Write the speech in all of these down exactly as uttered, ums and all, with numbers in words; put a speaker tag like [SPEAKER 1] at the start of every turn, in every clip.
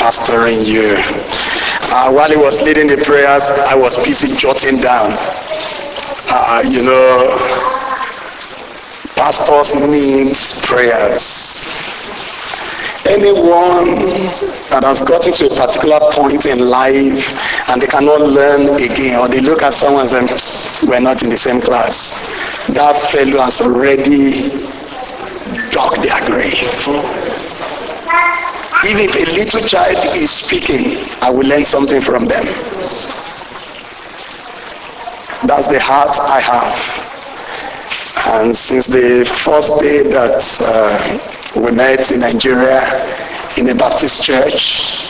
[SPEAKER 1] pastoring you. Uh, while he was leading the prayers, I was busy jotting down. Uh, you know, pastors needs prayers. Anyone that has gotten to a particular point in life and they cannot learn again, or they look at someone and say, we're not in the same class, that fellow has already dug their grave. Even if a little child is speaking, I will learn something from them. That's the heart I have. And since the first day that uh, we met in Nigeria in a Baptist church,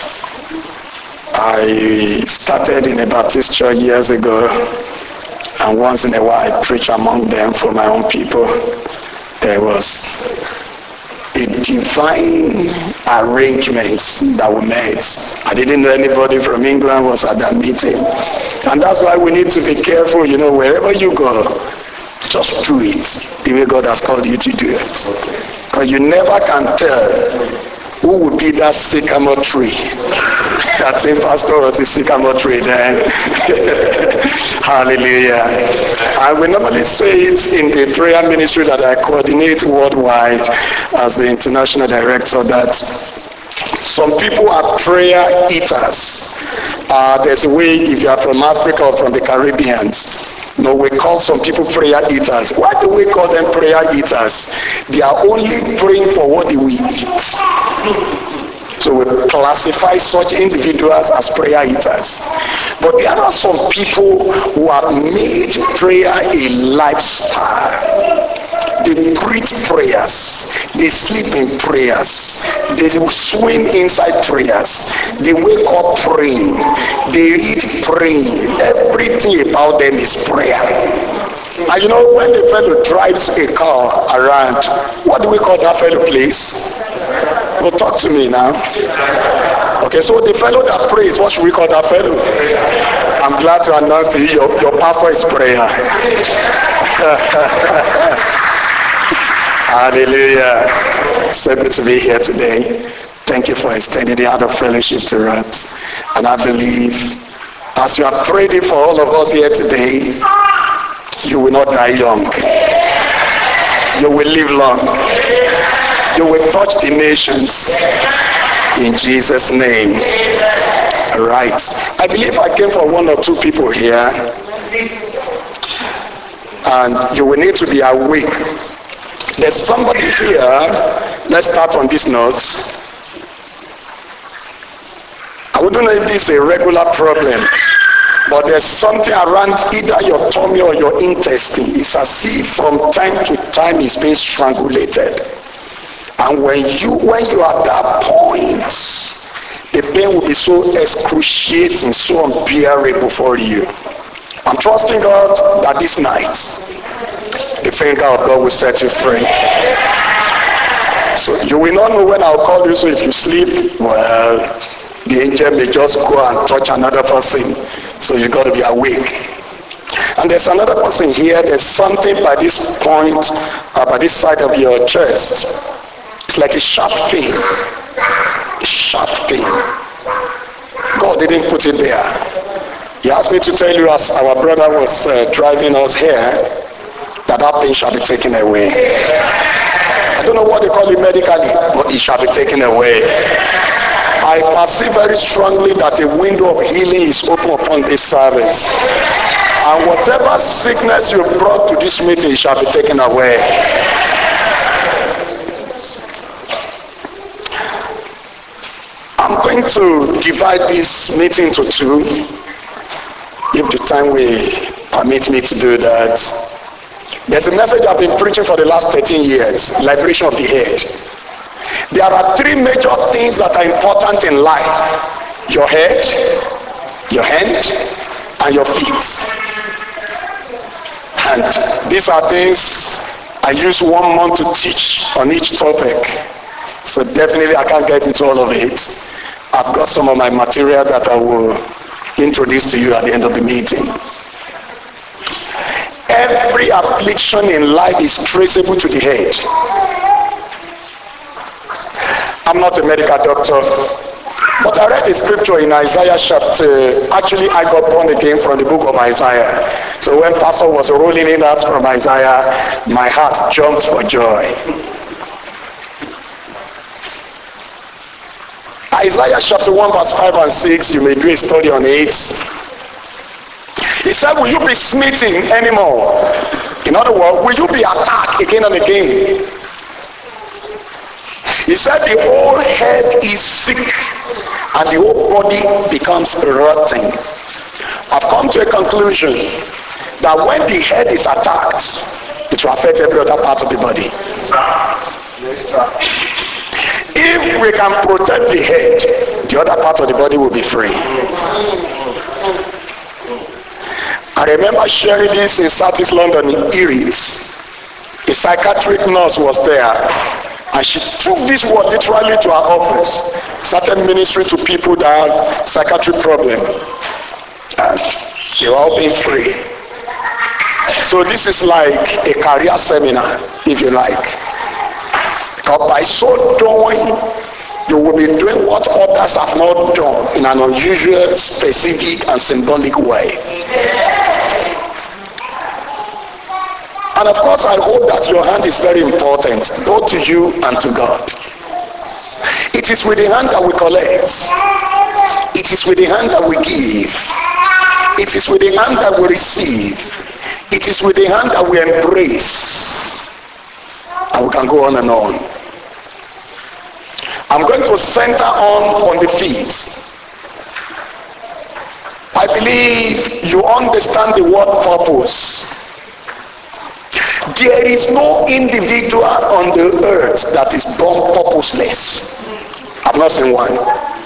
[SPEAKER 1] I started in a Baptist church years ago, and once in a while I preach among them for my own people. There was a divine arrangement that we met. I didn't know anybody from England was at that meeting. And that's why we need to be careful, you know, wherever you go, just do it the way God has called you to do it. Because you never can tell who would be that sycamore tree. I think pastor was the sycamore tree then. Hallelujah. And we normally say it in the prayer ministry that I coordinate worldwide as the international director, that some people are prayer eaters. Uh, there's a way, if you are from Africa or from the Caribbean, no, we call some people prayer eaters. Why do we call them prayer eaters? They are only praying for what they will eat. So we classify such individuals as prayer eaters. But there are some people who have made prayer a lifestyle. They breathe prayers. They sleep in prayers. They swim inside prayers. They wake up praying. They read praying. Everything about them is prayer. And you know, when the fellow drives a car around, what do we call that fellow place? Well, talk to me now. Okay, so the fellow that prays, what should we call that fellow? I'm glad to announce to you, your, your pastor is prayer. Hallelujah. So good to be here today. Thank you for extending the hand of fellowship to us. And I believe as you have prayed for all of us here today, you will not die young. You will live long. You will touch the nations. In Jesus' name. Right. I believe I came for one or two people here. And you will need to be awake. There's somebody here. Let's start on this note. I wouldn't know if this is a regular problem, but there's something around either your tummy or your intestine. It's as if from time to time it's being strangulated. And when you when you are at that point, the pain will be so excruciating, so unbearable for you. I'm trusting God that this night, the finger of God will set you free. So you will not know when I'll call you, so if you sleep, well, the angel may just go and touch another person. So you got to be awake. And there's another person here. There's something by this point, uh, by this side of your chest. It's like a sharp pain. A sharp pain. God didn't put it there. He asked me to tell you as our brother was uh, driving us here, that that pain shall be taken away. I don't know what they call it medically, but it shall be taken away. I perceive very strongly that a window of healing is open upon this service. And whatever sickness you brought to this meeting shall be taken away. I'm going to divide this meeting into two, if the time will permit me to do that. There's a message I've been preaching for the last thirteen years, liberation of the head. There are three major things that are important in life: your head, your hand, and your feet. And these are things I use one month to teach on each topic. So definitely I can't get into all of it. I've got some of my material that I will introduce to you at the end of the meeting. Every affliction in life is traceable to the head. I'm not a medical doctor, but I a scripture in Isaiah chapter, actually I got born again from the book of Isaiah. So when Pastor was rolling it out from Isaiah, my heart jumped for joy. Isaiah chapter one verse five and six, you may do a study on it. He said, will you be smitten anymore? In other words, will you be attacked again and again? He said the whole head is sick and the whole body becomes rotting. I've come to a conclusion that when the head is attacked, it will affect every other part of the body. Yes, sir. If we can protect the head, the other part of the body will be free. I remember sharing this in Southeast London in Erith. A psychiatric nurse was there, and she took this word literally to her office, started ministering to people that have psychiatric problem, and they were all being free. So this is like a career seminar, if you like. Because by so doing, you will be doing what others have not done in an unusual, specific, and symbolic way. And of course, I hope that your hand is very important, both to you and to God. It is with the hand that we collect. It is with the hand that we give. It is with the hand that we receive. It is with the hand that we embrace. And we can go on and on. I'm going to center on on the feet. I believe you understand the word purpose. There is no individual on the earth that is born purposeless. I've not seen one.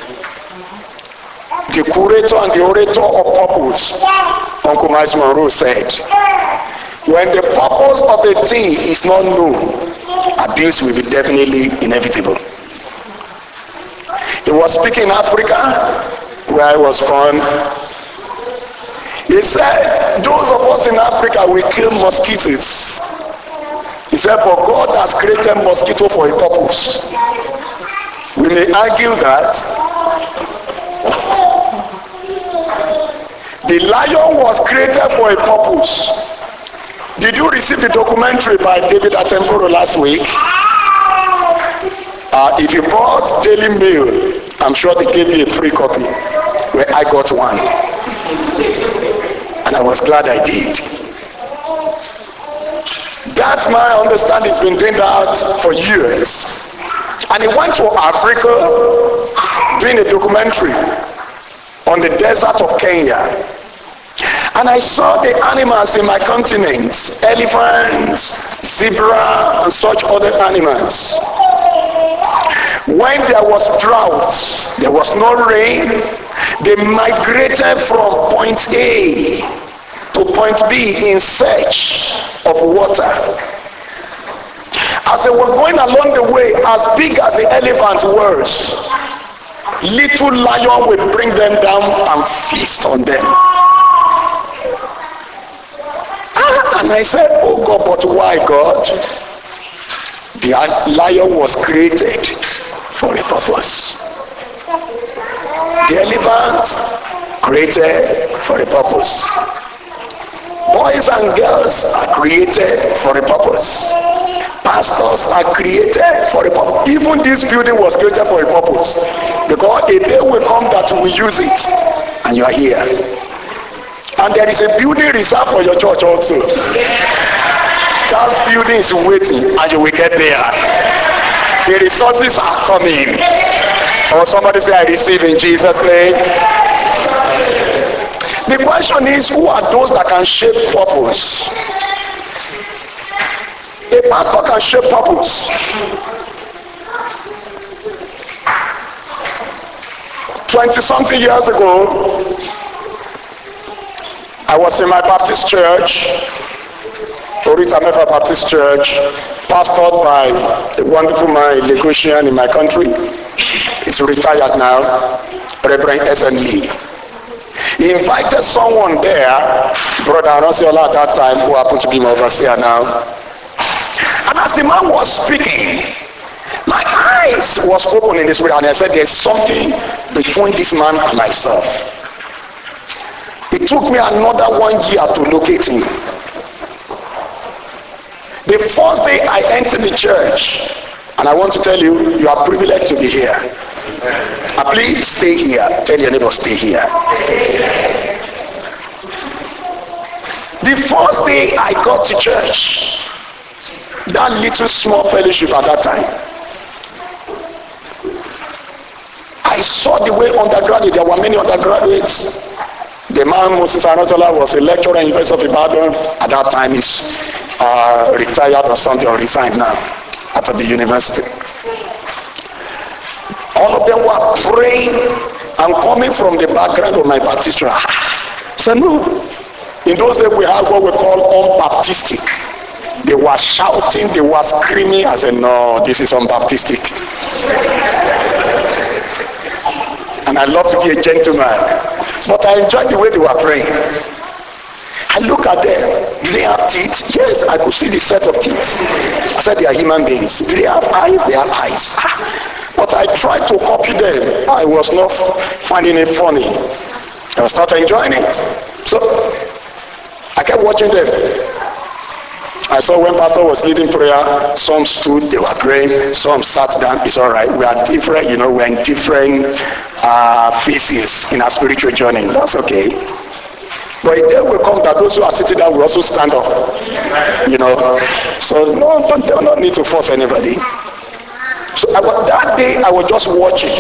[SPEAKER 1] The curator and the orator of purpose, Uncle Miles Monroe said, when the purpose of a thing is not known, abuse will be definitely inevitable. He was speaking in Africa, where I was born. He said, those of us in Africa, we kill mosquitoes. He said, but God has created mosquito for a purpose. We may argue that the lion was created for a purpose. Did you receive the documentary by David Attenborough last week? Uh, if you bought Daily Mail, I'm sure they gave me a free copy, where I got one. And I was glad I did. That's my understanding. He's been doing that for years. And he went to Africa doing a documentary on the desert of Kenya. And I saw the animals in my continent, elephants, zebra, and such other animals. When there was drought, there was no rain, they migrated from point A to point B in search of water. As they were going along the way, as big as the elephant was, little lion would bring them down and feast on them. And I said, oh God, but why, God? The lion was created for a purpose. The elephant created for a purpose. Boys and girls are created for a purpose. Pastors are created for a purpose. Even this building was created for a purpose. Because a day will come that we use it. And you are here. And there is a building reserved for your church also. That building is waiting and you will get there. The resources are coming. Or somebody say, I receive in Jesus' name. The question is, who are those that can shape purpose? A pastor can shape purpose. Twenty something years ago, I was in my Baptist church, Orita Mefa Baptist Church, pastored by a wonderful man, Lagosian in my country. He's retired now, Reverend S N Lee. He invited someone there, Brother Anosiola at that time, who happened to be my overseer now. And as the man was speaking, my eyes was open in the spirit, and I said, there's something between this man and myself. It took me another one year to locate him. The first day I entered the church, and I want to tell you, you are privileged to be here. Uh, please stay here. Tell your neighbor, stay here. The first day I got to church, that little small fellowship at that time, I saw the way undergraduate, there were many undergraduates. The man, Moses Anotola, was a lecturer in University of Ibadan. At that time, he's uh, retired or something, or resigned now, after the university. All of them were praying and coming from the background of my Baptist church. I said, no. In those days, we had what we call unbaptistic. They were shouting, they were screaming. I said, no, this is unbaptistic. And I love to be a gentleman. But I enjoyed the way they were praying. I look at them. Do they have teeth? Yes, I could see the set of teeth. I said, they are human beings. Do they have eyes? They have eyes. Ah. But I tried to copy them. I was not finding it funny. I started enjoying it. So I kept watching them. I saw when pastor was leading prayer, some stood, they were praying, some sat down. It's all right. We are different, you know, we're in different uh, phases in our spiritual journey. That's okay. But the day will come that those who are sitting down will also stand up. You know. So no, don't, don't, don't need to force anybody. So I, that day I was just watching.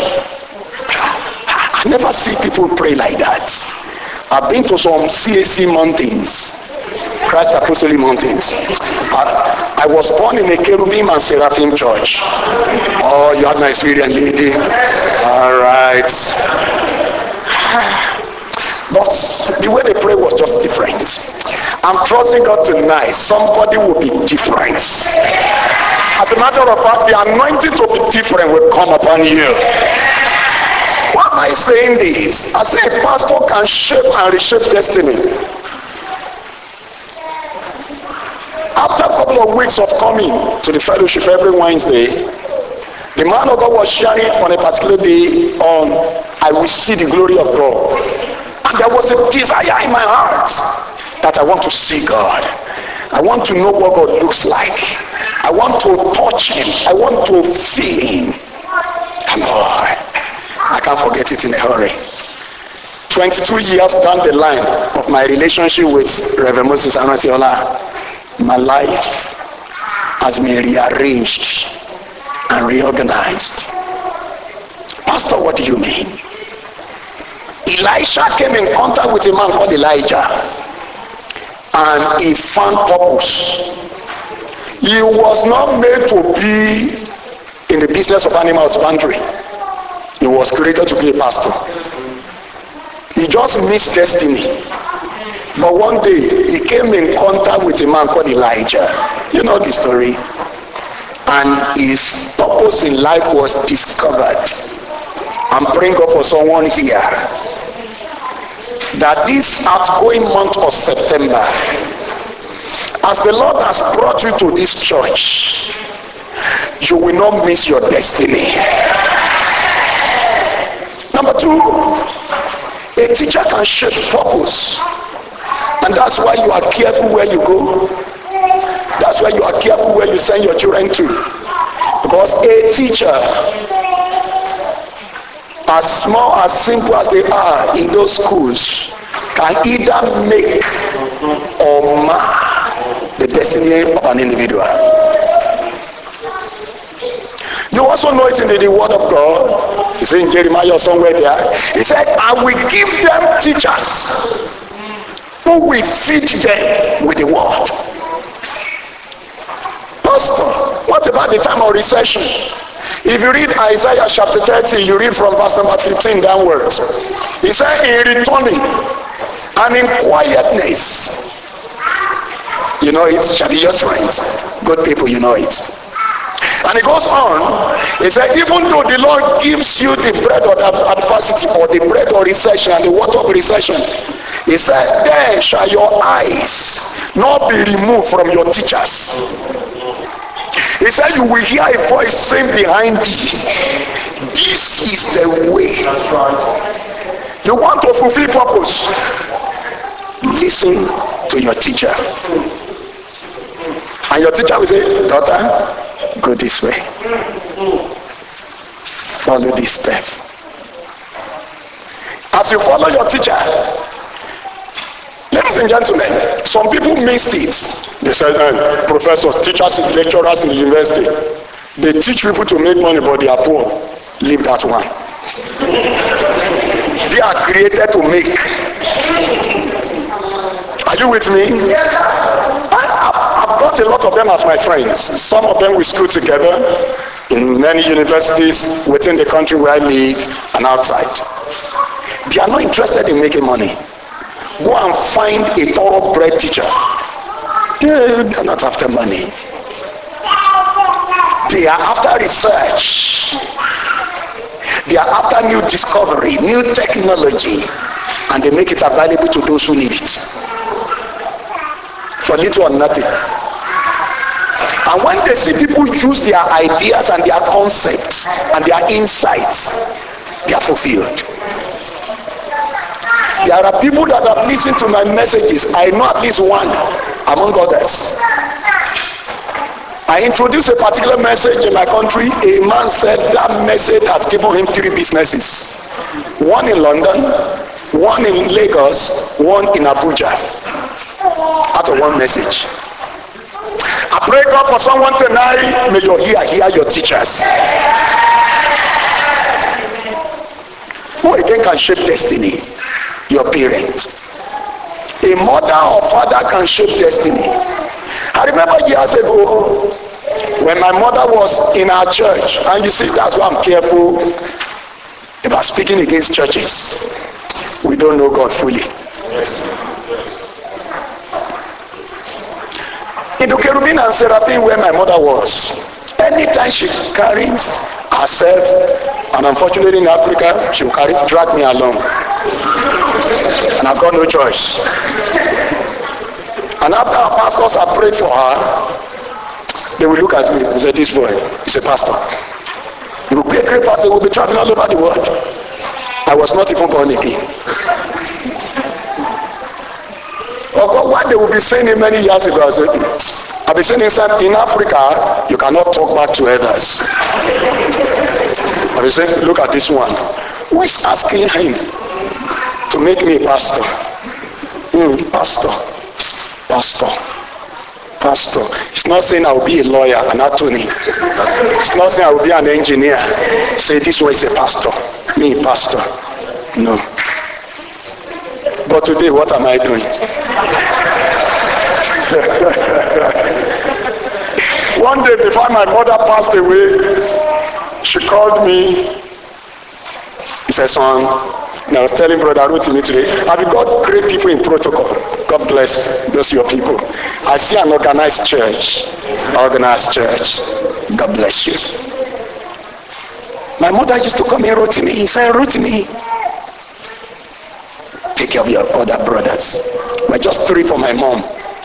[SPEAKER 1] I never see people pray like that. I've been to some C A C mountains, Christ Apostolic Mountains. I, I was born in a Cherubim and Seraphim church. Oh, you had my experience, lady. All right. But the way they pray was just different. I'm trusting God tonight. Somebody will be different. As a matter of fact, the anointing to be different will come upon you. Why am I saying this? I say a pastor can shape and reshape destiny. After a couple of weeks of coming to the fellowship every Wednesday, the man of God was sharing on a particular day on, I will see the glory of God. And there was a desire in my heart that I want to see God. I want to know what God looks like. I want to touch him. I want to feel him. And boy, I can't forget it in a hurry. twenty-two years down the line of my relationship with Reverend Moses Anotola, my life has been rearranged and reorganized. Pastor, what do you mean? Elisha came in contact with a man called Elijah, and he found purpose. He was not made to be in the business of animal husbandry. He was created to be a pastor. He just missed destiny. But one day, he came in contact with a man called Elijah. You know the story. And his purpose in life was discovered. I'm praying God for someone here, that this outgoing month of September, as the Lord has brought you to this church, you will not miss your destiny. Number two, a teacher can shape purpose. And that's why you are careful where you go. That's why you are careful where you send your children to. Because a teacher, as small, as simple as they are in those schools, can either make or mar the destiny of an individual. You also know it in the, the word of God. It's in Jeremiah or somewhere there. He said, I will give them teachers who will feed them with the word. Pastor, what about the time of recession? If you read Isaiah chapter thirty, you read from verse number fifteen downwards. He said, in returning and in quietness, you know it, shall be your strength. Good people, you know it. And it goes on. He said, even though the Lord gives you the bread of adversity, or the bread of recession and the water of recession, he said, then shall your eyes not be removed from your teachers. He said, you will hear a voice saying behind thee, This is the way. You want to fulfill purpose. Listen to your teacher. And your teacher will say, daughter, go this way. Follow this step. As you follow your teacher, ladies and gentlemen, some people missed it. They said, eh, professors, teachers, lecturers in the university, they teach people to make money, but they are poor. Leave that one. They are created to make. Are you with me? I, I've got a lot of them as my friends. Some of them we school together in many universities within the country where I live and outside. They are not interested in making money. Go and find a thoroughbred teacher. They are not after money. They are after research. They are after new discovery, new technology, and they make it available to those who need it for little or nothing. And when they see people use their ideas and their concepts and their insights, they are fulfilled. There are people that have listened to my messages. I know at least one among others. I introduced a particular message in my country. A man said that message has given him three businesses. One in London, one in Lagos, one in Abuja. Out of one message. I pray God for someone tonight. May your ear hear your teachers. Who again can shape destiny? Your parent. A mother or father can shape destiny. I remember years ago when my mother was in our church, and you see that's why I'm careful about speaking against churches. We don't know God fully. In the Cherubim and Seraphim where my mother was, anytime she carries herself, and unfortunately in Africa, she will carry, drag me along. And I've got no choice. And after our pastors have prayed for her, they will look at me and say, this boy is a pastor. He will be a great pastor, he will be traveling all over the world. I was not even born again. But what they will be saying many years ago, I said, I'll be saying in Africa, you cannot talk back to others. I'll be saying, look at this one. Who is asking him to make me a pastor? Mm, pastor. Pastor. Pastor. It's not saying I will be a lawyer, an attorney. It's not saying I will be an engineer. Say this way is a pastor. Me, pastor. No. But today, what am I doing? One day before my mother passed away, she called me. He said, son, and I was telling Brother Rotimi today, have you got great people in protocol? God bless those your people. I see an organized church. Organized church. God bless you. My mother used to come here, Rotimi. He said, Rotimi, take care of your other brothers. We're just three for my mom.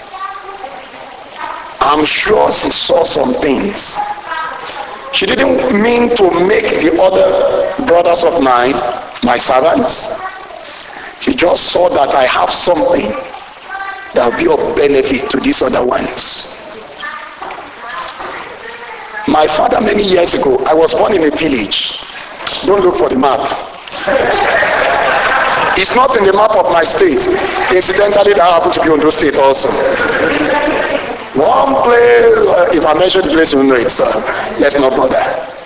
[SPEAKER 1] I'm sure she saw some things. She didn't mean to make the other brothers of mine my servants. She just saw that I have something that will be of benefit to these other ones. My father many years ago, I was born in a village. Don't look for the map. It's not in the map of my state. Incidentally, that happened to be on those state also. One place, uh, if I mention the place, you know it, so let's not bother.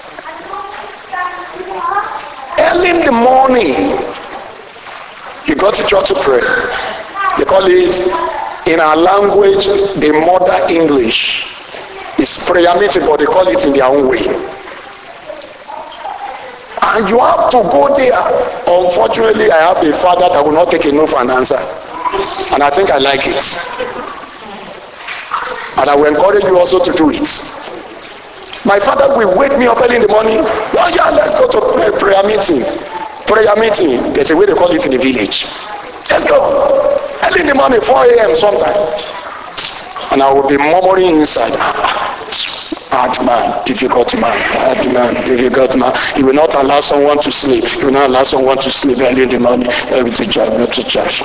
[SPEAKER 1] Early in the morning, you go to church to pray. They call it, in our language, the modern English. It's prayer meeting, but they call it in their own way. And you have to go there. Unfortunately, I have a father that will not take a no for an answer. And I think I like it. And I will encourage you also to do it. My father will wake me up early in the morning. Oh yeah, let's go to prayer, prayer meeting. Prayer meeting. There's a way they call it in the village. Let's go. Early in the morning, four a.m. sometime. And I will be murmuring inside. hard man, difficult man, hard man, difficult man. He will not allow someone to sleep. He will not allow someone to sleep early in the morning. Every teacher, not to church.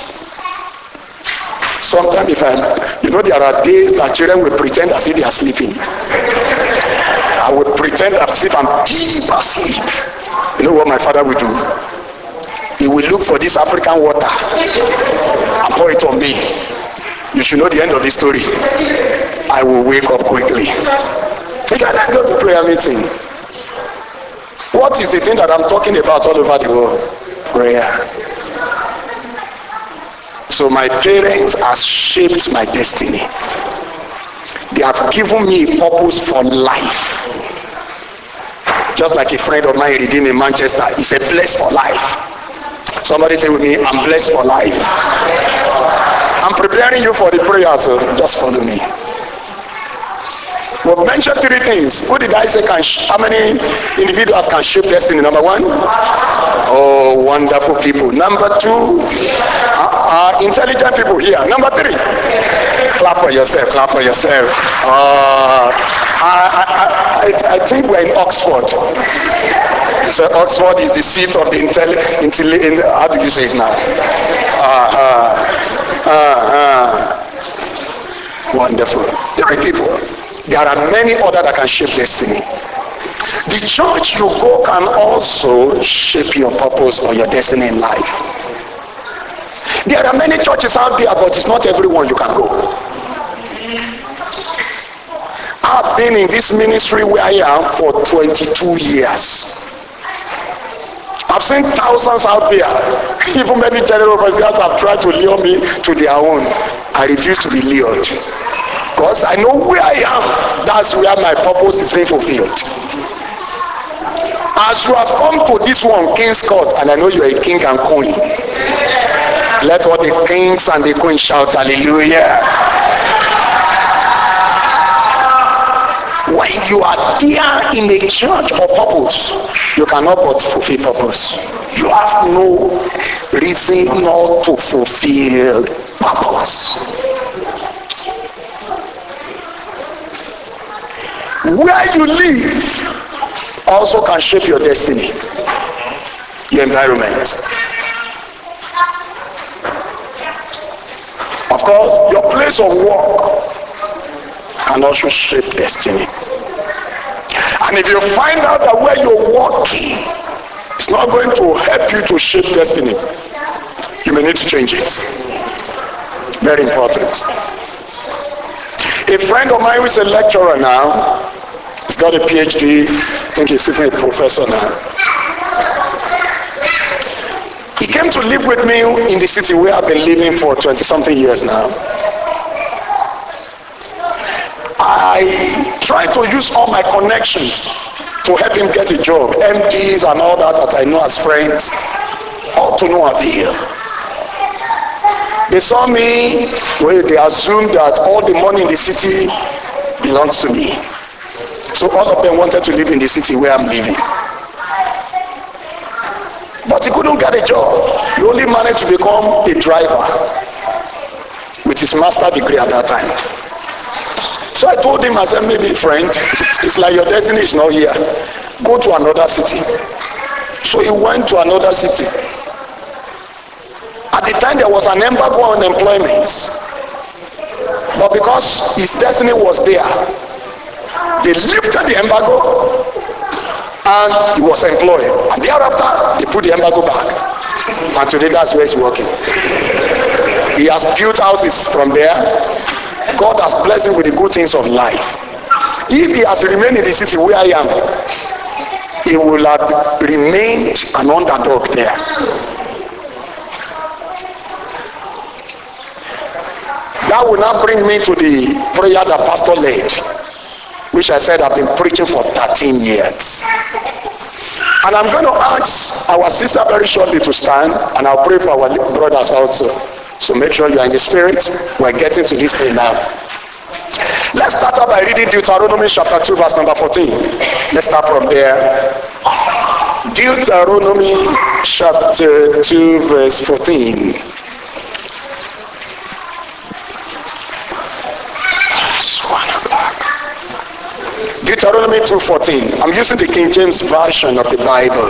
[SPEAKER 1] Sometimes if I, you know, there are days that children will pretend as if they are sleeping. I will pretend as if I'm deep asleep. You know what my father will do? He will look for this African water and pour it on me. You should know the end of the story. I will wake up quickly. Okay, let's go to prayer meeting. What is the thing that I'm talking about all over the world? Prayer. So my parents have shaped my destiny. They have given me a purpose for life. Just like a friend of mine redeemed in Manchester, he said, blessed for life. Somebody say with me, I'm blessed for life. I'm preparing you for the prayer, so just follow me. We've mentioned three things. Who did I say can, sh- how many individuals can shape destiny? Number one? Oh, wonderful people. Number two? Uh, uh, intelligent people here. Number three? Clap for yourself, clap for yourself. Uh, I, I, I, I think we're in Oxford. So Oxford is the seat of the intelligent, intelli- how do you say it now? Uh, uh, uh, uh. Wonderful. Three people. There are many others that can shape destiny. The church you go can also shape your purpose or your destiny in life. There are many churches out there, but it's not everyone you can go. I've been in this ministry where I am for twenty-two years. I've seen thousands out there. Even many general overseers have tried to lure me to their own. I refuse to be lured. Because I know where I am. That's where my purpose is being fulfilled. As you have come to this one, King's Court, and I know you are a king and queen. Let all the kings and the queens shout hallelujah. When you are there in a church or purpose, you cannot but fulfill purpose. You have no reason not to fulfill purpose. Where you live also can shape your destiny, your environment. Of course, your place of work can also shape destiny. And if you find out that where you're working is not going to help you to shape destiny, you may need to change it. Very important. A friend of mine who is a lecturer now, he's got a P H D, I think he's even a professor now. He came to live with me in the city where I've been living for twenty something years now. I tried to use all my connections to help him get a job, M Ds and all that that I know as friends, all to no avail. They saw me, well, they assumed that all the money in the city belongs to me. So all of them wanted to live in the city where I'm living. But he couldn't get a job. He only managed to become a driver with his master's degree at that time. So I told him, I said, maybe friend, it's like your destiny is not here. Go to another city. So he went to another city. At the time there was an embargo on employment. But because his destiny was there, they lifted the embargo and he was employed. And thereafter, they put the embargo back. And today that's where he's working. He has built houses from there. God has blessed him with the good things of life. If he has remained in the city where I am, he will have remained an underdog there. That will now bring me to the prayer that Pastor led, which I said I've been preaching for thirteen years. And I'm going to ask our sister very shortly to stand, and I'll pray for our brothers also. So make sure you are in the spirit. We're getting to this thing now. Let's start out by reading Deuteronomy chapter two, verse number fourteen. Let's start from there. Deuteronomy chapter two, verse fourteen. It's one o'clock. Deuteronomy two fourteen. I'm using the King James Version of the Bible.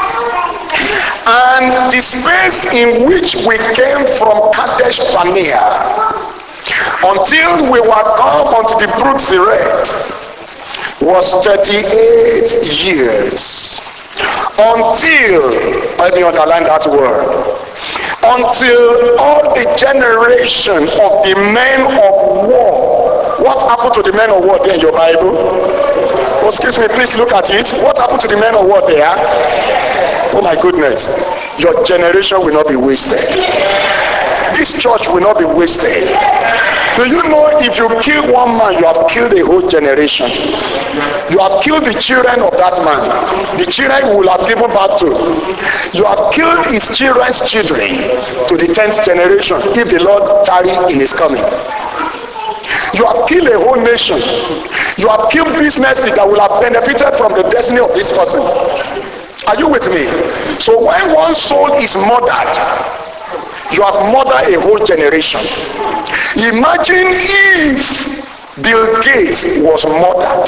[SPEAKER 1] And the space in which we came from Kadesh Barnea until we were come unto the brook Zered was thirty-eight years. Until, let me underline that word, until all the generation of the men of war. What happened to the men of war there in your Bible? Oh, excuse me, please look at it. What happened to the men of war there? Oh my goodness, your generation will not be wasted. This church will not be wasted. Do you know if you kill one man, you have killed a whole generation? You have killed the children of that man. The children who will have given birth to. You have killed his children's children to the tenth generation if the Lord tarry in his coming. You have killed a whole nation. You have killed businesses that will have benefited from the destiny of this person. Are you with me? So when one soul is murdered, you have murdered a whole generation. Imagine if Bill Gates was murdered.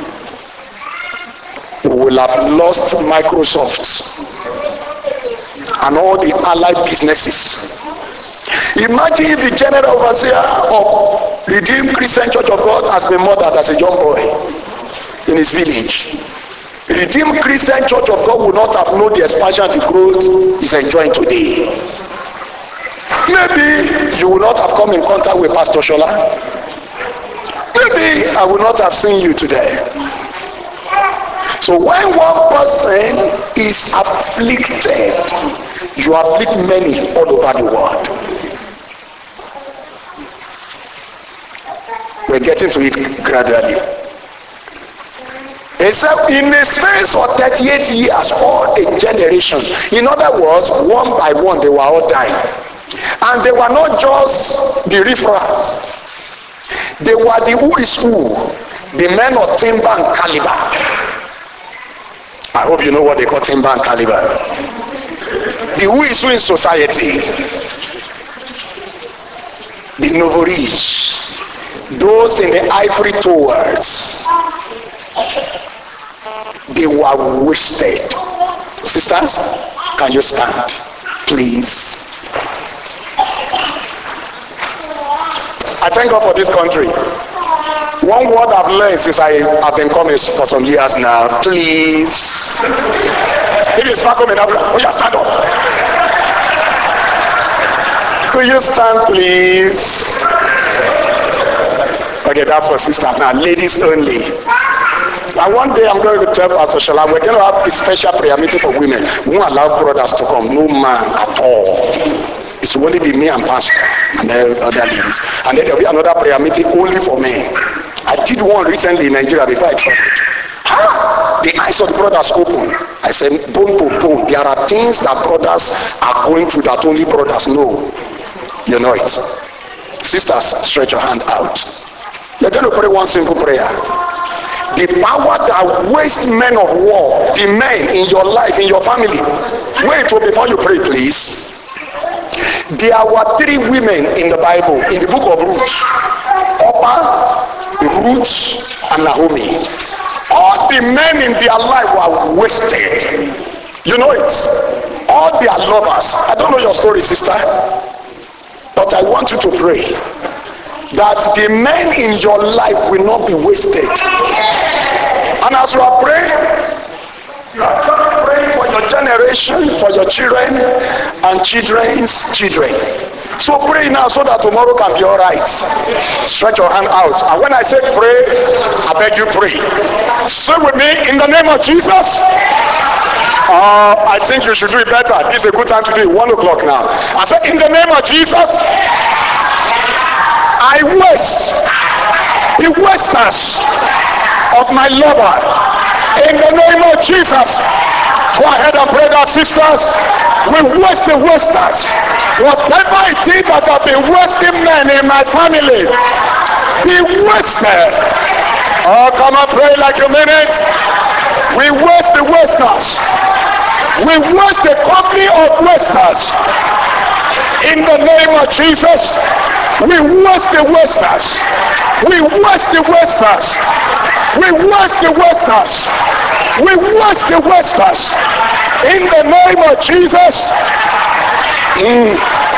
[SPEAKER 1] We will have lost Microsoft and all the allied businesses. Imagine if the general overseer of Redeemed Christian Church of God has been murdered as a young boy in his village. Redeemed Christian Church of God would not have known the expansion and the growth he's enjoying today. Maybe you will not have come in contact with Pastor Shola. Maybe I will not have seen you today. So when one person is afflicted, you afflict many all over the world. We're getting to it gradually. Except in the space of thirty-eight years, all a generation. In other words, one by one, they were all dying. And they were not just the referrals. They were the who is who, the men of timber and caliber. I hope you know what they call timber and caliber. The who is who in society. The novo rich. Those in the ivory towers. They were wasted. Sisters, can you stand, please? I thank God for this country. One word I've learned since I have been coming for some years now. Please. If it's not coming up, oh yeah, stand up. Could you stand, please? Okay, that's for sisters now. Ladies only. And one day I'm going to tell Pastor Shola, we're going to have a special prayer meeting for women. We won't allow brothers to come. No man at all. It will only be me and Pastor and the other ladies. And then there will be another prayer meeting only for men. I did one recently in Nigeria before I traveled. Ah, the eyes of the brothers open. I said, bone to bone. There are things that brothers are going through that only brothers know. You know it. Sisters, stretch your hand out. You're going to pray one simple prayer. The power that wastes men of war, the men in your life, in your family. Wait before you pray, please. There were three women in the Bible, in the book of Ruth. Orpah, Ruth, and Naomi. All the men in their life were wasted. You know it. All their lovers. I don't know your story, sister. But I want you to pray that the men in your life will not be wasted. And as you are praying, you are praying for your generation, for your children, and children's children. So pray now so that tomorrow can be all right. Stretch your hand out. And when I say pray, I beg you pray. Say with me, in the name of Jesus. Uh, I think you should do it better. This is a good time to do it. One o'clock now. I said, in the name of Jesus, I waste the wasters of my lover. In the name of Jesus, go ahead and pray that, sisters. We waste the wasters. Whatever it is that have been wasting men in my family, be wasted. Oh, come on, pray like a minute. We waste the wasters. We waste the company of wasters. In the name of Jesus, we waste the wasters. We waste the wasters. We waste the wasters. We waste the wasters. In the name of Jesus. Mm.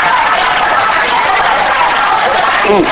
[SPEAKER 1] Mm.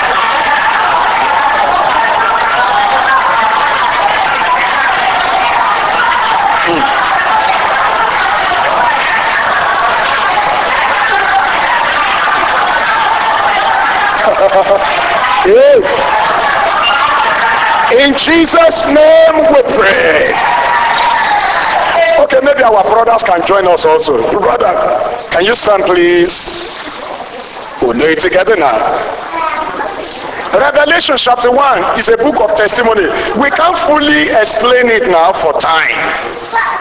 [SPEAKER 1] In Jesus' name we pray. Okay, maybe our brothers can join us also. Brother, can you stand please? We'll do it together now. Revelation chapter one is a book of testimony. We can't fully explain it now for time.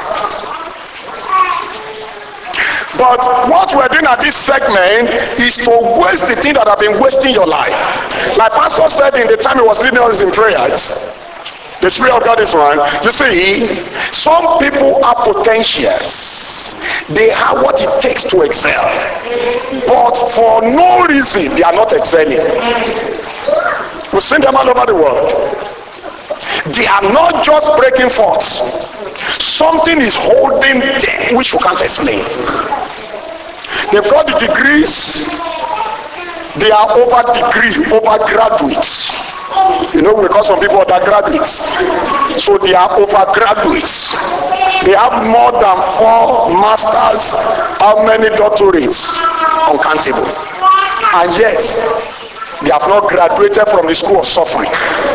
[SPEAKER 1] But what we're doing at this segment is to waste the thing that have been wasting your life. Like Pastor said in the time he was leading us in prayers, the Spirit of God is one. You see, some people are potentials. They have what it takes to excel. But for no reason, they are not excelling. We've seen them all over the world. They are not just breaking forth. Something is holding them which you can't explain. They've got the degrees. They are over degree, over graduates. You know, we call some people undergraduates. So they are over graduates. They have more than four masters. How many doctorates? Uncountable. And yet, they have not graduated from the school of suffering.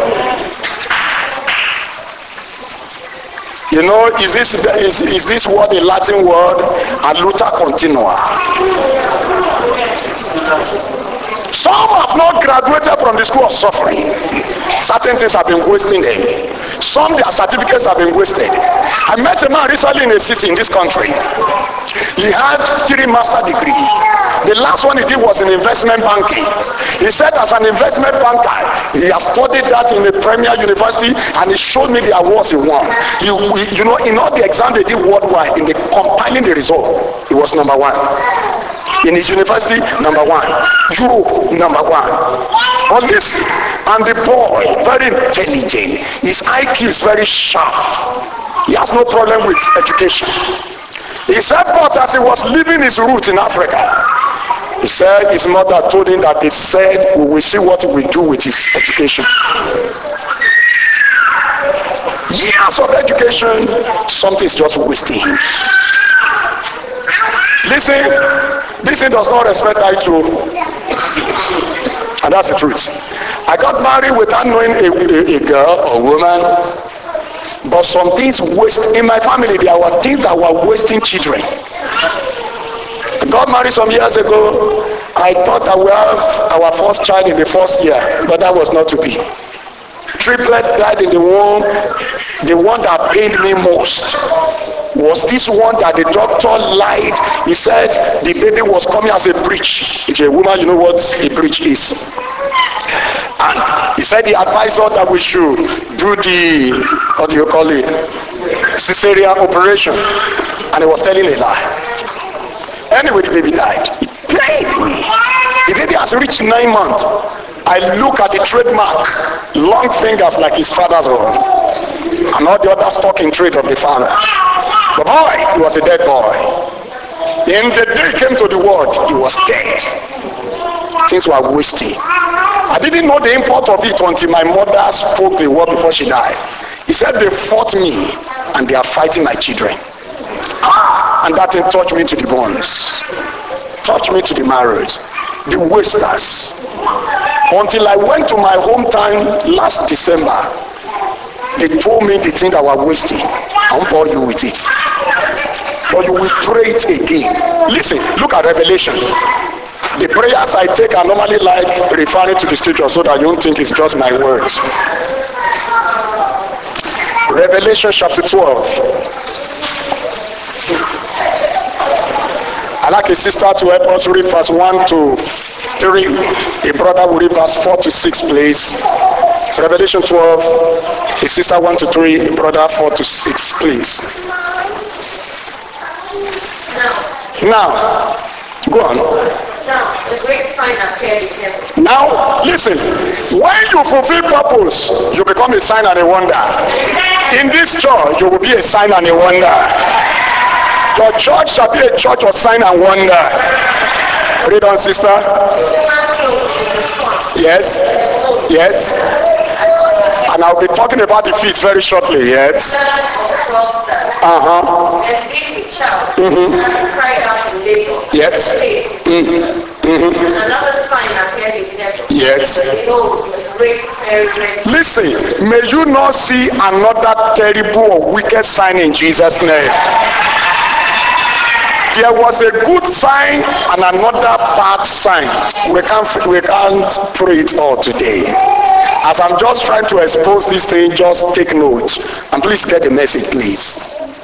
[SPEAKER 1] You know, is this is, is this word a Latin word? Aluta continua. Some have not graduated from the school of suffering. Certain things have been wasting them. Some their certificates have been wasted. I met a man recently in a city in this country. He had three master degrees. The last one he did was in investment banking. He said as an investment banker, he has studied that in a premier university and he showed me the awards he won. He, you know, in all the exams they did worldwide, in the compiling the result, he was number one. In his university, number one. Europe, number one. On this, and the boy, very intelligent. His I Q is very sharp. He has no problem with education. He said, but as he was leaving his route in Africa, he said his mother told him that they said, we will see what we do with his education. Years of education, something is just wasting him. Listen, listen does not respect title. And that's the truth. I got married without knowing a, a, a girl or woman. But some things waste. In my family, there were things that were wasting children. I got married some years ago. I thought I would have our first child in the first year. But that was not to be. Triplet died in the womb. The one that pained me most was this one that the doctor lied. He said the baby was coming as a breech. If you're a woman, you know what a breech is. And he said he advised us that we should do the, what do you call it, cesarean operation. And he was telling a lie. Anyway, the baby died. He played me. The baby has reached nine months. I look at the trademark, long fingers like his father's own. And all the other talking trade of the father. The boy, he was a dead boy. In the day he came to the world, he was dead. Things were wasting. I didn't know the import of it until my mother spoke the word before she died. He said they fought me and they are fighting my children. Ah, and that thing touched me to the bones. Touched me to the marrows. The wasters. Until I went to my hometown last December, they told me the thing that were wasting. I won't bore you with it. But you will pray it again. Listen, look at Revelation. The prayers I take are normally like referring to the scripture so that you don't think it's just my words. Revelation chapter twelve. I'd like a sister to help us read verse one to three. A brother will read verse four to six, please. Revelation twelve. A sister one to three. A brother four to six, please. Now, go on.
[SPEAKER 2] a great sign appeared in heaven.
[SPEAKER 1] Now, listen. When you fulfill purpose, you become a sign and a wonder. In this church, you will be a sign and a wonder. Your church shall be a church of sign and wonder. Read on, sister. Yes. Yes. And I'll be talking about the feet very shortly. Yes. Uh-huh.
[SPEAKER 2] And being a child,
[SPEAKER 1] Mm-hmm.
[SPEAKER 2] cried out in labor.
[SPEAKER 1] Yes. Mm-hmm. Mm-hmm.
[SPEAKER 2] And another sign appeared in heaven.
[SPEAKER 1] Yes.
[SPEAKER 2] Behold, a great fairy red.
[SPEAKER 1] Listen, may you not see another terrible or wicked sign in Jesus' name. There was a good sign and another bad sign. We can't, we can't pray it all today. As I'm just trying to expose this thing, just take note. And please get the message, please.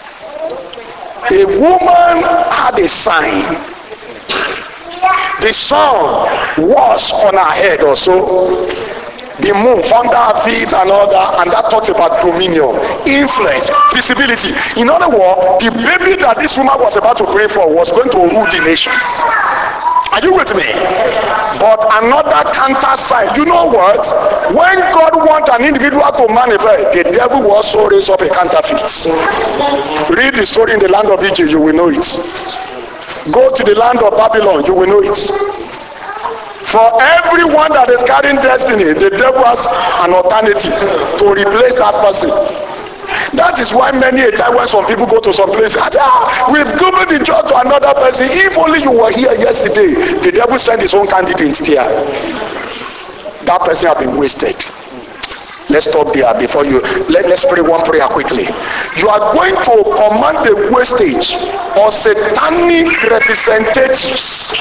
[SPEAKER 1] A woman had a sign. The sun was on her head also. The moon under her feet and all that, and that talks about dominion, influence, visibility. In other words, the baby that this woman was about to pray for was going to rule the nations. Are you with me? But another counter side, you know what? When God wants an individual to manifest, the devil will also raise up a counterfeit. Read the story in the land of Egypt, you will know it. Go to the land of Babylon, you will know it. For everyone that is carrying destiny, the devil has an alternative to replace that person. That is why many a time when some people go to some place, ah, we've given the job to another person. If only you were here yesterday, the devil sent his own candidate here. That person has been wasted. Let's stop there before you, let, let's pray one prayer quickly. You are going to command the wastage of satanic representatives.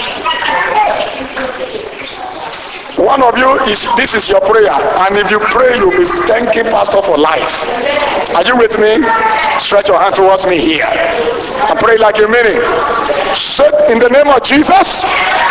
[SPEAKER 1] One of you is, this is your prayer, and if you pray, you'll be thanking pastor for life. Are you with me? Stretch your hand towards me here and pray like you mean it. Say, in the name of Jesus,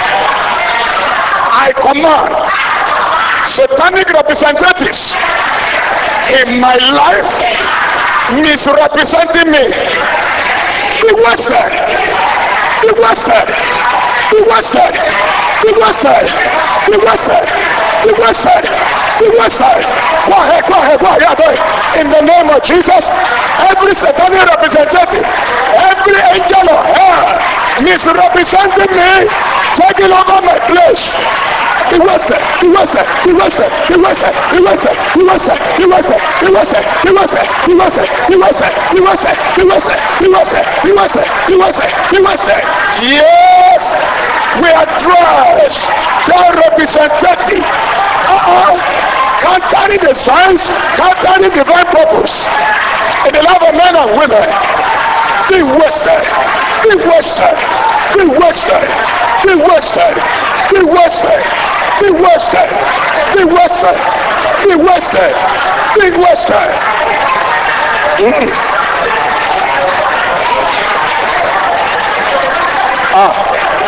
[SPEAKER 1] I command satanic representatives in my life misrepresenting me. Be wasted. Be wasted. Be wasted. Be wasted. Be wasted. Be wasted. Be wasted. Go ahead, go ahead, go ahead. In the name of Jesus, every satanic representative, every angel of hell misrepresenting me, taking over my place. Be wasted, be wasted, be wasted, be wasted, be wasted, be wasted, be wasted, be wasted, be wasted, be wasted, be wasted, be wasted, be wasted, be wasted, be wasted, be wasted, be wasted. Yes, we are dressed. Their representative. Uh-uh. Can't carry the signs, can't carry divine purpose. In the life of men and women, be wasted, be wasted, be wasted, be wasted, be wasted, be wasted, be wasted, be wasted, be wasted. Mm. Ah.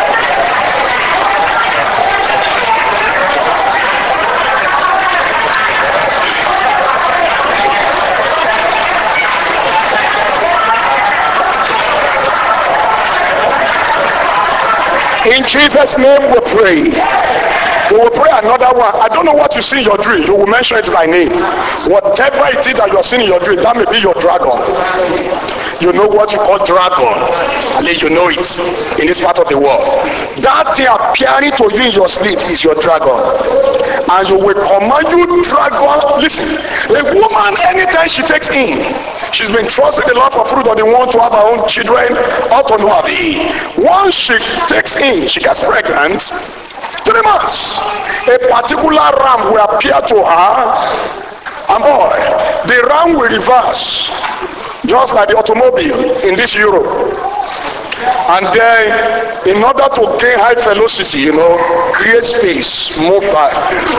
[SPEAKER 1] In Jesus' name we pray. We will pray another one. I don't know what you see in your dream. You will mention it by name. Whatever it is that you are seeing in your dream, that may be your dragon. You know what you call dragon. At least you know it in this part of the world. That thing appearing to you in your sleep is your dragon. And you will command you, dragon. Listen, a woman, anytime she takes in, she's been trusting the Lord for fruit on the one to have her own children, ought to know her. Once she takes in, she gets pregnant, three months, a particular ram will appear to her, and boy, the ram will reverse, just like the automobile in this Europe. And then, in order to gain high velocity, you know, create space, move back.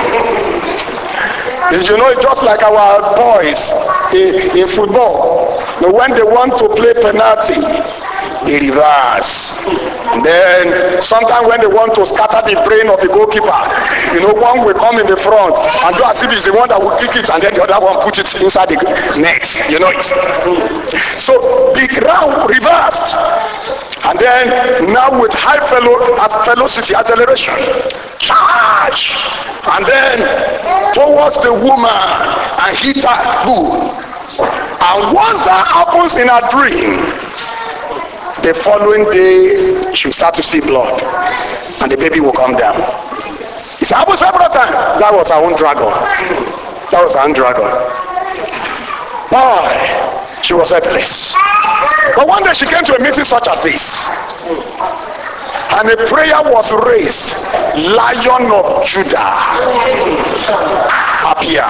[SPEAKER 1] You know, just like our boys in, in football, when they want to play penalty, they reverse. And then sometimes when they want to scatter the brain of the goalkeeper, you know, one will come in the front and do as if he's the one that will kick it, and then the other one put it inside the net. You know it. So the round reversed. And then now with high fellow, as velocity, acceleration, charge, and then towards the woman and hit her. Boom. And once that happens in a dream, the following day she'll start to see blood, and the baby will come down. It's happened several times. That was her own dragon. That was her own dragon. Boy, she was helpless. But one day she came to a meeting such as this, and a prayer was raised. Lion of Judah, appear.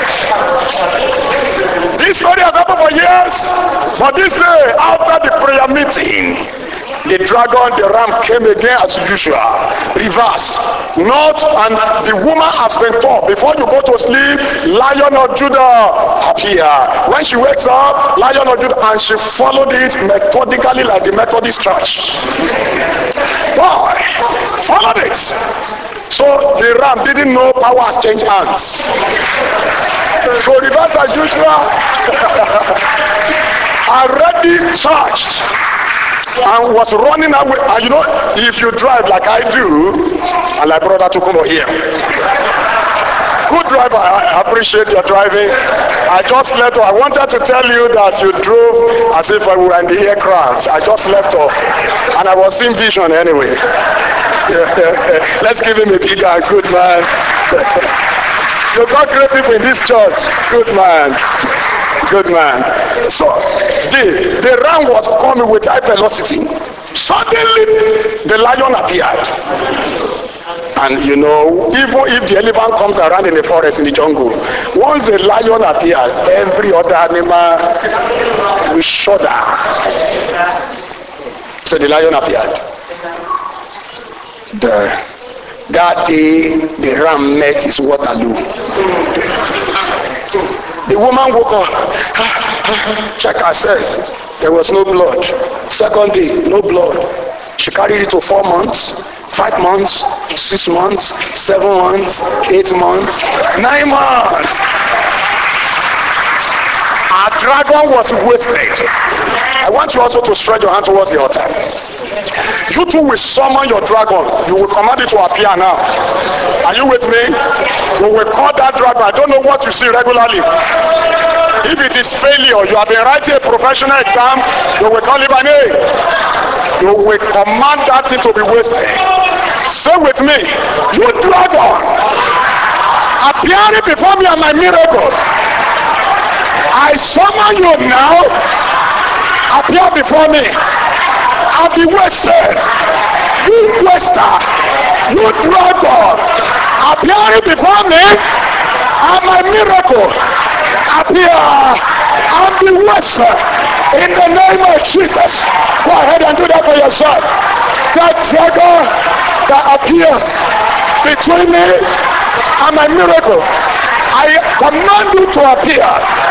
[SPEAKER 1] This story has happened for years, but this day, after the prayer meeting, the dragon, the ram came again as usual, reverse. Not, and the woman has been taught, before you go to sleep, Lion of Judah, appear. When she wakes up, Lion of Judah, and she followed it methodically like the Methodist church. Boy, followed it. So the ram didn't know power has changed hands. So reverse as usual, already charged, and was running away. And you know, if you drive like I do, and like brother to come over here, good driver, I appreciate your driving. I just left off. I wanted to tell you that you drove as if I were in the aircraft. I just left off, and I was seeing vision anyway. Let's give him a big hand. Good man. You got great people in this church. Good man. Good man. So the, the ram was coming with high velocity. Suddenly the lion appeared. And you know, even if the elephant comes around in the forest, in the jungle, once the lion appears, every other animal will shudder. So the lion appeared. The, that day, the ram met his Waterloo. The woman woke up, check herself. There was no blood. Second day, no blood. She carried it to four months, five months, six months, seven months, eight months, nine months. Our dragon was wasted. I want you also to stretch your hand towards the altar. You too will summon your dragon. You will command it to appear now. Are you with me? You will call that dragon. I don't know what you see regularly. If it is failure, you have been writing a professional exam, you will call it by name. You will command that thing to be wasted. Say with me, you dragon, appearing before me are my miracle. I summon you now. Appear before me. I'll be wasted. You waster, you dragon, appearing before me are my miracle. Appear and be wasted in the name of Jesus. Go ahead and do that for yourself. That dragon that appears between me and my miracle, I command you to appear.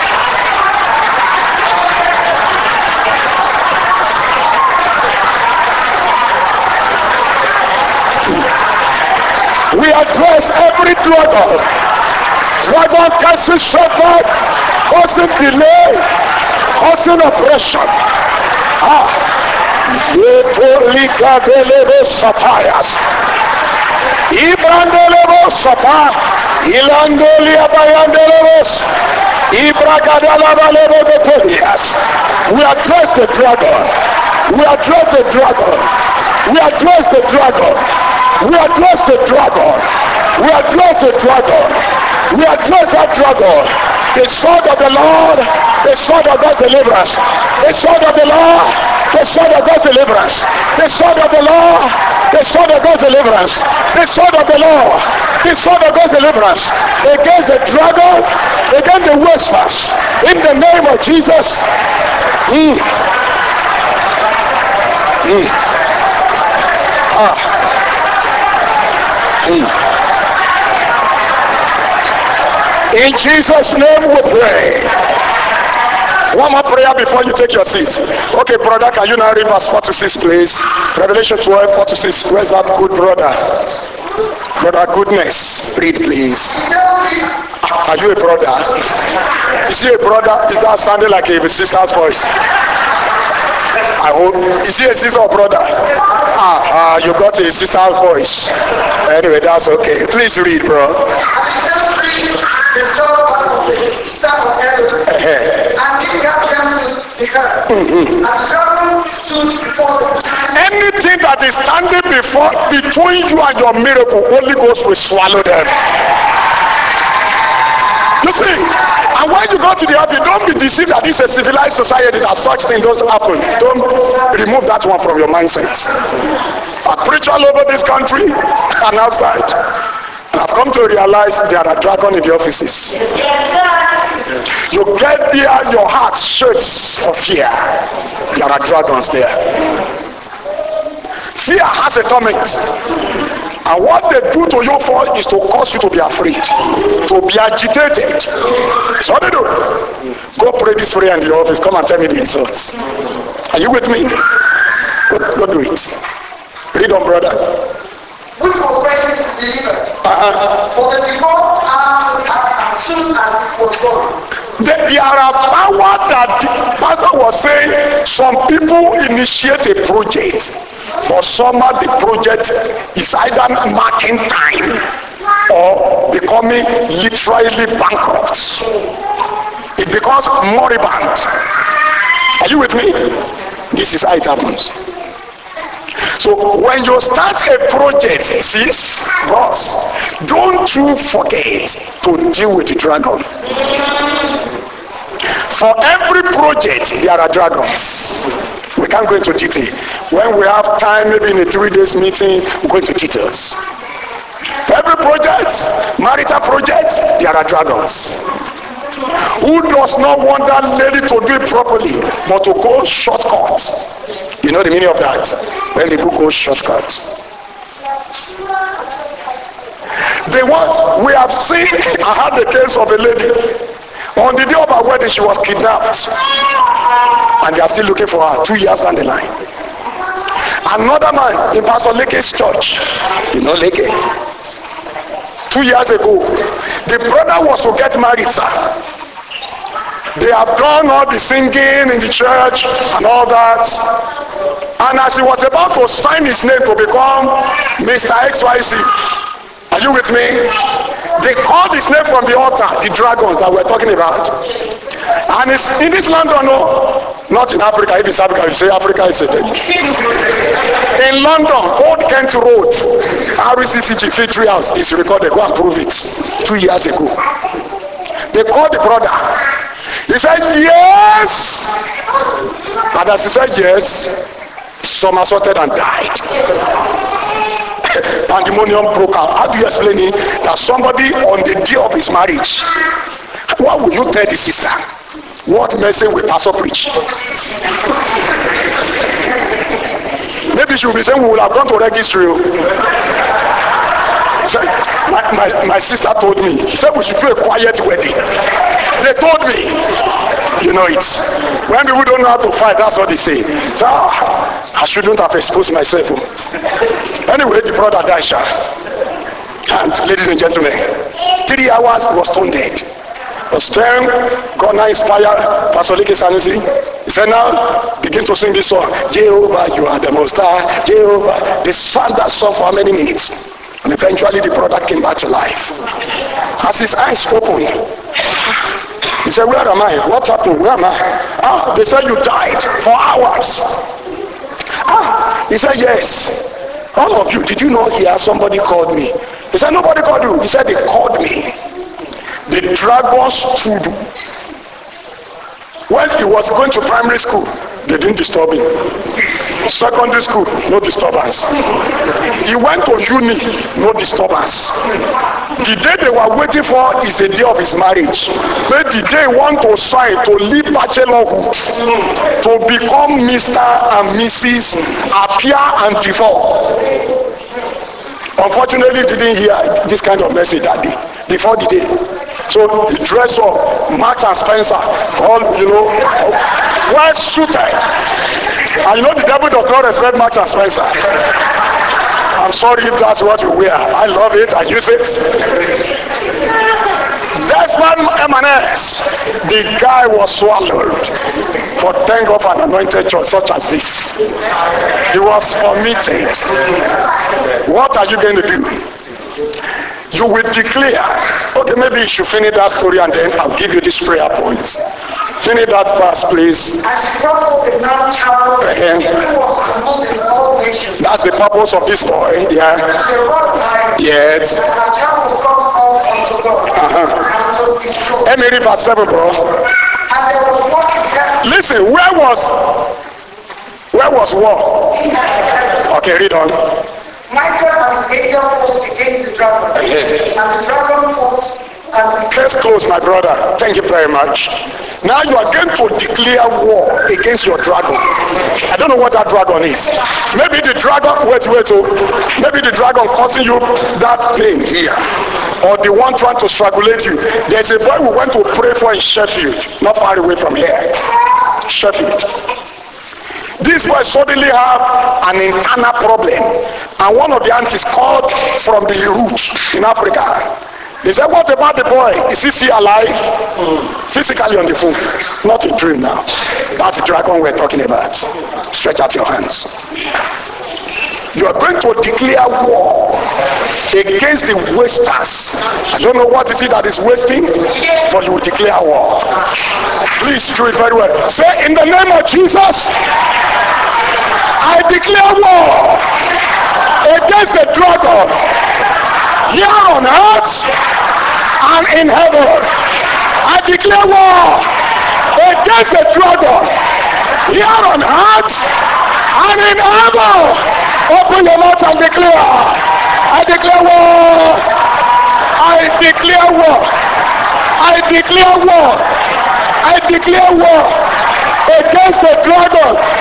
[SPEAKER 1] We address every dragon. Dragon causing setback, causing delay, causing oppression. Ah, Yetolika delebo sapayas. Ibrandelebo sapa. Ilandolia bayandelebos. Ibragadalabalebo betelias. We address the dragon. We address the dragon. We address the dragon. We address the dragon. We address the dragon. We address that dragon. The sword of the Lord, the sword of God's deliverance. The sword of the Lord, the sword of God's deliverance. The sword of the Lord, the sword of God's deliverance. The sword of the Lord, the sword of God's deliverance. Against the dragon, against the wasters. In the name of Jesus. Mm. Mm. Ah. In Jesus' name we pray. One more prayer before you take your seat. Okay, brother, can you now read verse four to six, please? Revelation twelve, four to six. Where's that good brother? Brother Goodness. Read, please. Are you a brother? Is he a brother? Is that sounding like a sister's voice? I hope. Is he a sister or brother? Ah, ah, you got a sister's voice. Anyway, that's okay. Please read, bro. Anything that is standing before between you and your miracle, Holy Ghost will swallow them. You see, and when you go to the office, don't be deceived that this is a civilized society that such things don't happen. Don't remove that one from your mindset. I preach all over this country and outside. And I've come to realize there are dragons in the offices. You get there, your heart shakes for fear. There are dragons there. Fear has a torment. And what they do to you for is to cause you to be afraid, to be agitated. That's what they do. Go pray this prayer in the office. Come and tell me the results. Are you with me? Go, go do it. Read on, brother.
[SPEAKER 3] Which was ready to be delivered.
[SPEAKER 1] Uh-huh.
[SPEAKER 3] For the before and as soon as it was born.
[SPEAKER 1] There, there are power that the pastor was saying. Some people initiate a project, but somehow the project is either marking time or becoming literally bankrupt. It becomes moribund. Are you with me? This is how it happens. So when you start a project, sis, boss, don't you forget to deal with the dragon. For every project, there are dragons. We can't go into detail. When we have time, maybe in a three days meeting, we go into details. For every project, marital project, there are dragons. Who does not want that lady to do it properly, but to go shortcut? You know the meaning of that? When people go shortcut. They want, we have seen, I had the case of a lady. On the day of her wedding, she was kidnapped. And they are still looking for her two years down the line. Another man in Pastor Leke's church, you know Leke, two years ago, the brother was to get married, sir. They have done all the singing in the church and all that. And as he was about to sign his name to become Mister X Y Z, are you with me? They called his name from the altar, the dragons that we're talking about. And it's in this land, no, not in Africa. If it's Africa, you say Africa is a dead. In London, Old Kent Road, R C C G Victory House is recorded. Go and prove it. Two years ago. They called the brother. He said, yes. And as he said, yes, somersaulted and died. Pandemonium broke out. How do you explain it? That somebody on the day of his marriage, what will you tell the sister? What message will pastor preach? Maybe she will be saying, we will have gone to registry. So, my, my, my sister told me, she said we should do a quiet wedding. They told me, you know it. When people don't know how to fight, that's what they say. So, oh, I shouldn't have exposed myself. Anyway, the brother died. And ladies and gentlemen, three hours was stone dead. The stone God now inspired Pastor Leke Sanusi. He said, now begin to sing this song. Jehovah, you are the most high. Jehovah. They sang that song for how many minutes? And eventually the brother came back to life. As his eyes opened, he said, where am I? What happened? Where am I? Ah, they said you died for hours. Ah, he said, yes. All of you, did you know here somebody called me? He said, nobody called you. He said, they called me. The dragon stood. When he was going to primary school, they didn't disturb him. Secondary school, no disturbance. He went to uni, no disturbance. The day they were waiting for is the day of his marriage. But the day he want to sign to leave bachelorhood, to become Mister and Missus appear and divorce. Unfortunately, he didn't hear this kind of message that day, before the day. So you dress up, Marks and Spencer, all, you know, well suited. And you know the devil does not respect Marks and Spencer. I'm sorry if that's what you wear. I love it, I use it. Desmond M and S, the guy was swallowed. But thank God for an anointed church such as this. He was vomited. What are you going to do? You will declare. Okay, maybe you should finish that story and then I'll give you this prayer point. Finish that verse, please.
[SPEAKER 3] As he brought forth the man child,
[SPEAKER 1] Uh-huh.
[SPEAKER 3] who was among the all nations.
[SPEAKER 1] That's the purpose of this boy. Yeah.
[SPEAKER 3] They brought him,
[SPEAKER 1] Yes.
[SPEAKER 3] and the child was brought up unto God,
[SPEAKER 1] Uh-huh.
[SPEAKER 3] and to his throne.
[SPEAKER 1] Let me read verse seven, bro.
[SPEAKER 3] And there was war in heaven.
[SPEAKER 1] Listen, where was where was war? Okay, read on.
[SPEAKER 3] Michael and his angel fought against the dragon,
[SPEAKER 1] Uh-huh.
[SPEAKER 3] and the dragon fought and his
[SPEAKER 1] Let's close, my brother. Thank you very much. Now you are going to declare war against your dragon. I don't know what that dragon is. Maybe the dragon, wait, wait, oh, maybe the dragon causing you that pain here. Or the one trying to strangulate you. There's a boy we went to pray for in Sheffield, not far away from here. Sheffield. This boy suddenly have an internal problem. And one of the aunties called from the roots in Africa. They said, what about the boy? Is he still alive? Mm. Physically on the phone. Not a dream now. That's the dragon we're talking about. Stretch out your hands. You are going to declare war against the wasters. I don't know what is it that is wasting, but you will declare war. Please do it very well. Say, in the name of Jesus, I declare war against the dragon here on earth and in heaven. I declare war against the dragon here on earth and in heaven. Open your mouth and declare. I declare war. I declare war. I declare war. I declare war against the dragon.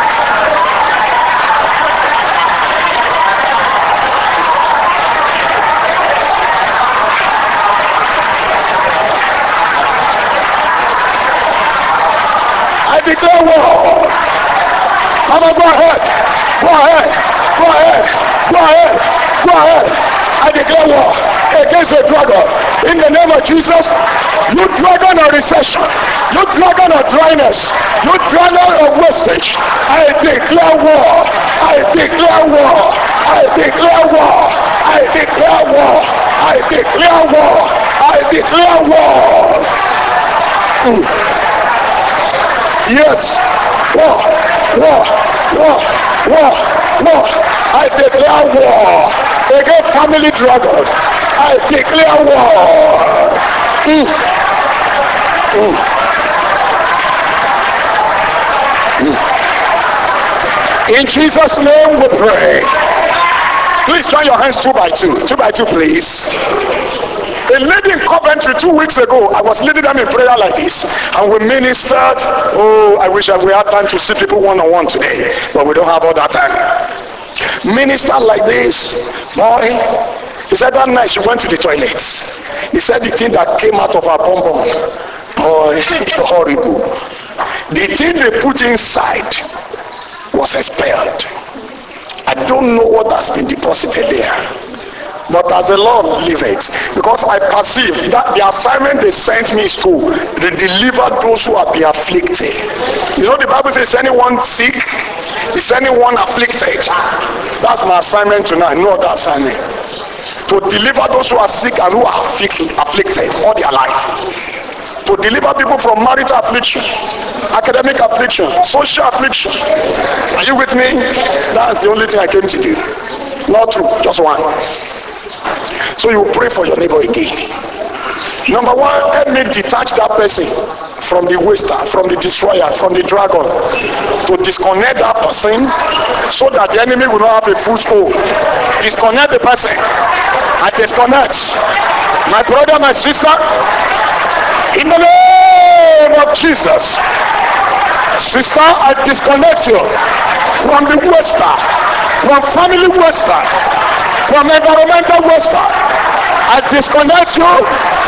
[SPEAKER 1] I declare war. Come on, go ahead. Go ahead. Go ahead. Go ahead. Go ahead. I declare war against the dragon. In the name of Jesus, you dragon of recession, you dragon of dryness, you dragon of wastage, I declare war. I declare war. I declare war. I declare war. I declare war. I declare war. Mm. Yes. War. War. War. War. War. I declare war against family dragon. I declare war. Mm. Mm. Mm. In Jesus' name we pray. Please join your hands two by two. Two by two, please. A lady in Coventry two weeks ago, I was leading them in prayer like this, and we ministered. Oh, I wish we had time to see people one-on-one today, but we don't have all that time. Minister like this, boy. He said that night she went to the toilet. He said the thing that came out of her bum bum, boy, horrible. The thing they put inside was expelled. I don't know what has been deposited there. But as the Lord liveth, because I perceive that the assignment they sent me is to deliver those who have been afflicted. You know the Bible says, is anyone sick? Is anyone afflicted? That's my assignment tonight, no other assignment. To deliver those who are sick and who are afflicted all their life. To deliver people from marital affliction, academic affliction, social affliction. Are you with me? That's the only thing I came to do. Not two, just one. So you pray for your neighbor again. Number one, help me detach that person from the waster, from the destroyer, from the dragon. To disconnect that person so that the enemy will not have a foothold. Disconnect the person. I disconnect. My brother, my sister, in the name of Jesus. Sister, I disconnect you from the waster, from family waster, from environmental waster. I disconnect you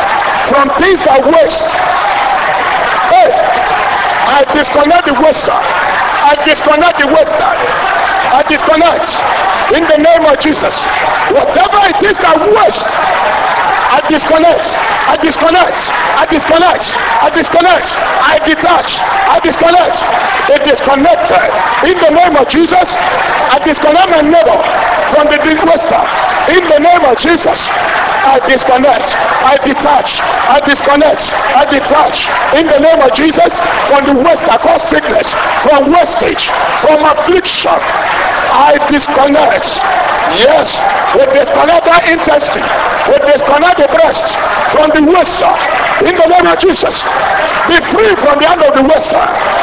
[SPEAKER 1] from things that waste. Hey, I disconnect the waster. I disconnect the waster. I disconnect in the name of Jesus. Whatever it is that wastes, I disconnect. I disconnect. I disconnect. I disconnect. I detach. I disconnect. It disconnected in the name of Jesus. I disconnect my neighbor from the waster in the name of Jesus. I disconnect. I detach. I disconnect. I detach in the name of Jesus from the waste that causes sickness, from wastage, from affliction. I disconnect. Yes, we disconnect that intestine. We disconnect the breast from the waster in the name of Jesus. Be free from the hand of the waster.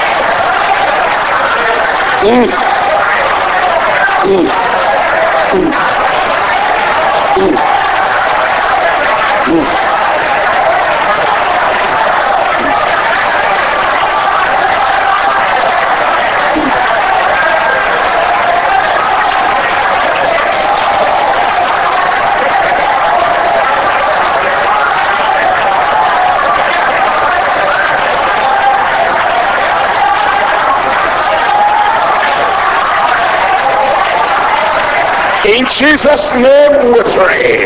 [SPEAKER 1] Mm. Mm. Mm. Mm. Mm. In Jesus' name we pray.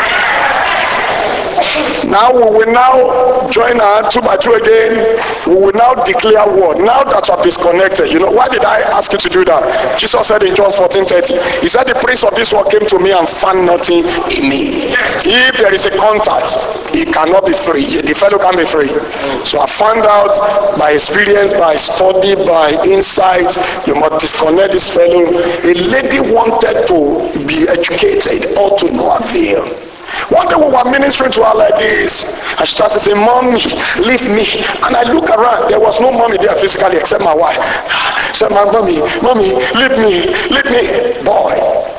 [SPEAKER 1] Now we will now join our two by two again. We will now declare word. Now that you are disconnected. You know, why did I ask you to do that? Jesus said in John fourteen thirty, he said the prince of this world came to me and found nothing in me. If there is a contact, he cannot be free. The fellow can be free. So I found out by experience, by study, by insight, you must disconnect this fellow. A lady wanted to be educated, all to no avail. One day we were ministering to her like this, and she starts to say, "Mommy, leave me." And I look around, there was no mommy there physically except my wife. I said, "My mommy, mommy, leave me, leave me." Boy,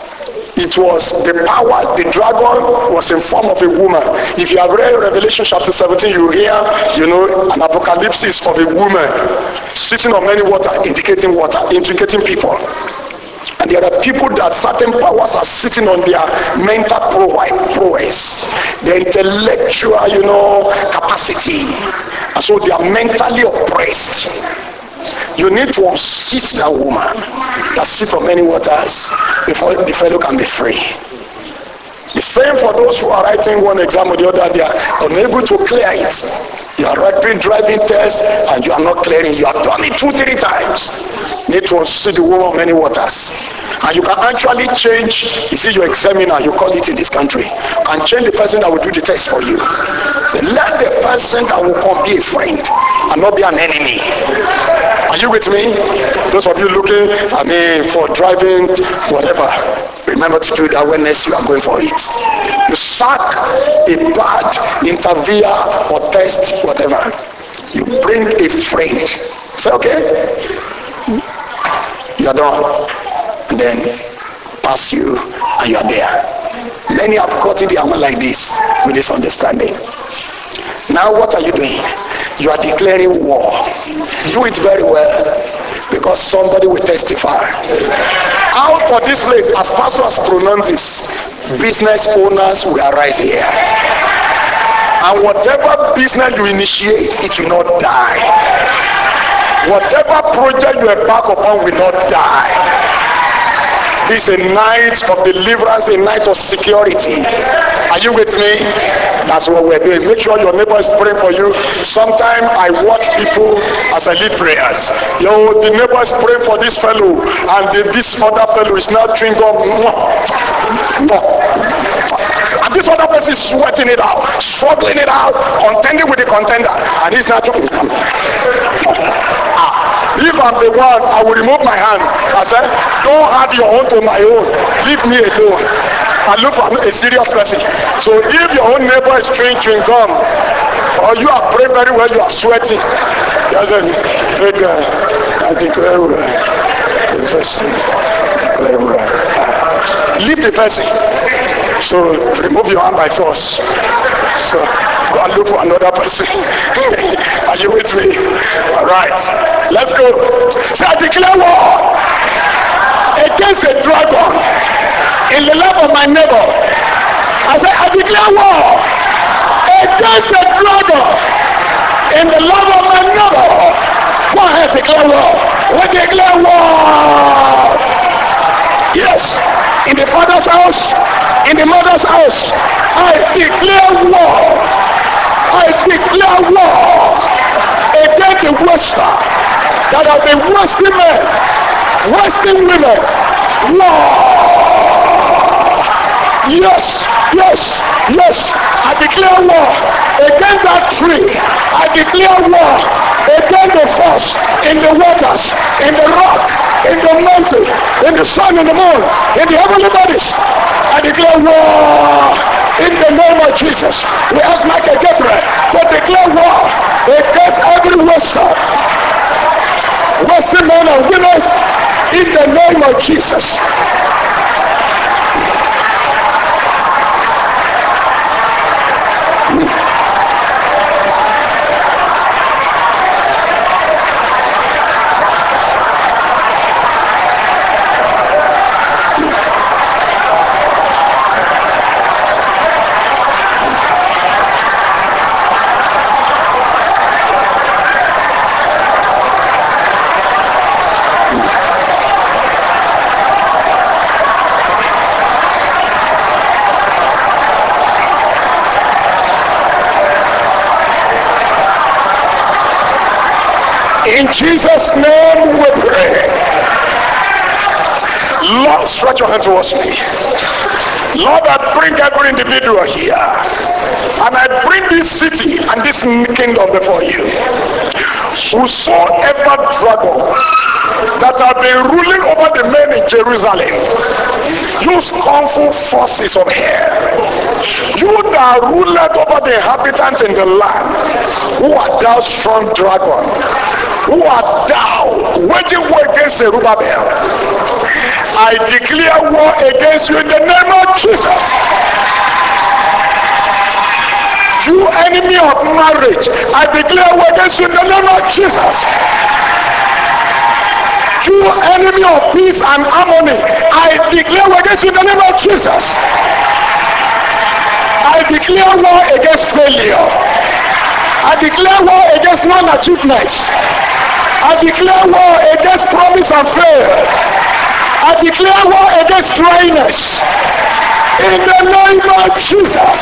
[SPEAKER 1] it was the power. The dragon was in form of a woman. If you have read Revelation chapter seventeen, you hear, you know, an apocalypse of a woman sitting on many water, indicating water, indicating people. And there are people that certain powers are sitting on their mental prowess, their intellectual, you know, capacity. And so they are mentally oppressed. You need to unseat that woman that sits on many waters before the fellow can be free. The same for those who are writing one exam or the other, they are unable to clear it. You are writing driving test and you are not clearing. You have done it two, three times. You need to see the woman of many waters. And you can actually change, you see your examiner, you call it in this country, and change the person that will do the test for you. So let the person that will come be a friend and not be an enemy. Are you with me? Those of you looking, I mean, for driving, whatever, remember to do that when next you are going for it. You sack a bad interviewer or test, whatever. You bring a friend. Say, okay, you are done. And then pass you and you are there. Many have caught in the armor like this with this understanding. Now what are you doing? You are declaring war. Do it very well, because somebody will testify. Out of this place, as pastor has pronounced this, business owners will arise here. And whatever business you initiate, it will not die. Whatever project you embark upon will not die. This is a night of deliverance, a night of security. Are you with me? That's what we're doing. Make sure your neighbor is praying for you. Sometimes I watch people as I lead prayers. Yo, the neighbor is praying for this fellow, and the, this other fellow is now chewing gum. And this other person is sweating it out, struggling it out, contending with the contender, and he's not chewing gum. If I'm the one, I will remove my hand. I said, don't add your own to my own. Leave me alone. I look for a serious person. So if your own neighbor is chewing chewing gum, or you are praying very well, you are sweating, just say, hey God, I declare right. Leave the person. So remove your hand by force. So go and look for another person. Are you with me? All right, let's go. So I declare war against the dragon in the life of my neighbor. I say I declare war against the dragon in the love of my neighbor. Go ahead, declare war. We declare war. Yes, in the father's house, in the mother's house, I declare war. I declare war against the waster that have been wasting men, wasting women. War. Yes, yes, yes. I declare war against that tree. I declare war against the force in the waters, in the rock, in the mountain, in the sun, in the moon, in the heavenly bodies. I declare war in the name of Jesus. We ask Michael Gabriel to declare war against every waster, wasting men and women in the name of Jesus. In Jesus' name we pray. Lord, stretch your hand towards me. Lord, I bring every individual here. And I bring this city and this kingdom before you. Whosoever dragon that have been ruling over the men in Jerusalem, you scornful forces of hell, you that ruled over the inhabitants in the land, who art thou strong dragon? Who art thou waging war against Zerubbabel? I declare war against you in the name of Jesus. You enemy of marriage, I declare war against you in the name of Jesus. You enemy of peace and harmony, I declare war against you in the name of Jesus. I declare war against failure. I declare war against non-achievements. I declare war against promise and fail. I declare war against dryness. In the name of Jesus.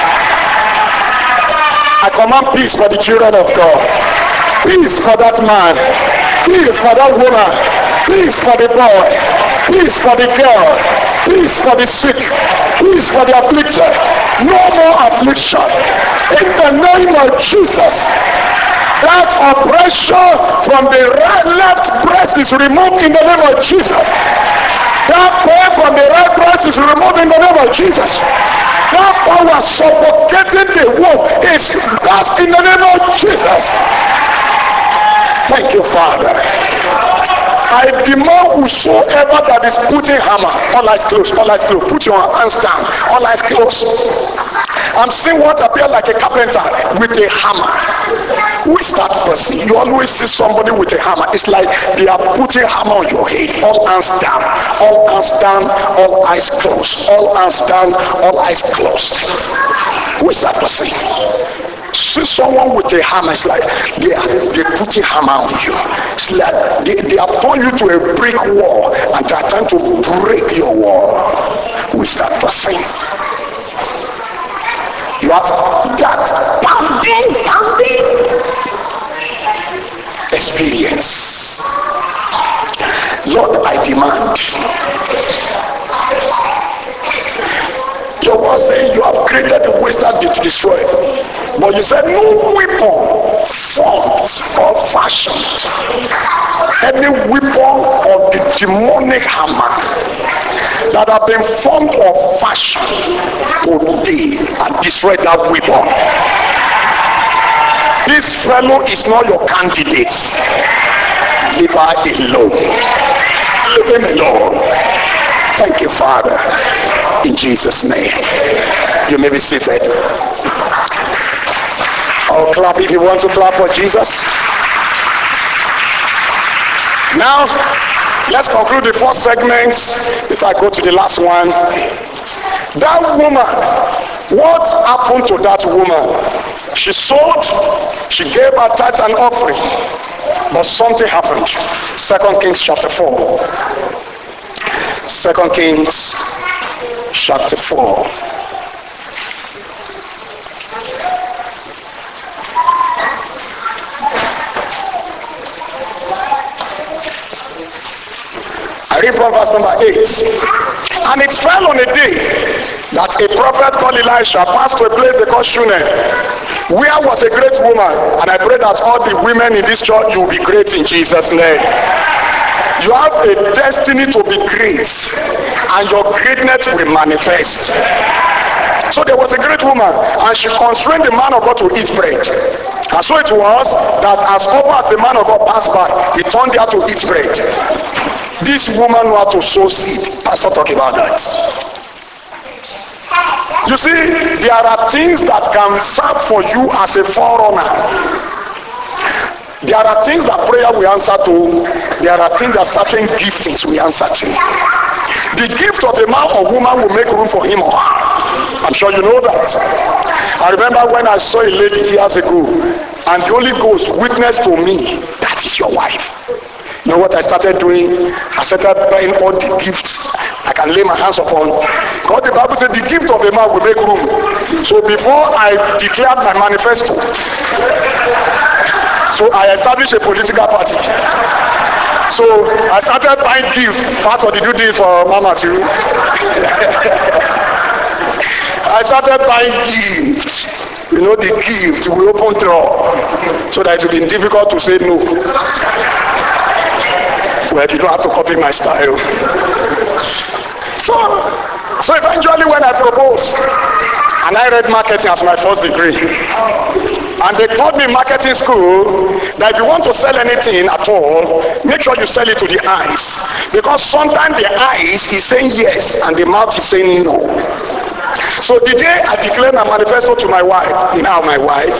[SPEAKER 1] I command peace for the children of God. Peace for that man. Peace for that woman. Peace for the boy. Peace for the girl. Peace for the sick. Peace for the afflicted. No more affliction. In the name of Jesus. That oppression from the right, left breast is removed in the name of Jesus. That pain from the right breast is removed in the name of Jesus. That power suffocating the womb is cast in the name of Jesus. Thank you, Father. I demand whosoever that is putting hammer, all eyes closed, all eyes closed, put your hands down, all eyes closed. I'm seeing what appears like a carpenter with a hammer. Who is that person? You always see somebody with a hammer. It's like they are putting hammer on your head. All hands down, all hands down, all eyes closed, all hands down, all eyes closed. Who is that person? See someone with a hammer, it's like they are they put a hammer on you. It's like they, they have turned you to a brick wall and they are trying to break your wall. Who is that person? You have that pounding, pounding experience. Lord, I demand. Your word saying you have created the wasteland to destroy. But you said no weapon formed or fashioned, any weapon of the demonic hammer that have been formed or fashioned today and destroy that weapon. This fellow is not your candidate. Leave her alone. Leave him alone. Thank you, Father. In Jesus' name. You may be seated. I'll clap if you want to clap for Jesus. Now, let's conclude the first segment. If I go to the last one. That woman What happened to that woman? She sold, she gave her tithe and offering, but something happened. Second Kings chapter four. Second Kings chapter four. I read from verse number eight. And it fell on a day that a prophet called Elisha passed to a place they called Shunem, where was a great woman. And I pray that all the women in this church, you will be great in Jesus' name. You have a destiny to be great, and your greatness will manifest. So there was a great woman, and she constrained the man of God to eat bread. And so it was that as often as the man of God passed by, he turned there to eat bread. This woman knew how to sow seed. Pastor talk about that. You see, there are things that can serve for you as a forerunner. There are things that prayer will answer to. There are things that certain giftings will answer to. The gift of a man or woman will make room for him or her. I'm sure you know that. I remember when I saw a lady years ago, and the Holy Ghost witnessed to me, that is your wife. You know what I started doing? I started buying all the gifts I can lay my hands upon. God, the Bible said the gift of a man will make room. So before I declared my manifesto, so I established a political party. So I started buying gifts. Pastor, did you do it for Mama too? I started buying gifts. You know, the gift will open door so that it will be difficult to say no. Well, you don't have to copy my style. So, so eventually when I proposed, and I read marketing as my first degree, and they taught me in marketing school that if you want to sell anything at all, make sure you sell it to the eyes. Because sometimes the eyes is saying yes, and the mouth is saying no. So the day I declared my manifesto to my wife, now my wife,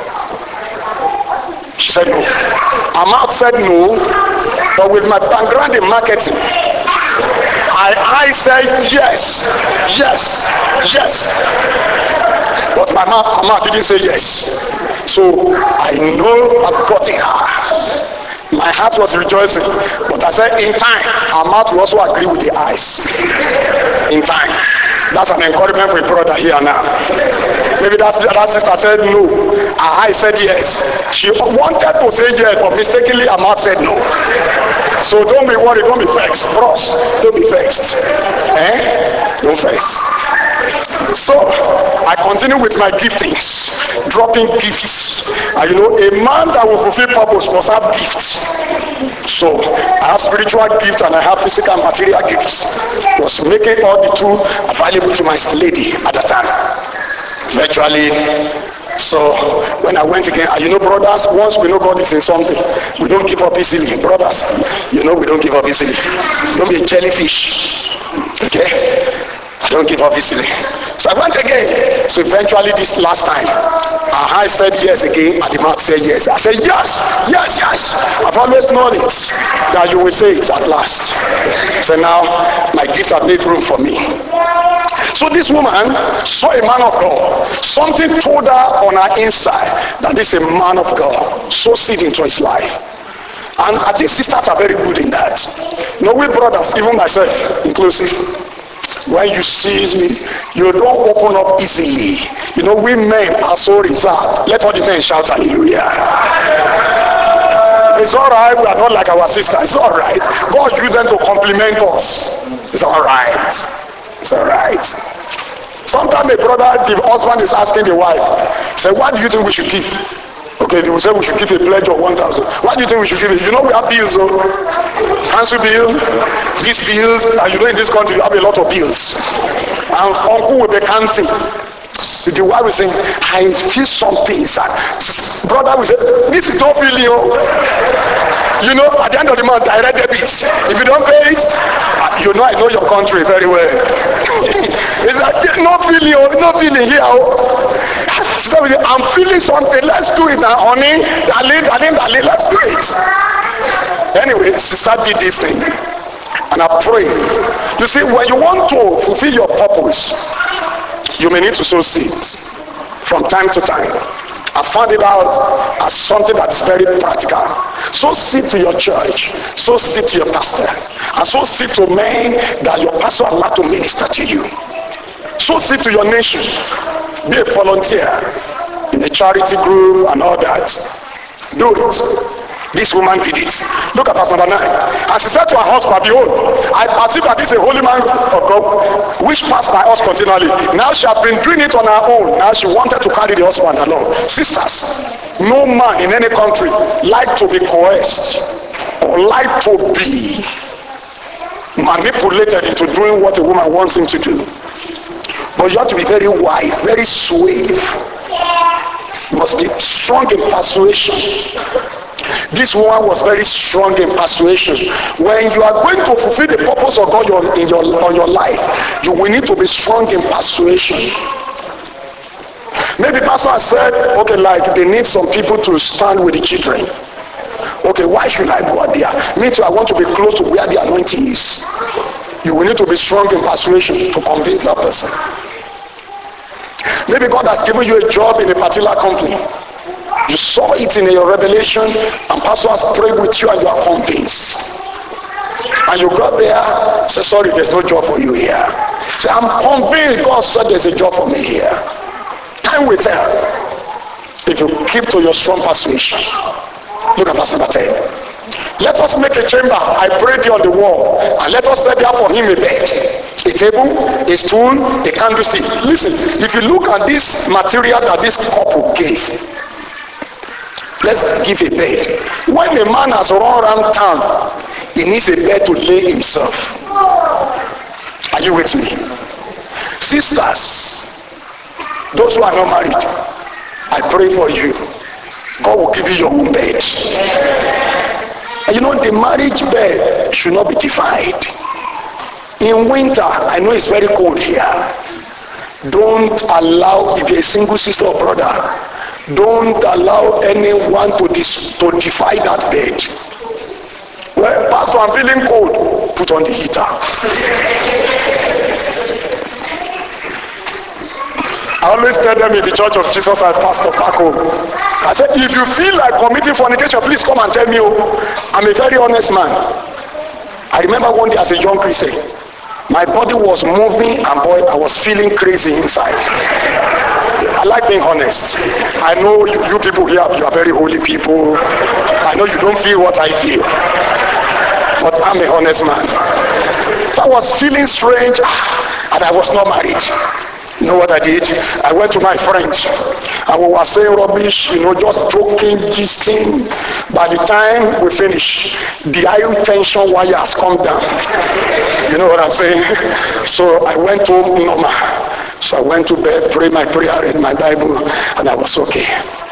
[SPEAKER 1] she said no. Her mouth said no, but with my background in marketing, I, I said yes, yes, yes. But my mouth, her mouth didn't say yes. So I know I've gotten her. My heart was rejoicing, but I said in time, her mouth will also agree with the eyes. In time. That's an encouragement for a brother here now. Maybe that's, that sister said no. Her eyes said yes. She wanted to say yes, but mistakenly her mouth said no. So don't be worried, don't be vexed. Bros, don't be vexed. Eh? Don't vex. So I continue with my giftings, dropping gifts. And you know, a man that will fulfill purpose must have gifts. So I have spiritual gifts and I have physical and material gifts. I was making all the two available to my lady at the time. Eventually, so when I went again, you know, brothers, once we know God is in something, we don't give up easily. Brothers, you know we don't give up easily. Don't be a jellyfish. Okay? I don't give up easily. So I went again. So eventually this last time, I said yes again, and the mouth said yes. I said yes, yes, yes. I've always known it, that you will say it at last. So now, my gift have made room for me. So this woman saw a man of God. Something told her on her inside that this is a man of God. So seed into his life. And I think sisters are very good in that. No, we brothers, even myself inclusive, when you see me, you don't open up easily. You know, we men are so reserved. Let all the men shout hallelujah. It's all right. We are not like our sister. It's all right. God used them to compliment us. It's all right. It's all right. Sometimes a brother, the husband is asking the wife, say, what do you think we should give? Okay, they will say we should give a pledge of one thousand. What do you think we should give it? You know we have bills, so council bill, these bills, and you know in this country you have a lot of bills. And uncle will be counting. The wife will say, I feel something inside. Brother will say, this is not feeling, oh. You know, at the end of the month, direct debits. If you don't pay it, you know I know your country very well. It's like, no feeling, oh, no feeling here, oh. So I'm feeling something, let's do it now, honey, darling, darling, darling, let's do it. Anyway, sister did this thing, and I pray. You see, when you want to fulfill your purpose, you may need to sow seeds from time to time. I found it out as something that is very practical. Sow seed to your church, sow seed to your pastor, and sow seed to men that your pastor allowed to minister to you. Sow seed to your nation. Be a volunteer in a charity group and all that. Do it. This woman did it. Look at verse number nine. And she said to her husband, behold, I perceive that this is a holy man of God, which passed by us continually. Now she has been doing it on her own. Now she wanted to carry the husband along. Sisters, no man in any country like to be coerced or like to be manipulated into doing what a woman wants him to do. But you have to be very wise, very suave. You must be strong in persuasion. This woman was very strong in persuasion. When you are going to fulfill the purpose of God in your, on your life, you will need to be strong in persuasion. Maybe pastor has said, okay, like they need some people to stand with the children. Okay, why should I go out there? Me too, I want to be close to where the anointing is. You will need to be strong in persuasion to convince that person. Maybe God has given you a job in a particular company. You saw it in your revelation, and pastor has prayed with you and you are convinced. And you got there, say, sorry, there's no job for you here. Say, I'm convinced God said there's a job for me here. Time will tell. If you keep to your strong persuasion. Look at verse number ten. Let us make a chamber, I pray thee, on the wall, and let us set there for him a bed, a table, a stool, a candlestick. Listen, if you look at this material that this couple gave, let's give a bed. When a man has run around town, he needs a bed to lay himself. Are you with me? Sisters, those who are not married, I pray for you. God will give you your own bed. And you know, the marriage bed should not be divided. In winter, I know it's very cold here. Don't allow, if you're a single sister or brother, don't allow anyone to, dis, to defy that bed. Well, pastor, I'm feeling cold. Put on the heater. I always tell them in the Church of Jesus I pastor back home. I said, if you feel like committing fornication, please come and tell me. Oh, I'm a very honest man. I remember one day as a young Christian, my body was moving and boy, I was feeling crazy inside. I like being honest. I know you, you people here, you are very holy people. I know you don't feel what I feel. But I'm a honest man. So I was feeling strange and I was not married. You know what I did? I went to my friends and we were saying rubbish, you know, just joking, gisting. By the time we finished, the high tension wire has come down. You know what I'm saying? So I went home normal. So I went to bed, prayed my prayer, read my Bible, and I was okay.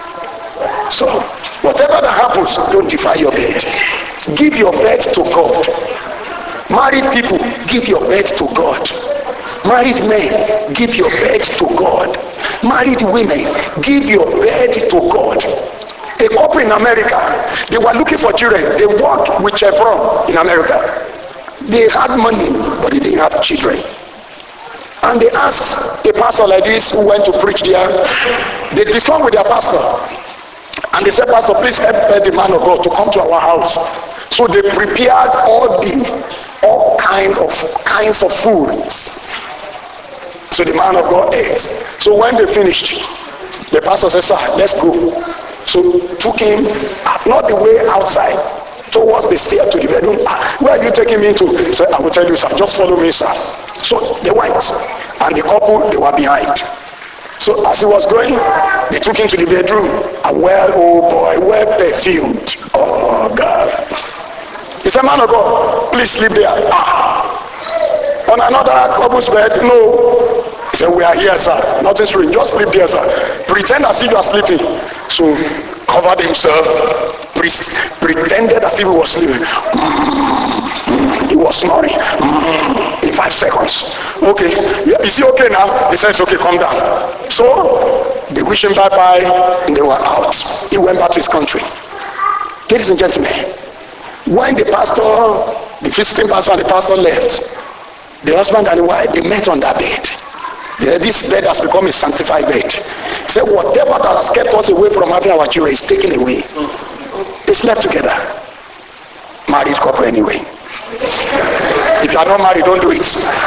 [SPEAKER 1] So whatever that happens, don't defy your bed. Give your bed to God. Married people, give your bed to God. Married men, give your bed to God. Married women, give your bed to God. A couple in America, they were looking for children. They worked with Chevron in America. They had money, but they didn't have children. And they asked a pastor like this who went to preach there. They discussed with their pastor. And they said, Pastor, please help the man of God to come to our house. So they prepared all the all kind of kinds of foods. So the man of God ate. So when they finished, the pastor said, sir, let's go. So took him, not the way outside, towards the stair to the bedroom. Ah, where are you taking me to? He said, I will tell you, sir. Just follow me, sir. So they went. And the couple, they were behind. So as he was going, they took him to the bedroom. And well, oh boy, well perfumed. Oh God. He said, man of God, please sleep there. Ah. On another couple's bed, no. He said, we are here, sir. Nothing strange. Just sleep there, sir. Pretend as if you are sleeping. So covered himself, pre- pretended as if he was sleeping. Mm-hmm. He was snoring. Mm-hmm. In five seconds. Okay. Is he okay now? He says, okay, calm down. So they wish him bye-bye and they were out. He went back to his country. Ladies and gentlemen, when the pastor, the visiting pastor and the pastor left, the husband and the wife, they met on that bed. Yeah, this bed has become a sanctified bed. He said, whatever that has kept us away from having our children is taken away. They slept together. Married couple anyway. If you are not married, don't do it.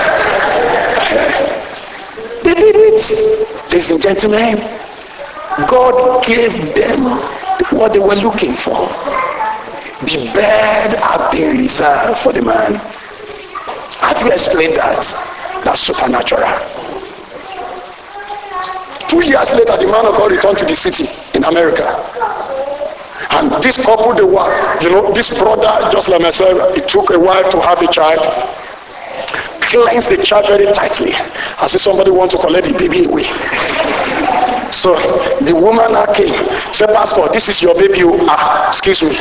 [SPEAKER 1] They did it. Ladies and gentlemen, God gave them what they were looking for. The bed had been reserved for the man. How do you explain that? That's supernatural. Two years later, the man of God returned to the city in America. And this couple, they were, you know, this brother, just like myself, it took a while to have a child. Cleansed the child very tightly. As if somebody want to collect the baby away. So the woman now came, said, Pastor, this is your baby. Ah, excuse me.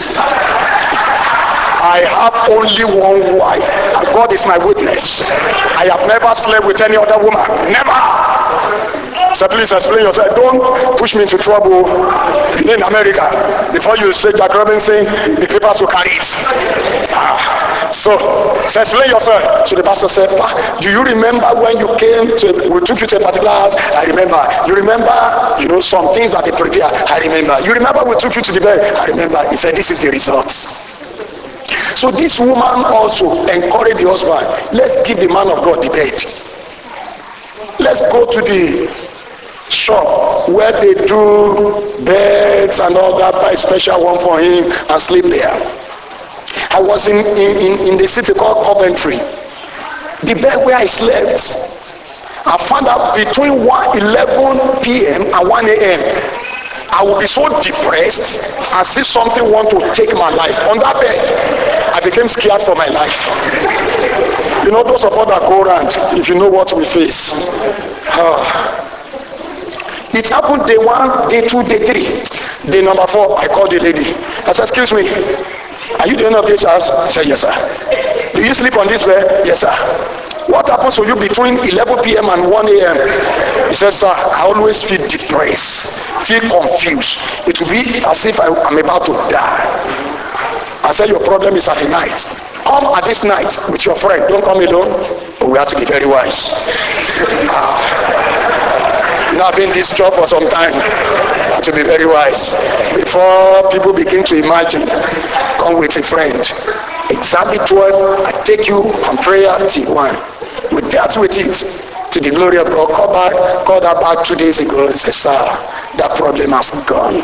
[SPEAKER 1] I have only one wife, and God is my witness. I have never slept with any other woman. Never. So please explain yourself. Don't push me into trouble in America. Before you say Jack Robinson, the papers will carry it. Ah. So, so explain yourself. So the pastor said, do you remember when you came to, we took you to a particular house? I remember. You remember, you know, some things that they prepare? I remember. You remember we took you to the bed? I remember. He said, this is the result. So this woman also encouraged the husband. Let's give the man of God the bed. Let's go to the shop where they do beds and all that, buy a special one for him and sleep there. I was in, in, in the city called Coventry. The bed where I slept, I found out between one eleven p.m. and one a.m. I will be so depressed and see something want to take my life. On that bed, I became scared for my life. You know, those of us that go around, if you know what we face. Uh, it happened day one, day two, day three. Day number four, I called the lady. I said, excuse me, are you the owner of this house? I said, yes, sir. Do you sleep on this bed? Yes, sir. What happens to you between eleven p.m. and one a.m.? He says, sir, I always feel depressed, feel confused. It will be as if I, I'm about to die. I said, your problem is at the night. Come at this night with your friend. Don't come alone. But we have to be very wise. Uh, you know, I've been in this job for some time. I have to be very wise. Before people begin to imagine, come with a friend. Exactly twelve, I take you on prayer till one. We dealt with it to the glory of God. Call back, called her back two days ago and said, sir, that problem has gone.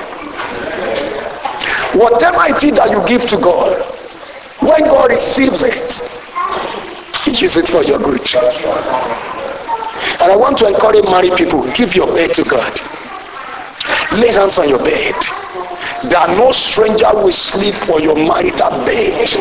[SPEAKER 1] Whatever it is that you give to God, when God receives it, He uses it for your good. And I want to encourage married people, give your bed to God. Lay hands on your bed. That no stranger will sleep on your marital bed.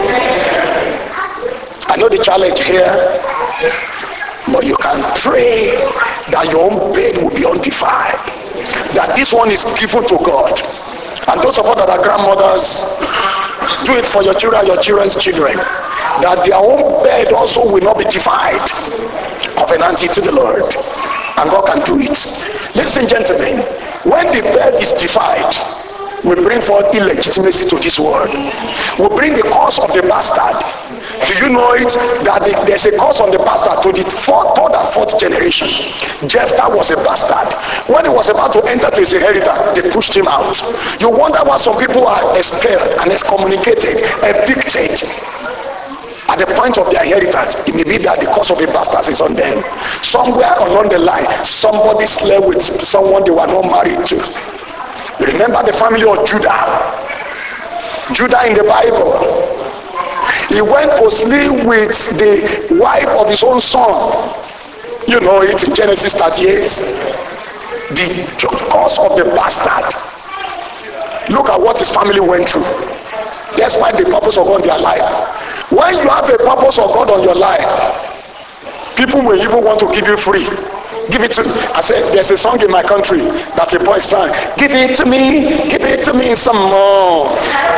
[SPEAKER 1] I know the challenge here, but you can pray that your own bed will be undefiled. That this one is given to God. And those of us that are grandmothers, do it for your children, your children's children. That their own bed also will not be defiled. Covenant it to the Lord. And God can do it. Ladies and gentlemen, when the bed is defiled, we bring forth illegitimacy to this world. We bring the curse of the bastard. Do you know it? That there's a curse on the bastard to the fourth, third and fourth generation. Jephthah was a bastard. When he was about to enter to his inheritance, they pushed him out. You wonder why some people are expelled and excommunicated, evicted. At the point of their inheritance, it may be that the curse of the bastards is on them. Somewhere along the line, somebody slept with someone they were not married to. Remember the family of Judah. Judah in the Bible. He went to sleep with the wife of his own son. You know it in Genesis thirty-eight. The curse of the bastard. Look at what his family went through. Despite the purpose of God in their life. When you have a purpose of God on your life, people will even want to give you free. Give it to me. I said, there's a song in my country that a boy sang. Give it to me, give it to me some more.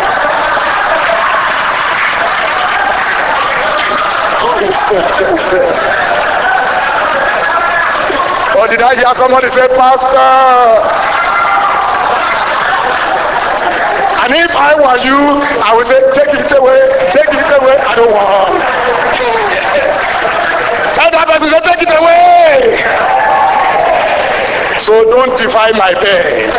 [SPEAKER 1] Or did I hear somebody say, Pastor? And if I were you, I would say, take it away, take it away. I don't want. Tell that person, say, take it away. oh, don't divide my bed.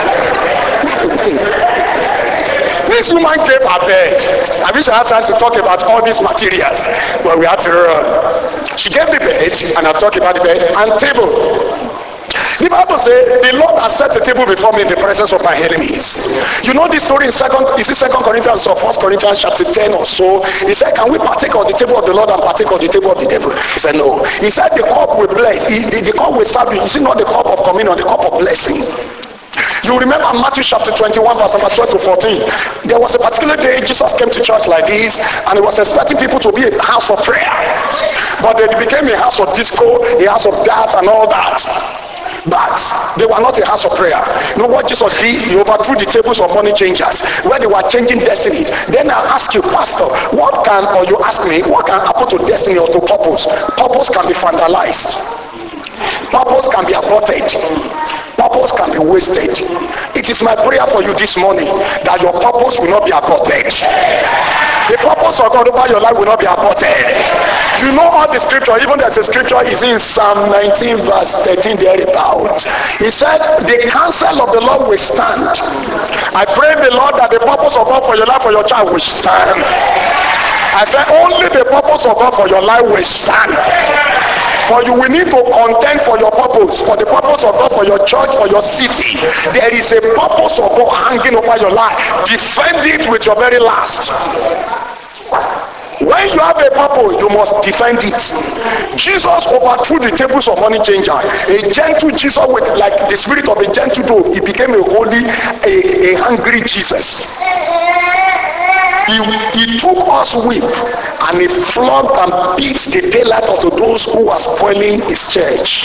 [SPEAKER 1] This woman gave her bed. I wish I had time to talk about all these materials, but we had to run. She gave the bed, and I'll talk about the bed, and table. The Bible says, the Lord has set a table before me in the presence of my enemies. You know this story in second, is it second Corinthians or first Corinthians chapter ten or so? He said, can we partake of the table of the Lord and partake of the table of the devil? He said, no. He said, the cup will bless. He, the, the cup will serve you. Is it not the cup of communion, the cup of blessing? You remember Matthew chapter twenty-one verse number twelve to fourteen. There was a particular day Jesus came to church like this, and he was expecting people to be a house of prayer. But it became a house of disco, a house of that and all that. But they were not a house of prayer. You know what Jesus did? He overthrew the tables of money changers where they were changing destinies. Then I ask you, Pastor, what can, or you ask me, what can happen to destiny or to purpose? Purpose can be vandalized. Purpose can be aborted. Purpose can be wasted. It is my prayer for you this morning that your purpose will not be aborted. The purpose of God over your life will not be aborted. You know all the scripture, even there's a scripture is in Psalm nineteen verse thirteen there about. He said, the counsel of the Lord will stand. I pray the Lord that the purpose of God for your life, for your child will stand. I said, only the purpose of God for your life will stand. But you will need to contend for your purpose, for the purpose of God, for your church, for your city. There is a purpose of God hanging over your life. Defend it with your very last. When you have a purpose, you must defend it. Jesus overthrew the tables of money changer. A gentle Jesus with like the spirit of a gentle dove. He became a holy, a, a hungry Jesus. He, he took us whip and he flogged and beat the daylight out of those who were spoiling his church.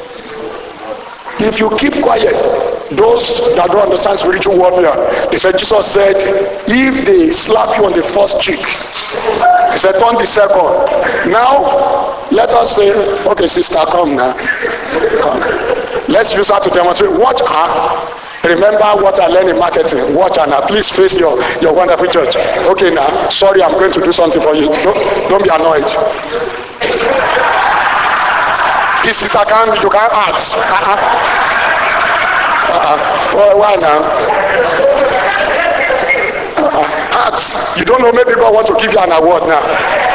[SPEAKER 1] If you keep quiet, those that don't understand spiritual warfare, they said, Jesus said, if they slap you on the first cheek, he said, turn the second. Now, let us say, okay, sister, come now. Come. Let's use her to demonstrate. Watch her. Remember what I learned in marketing. Watch her now. Please face your, your wonderful church. Okay now. Sorry, I'm going to do something for you. Don't, don't be annoyed. This sister can you can't ask. Uh-uh. Uh-uh. Well, why now? Uh-uh. Ask. You don't know, maybe God want to give you an award now.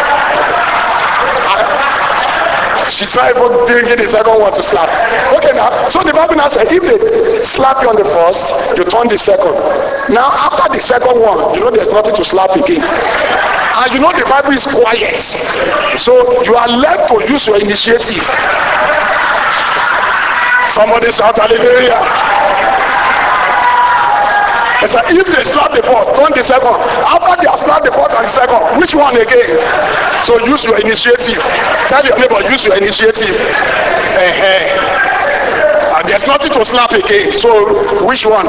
[SPEAKER 1] She's not even doing the second one to slap. Okay now, so the Bible now said, if they slap you on the first, you turn the second. Now after the second one, you know there's nothing to slap again. And you know the Bible is quiet. So you are left to use your initiative. Somebody shout hallelujah. I said, if they slap the fourth, turn the second. After they have slapped the fourth and the second, which one again? So use your initiative. Tell your neighbor, use your initiative. Uh-huh. And there's nothing to slap again. So which one?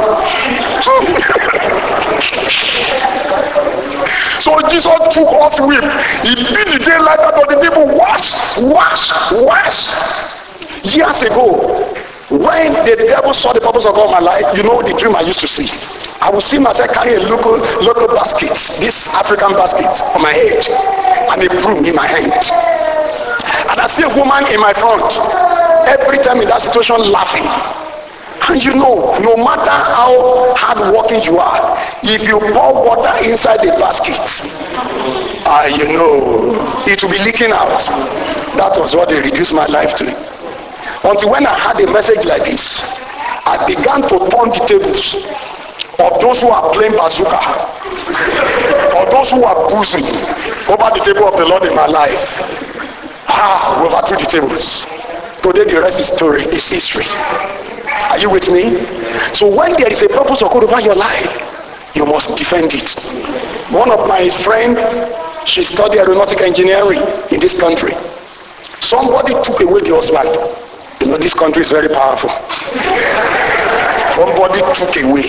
[SPEAKER 1] So Jesus took us whip. He beat the daylight out of the people. Wash, wash, wash. Years ago, when the devil saw the purpose of God in my life, you know the dream I used to see. I would see myself carry a local local basket, this African basket on my head, and a broom in my hand. And I see a woman in my front, every time in that situation laughing. And you know, no matter how hard working you are, if you pour water inside the basket, uh, you know, it will be leaking out. That was what they reduced my life to. Until when I had a message like this, I began to turn the tables of those who are playing bazooka, or those who are boozing over the table of the Lord in my life. Ah, we overthrew the tables. Today the rest is story, is history. Are you with me? So when there is a purpose of God over your life, you must defend it. One of my friends, she studied aeronautical engineering in this country. Somebody took away the husband. You know, this country is very powerful. Somebody took away.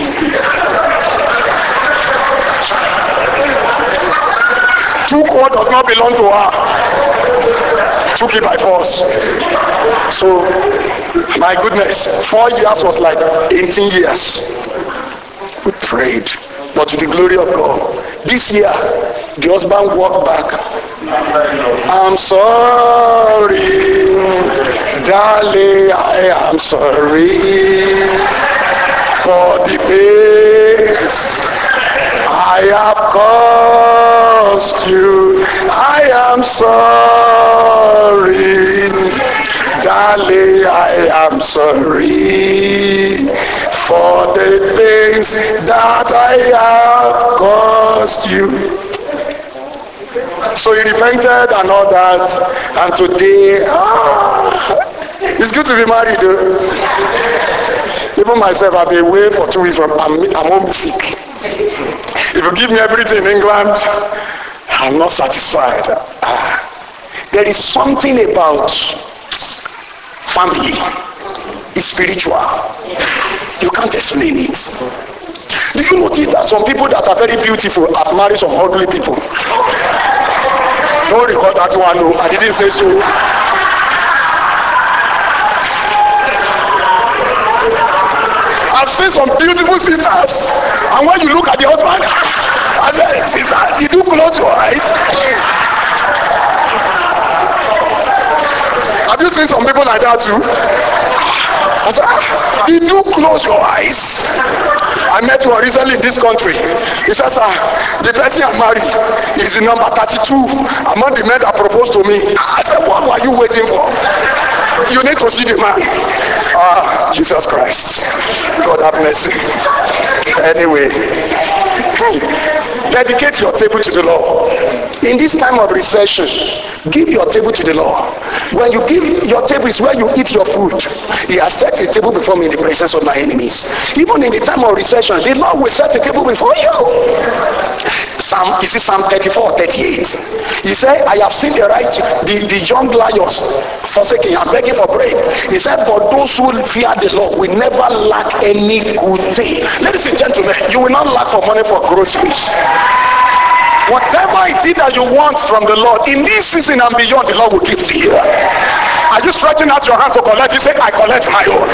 [SPEAKER 1] Took what does not belong to her. Took it by force. So, my goodness, four years was like eighteen years. We prayed, but to the glory of God. This year, the husband walked back. I'm sorry. Darling, I am sorry for the pains I have caused you. I am sorry. Darling, I am sorry for the things that I have caused you. So he repented and all that, and today, ah, it's good to be married though. Even myself, I've been away for two weeks from, I'm, I'm homesick. If you give me everything in England, I'm not satisfied. Ah, there is something about family. It's spiritual. You can't explain it. Do you notice that some people that are very beautiful have married some ugly people? Don't record that one, no. I didn't say so. I've seen some beautiful sisters, and when you look at the husband, I say, sister, did you close your eyes? Have you seen some people like that too? I said, ah, did you close your eyes? I met one recently in this country. He says, ah, the person I married is the number thirty-two among the men that proposed to me. I said, what were you waiting for? You need to see the man. Ah, Jesus Christ. God have mercy. Anyway, dedicate your table to the Lord. In this time of recession, give your table to the Lord. When you give your table is where you eat your food. He has set a table before me in the presence of my enemies. Even in the time of recession, the Lord will set a table before you. Psalm, you see Psalm thirty-four, thirty-eight. He said, I have seen the right, the, the young lions forsaking and begging for bread. He said, but those who fear the Lord will never lack any good thing. Ladies and gentlemen, you will not lack for money for groceries. Whatever it is that you want from the Lord, in this season and beyond, the Lord will give to you. Are you stretching out your hand to collect? You say, I collect my own.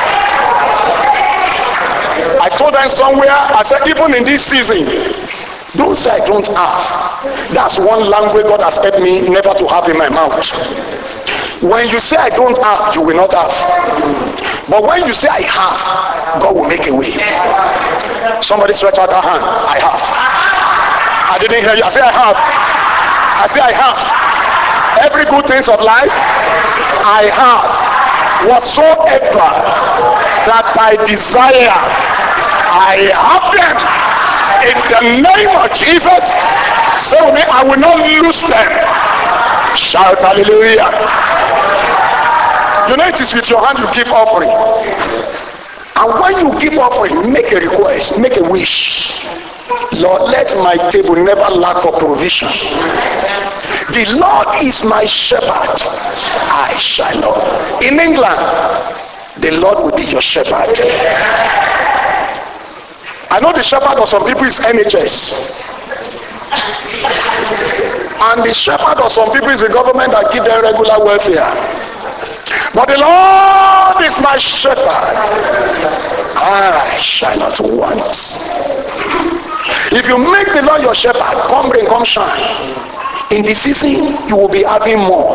[SPEAKER 1] I told them somewhere, I said, even in this season, don't say I don't have. That's one language God has helped me never to have in my mouth. When you say I don't have, you will not have. But when you say I have, God will make a way. Somebody stretch out their hand. I have. I didn't hear you. I say I have. I say I have. Every good things of life, I have. Whatsoever that I desire, I have them. In the name of Jesus, say with me, I will not lose them. Shout hallelujah. You know it is with your hand you give offering. And when you give offering, make a request, make a wish. Lord, let my table never lack for provision. The Lord is my shepherd, I shall not. In England, the Lord will be your shepherd. I know the shepherd of some people is N H S. And the shepherd of some people is the government that give them regular welfare. But the Lord is my shepherd, I shall not want. If you make the Lord your shepherd, come rain, come shine, in the season you will be having more.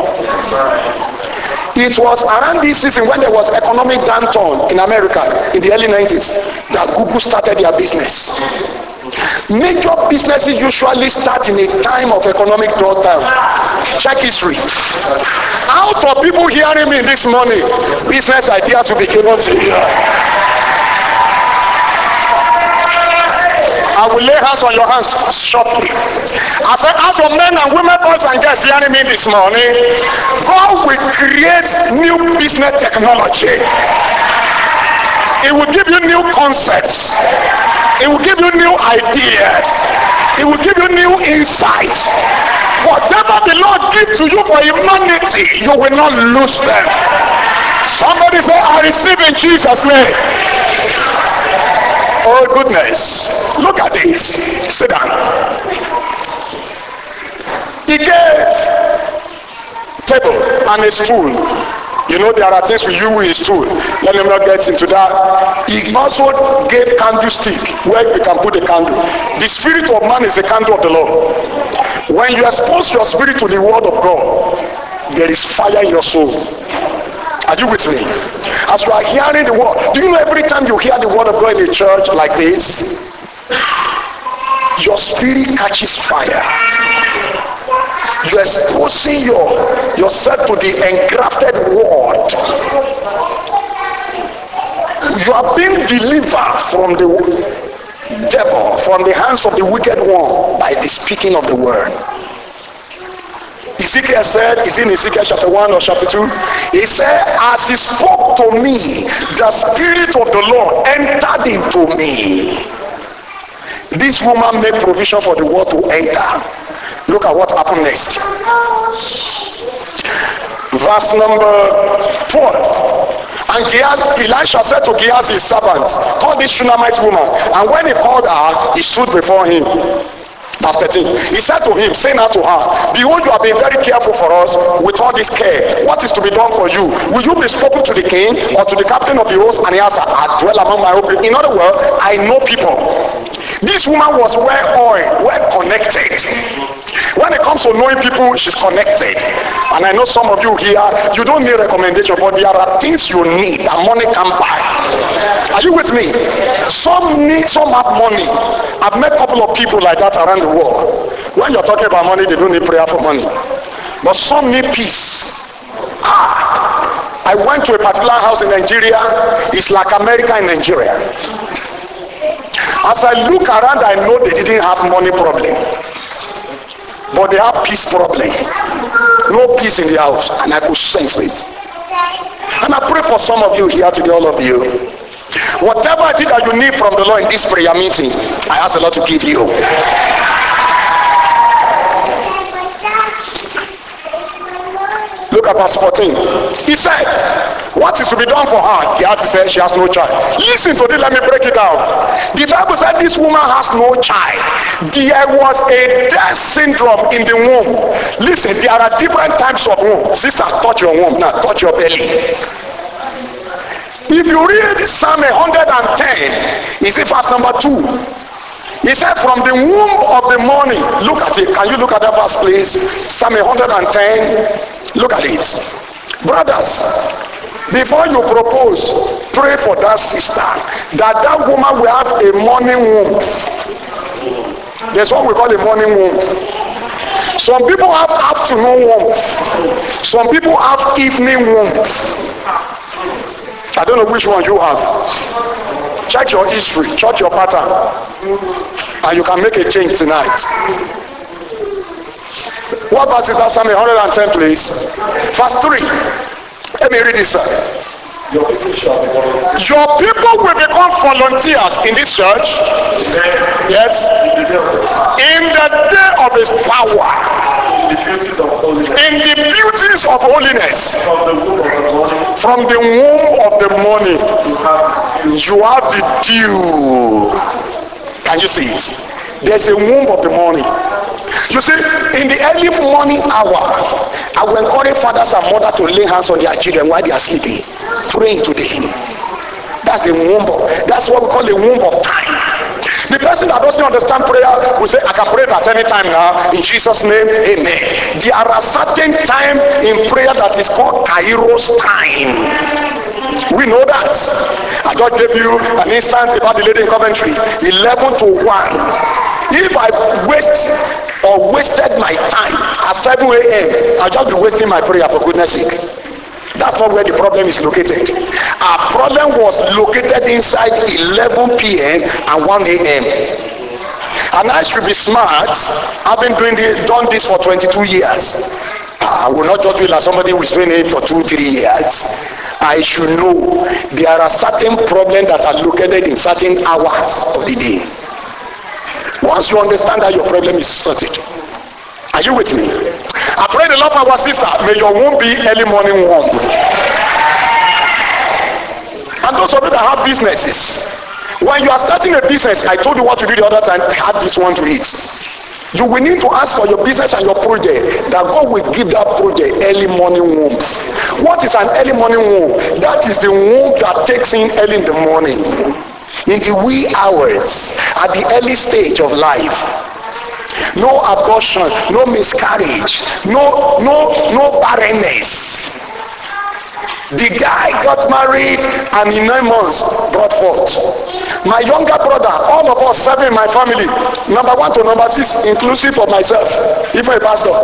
[SPEAKER 1] It was around this season when there was economic downturn in America in the early nineties that Google started their business. Major businesses usually start in a time of economic drawdown. Check history. Out of people hearing me this morning, business ideas will be given to you. I will lay hands on your hands shortly. I said, out of men and women, boys and girls hearing me this morning, God will create new business technology. It will give you new concepts. It will give you new ideas. It will give you new insights. Whatever the Lord gives to you for humanity, you will not lose them. Somebody say, I receive in Jesus' name. Oh goodness. Look at this. Sit down. He gave table and a stool. You know there are things we use with a stool. Let me not get into that. He also gave candlestick where we can put a candle. The spirit of man is the candle of the Lord. When you expose your spirit to the word of God, there is fire in your soul. Are Are you with me? As you are hearing the word, do you know every time you hear the word of God in a church like this, your spirit catches fire. You're exposing your, yourself to the engrafted word. You are being delivered from the devil, from the hands of the wicked one by the speaking of the word. Ezekiel said, is in Ezekiel chapter one or chapter two? He said, as he spoke to me, the Spirit of the Lord entered into me. This woman made provision for the word to enter. Look at what happened next. Verse number twelve. And Gehazi, Elisha said to Gehazi his servant, call this Shunammite woman. And when he called her, he stood before him. Verse thirteen. He said to him, say now to her, behold, you have been very careful for us with all this care. What is to be done for you? Will you be spoken to the king or to the captain of the host? And he answered, I dwell among my own people. In other words, I know people. This woman was well oiled, well connected. When it comes to knowing people, she's connected. And I know some of you here, you don't need recommendation, but there are things you need that money can buy. Are you with me? Some need, some have money. I've met a couple of people like that around the world. When you're talking about money, they don't need prayer for money. But some need peace. Ah, I went to a particular house in Nigeria. It's like America in Nigeria. As I look around, I know they didn't have money problem. But they have peace problem. No peace in the house. And I could sense it. And I pray for some of you here today, all of you. Whatever it is that you need from the Lord in this prayer meeting, I ask the Lord to give you. Look at verse fourteen. He said, what is to be done for her? Gehazi said, she has no child. Listen to this, let me break it down. The Bible said this woman has no child. There was a death syndrome in the womb. Listen, there are different types of womb. Sister, touch your womb now, touch your belly. If you read Psalm one hundred ten, is it verse number two? He said, from the womb of the morning, look at it. Can you look at that verse, please? Psalm one hundred ten, look at it. Brothers, before you propose, pray for that sister, that that woman will have a morning womb. That's what we call a morning womb. Some people have afternoon womb. Some people have evening womb. I don't know which one you have. Check your history, check your pattern, and you can make a change tonight. What verse is that? Psalm one hundred ten, please. Verse three. Let me read this, sir. Your people shall be volunteers. Your people will become volunteers in this church. Yes. In the day of his power. In the beauties of holiness. From the womb of the morning. You have the dew. Can you see it? There's a womb of the morning. You see, in the early morning hour, I will encourage fathers and mothers to lay hands on their children while they are sleeping, praying to them. That's the womb of, that's what we call the womb of time. The person that doesn't understand prayer will say, I can pray at any time now, in Jesus' name, amen. There are certain time in prayer that is called Kairos time. We know that. I just gave you an instance about the lady in Coventry, eleven to one. If I waste or wasted my time at seven a.m., I'll just be wasting my prayer, for goodness sake. That's not where the problem is located. Our problem was located inside eleven p.m. and one a.m. And I should be smart. I've been doing this, done this for twenty-two years. I will not judge you like somebody who is doing it for two, three years. I should know there are certain problems that are located in certain hours of the day. Once you understand that your problem is sorted. Are you with me? I pray the Lord for our sister. May your womb be early morning womb. And those of you that have businesses, when you are starting a business, I told you what to do the other time, add this one to it. You will need to ask for your business and your project, that God will give that project early morning womb. What is an early morning womb? That is the womb that takes in early in the morning, in the wee hours, at the early stage of life. No abortion, no miscarriage, no no no barrenness. The guy got married and in nine months brought forth. My younger brother, all of us seven in my family, number one to number six, inclusive of myself, even a pastor.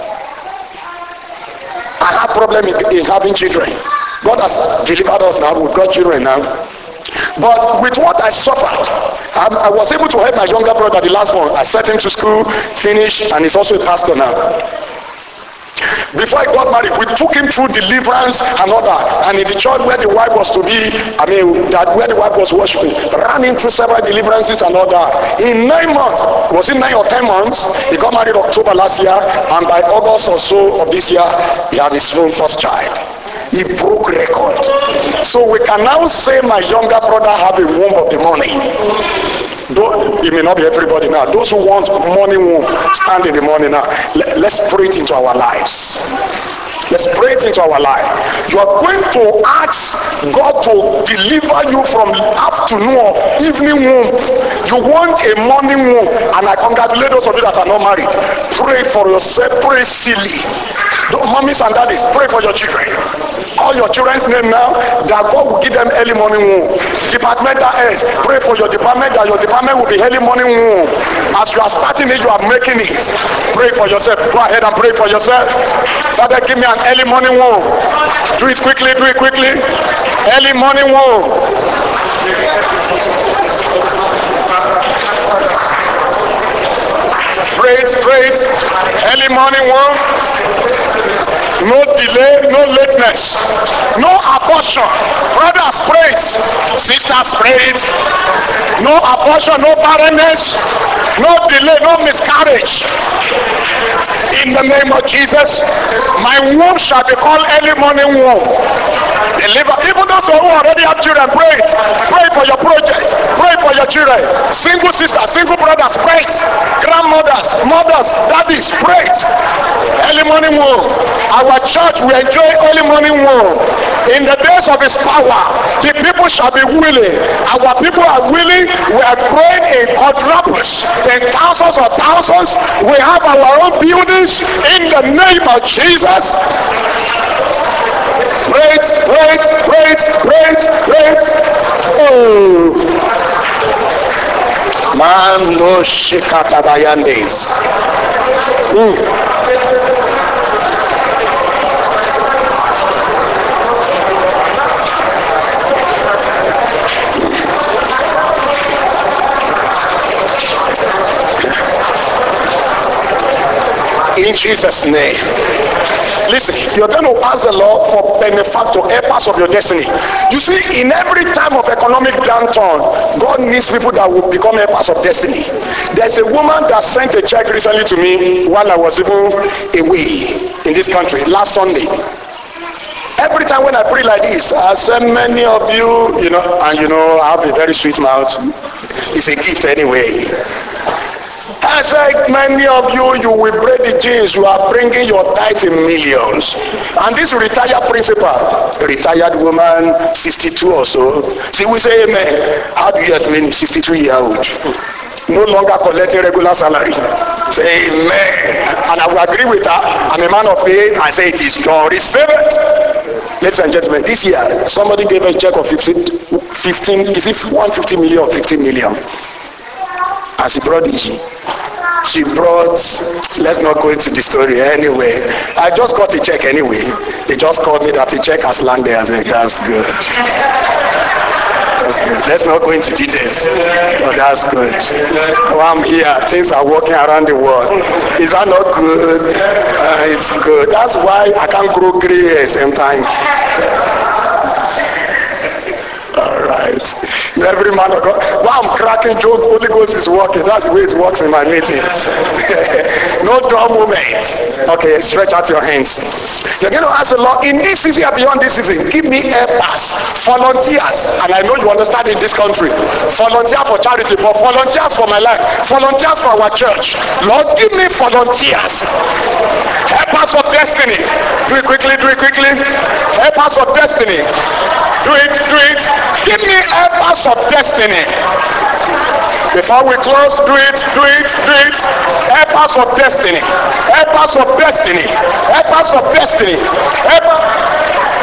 [SPEAKER 1] I had problem in, in having children. God has delivered us now. We've got children now. But with what I suffered, I, I was able to help my younger brother, the last one. I sent him to school, finished, and he's also a pastor now. Before I got married, we took him through deliverance and all that. And in the church where the wife was to be, I mean, that where the wife was worshiping, ran him through several deliverances and all that. In nine months, was it nine or ten months? He got married October last year, and by August or so of this year, he had his own first child. He broke record. So we can now say my younger brother have a womb of the money. Though it may not be everybody now. Those who want money womb, stand in the morning now. Let, let's pray it into our lives. Let's pray it into our life. You are going to ask God to deliver you from afternoon or evening womb. You want a morning womb, and I congratulate those of you that are not married. Pray for yourself. Pray silly. Mummies and daddies, pray for your children. Call your children's name now, that God will give them early morning womb. Departmental heads, pray for your department, that your department will be early morning womb. As you are starting it, you are making it. Pray for yourself. Go ahead and pray for yourself. Father, give me an early morning womb. Do it quickly, do it quickly. Early morning womb. Praise, praise. Early morning womb. No delay, no lateness, no abortion. Brothers, pray it. Sisters, pray it. No abortion, no barrenness, no delay, no miscarriage. In the name of Jesus, my womb shall be called early morning womb. Deliver. Even those who already have children, pray it. Pray for your project. Pray for your children. Single sisters, single brothers, pray it. Grandmothers, mothers, daddies, pray it. Early morning womb. Our church will enjoy early morning womb. In the days of his power, the people shall be willing. Our people are willing. We are growing in quadruples, in thousands of thousands. We have our own buildings in the name of Jesus. Praise, praise, praise, praise, praise. Oh. Mando shikata bayandes. Mm. In Jesus' name. Listen, you're going to ask the Lord for benefactor, helpers of your destiny. You see, in every time of economic downturn, God needs people that will become helpers of destiny. There's a woman that sent a check recently to me while I was even away in this country, last Sunday. Every time when I pray like this, I send many of you, you know, and you know, I have a very sweet mouth. It's a gift anyway. I said, many of you, you will break the jeans. You are bringing your tithe in millions. And this retired principal, retired woman, sixty-two or so. See, we say, amen. How do you explain it? sixty-two year old. No longer collecting regular salary. Say, amen. And I will agree with her. I'm a man of faith. I say, it is your receive it. Ladies and gentlemen, this year, somebody gave a check of fifteen, fifteen is it one hundred fifty million or fifteen million? As he brought it, she brought, let's not go into the story anyway. I just got a check anyway. They just called me that the check has landed. I said, that's good. That's good. Let's not go into details. But that's good. While I'm here, things are working around the world. Is that not good? Uh, it's good. That's why I can't grow gray at the same time. Every man of God. While I'm cracking joke, Holy Ghost is working. That's the way it works in my meetings. No dull moments. Okay, stretch out your hands. You're going to ask the Lord, in this season and beyond this season, give me helpers, volunteers. And I know you understand in this country. Volunteer for charity, but volunteers for my life. Volunteers for our church. Lord, give me volunteers. Helpers of destiny. Do it quickly, do it quickly. Helpers of destiny. Do it, do it. Give me helpers of destiny. Before we close, do it, do it, do it. Helpers of destiny. Helpers of destiny. Helpers of destiny. Helpers.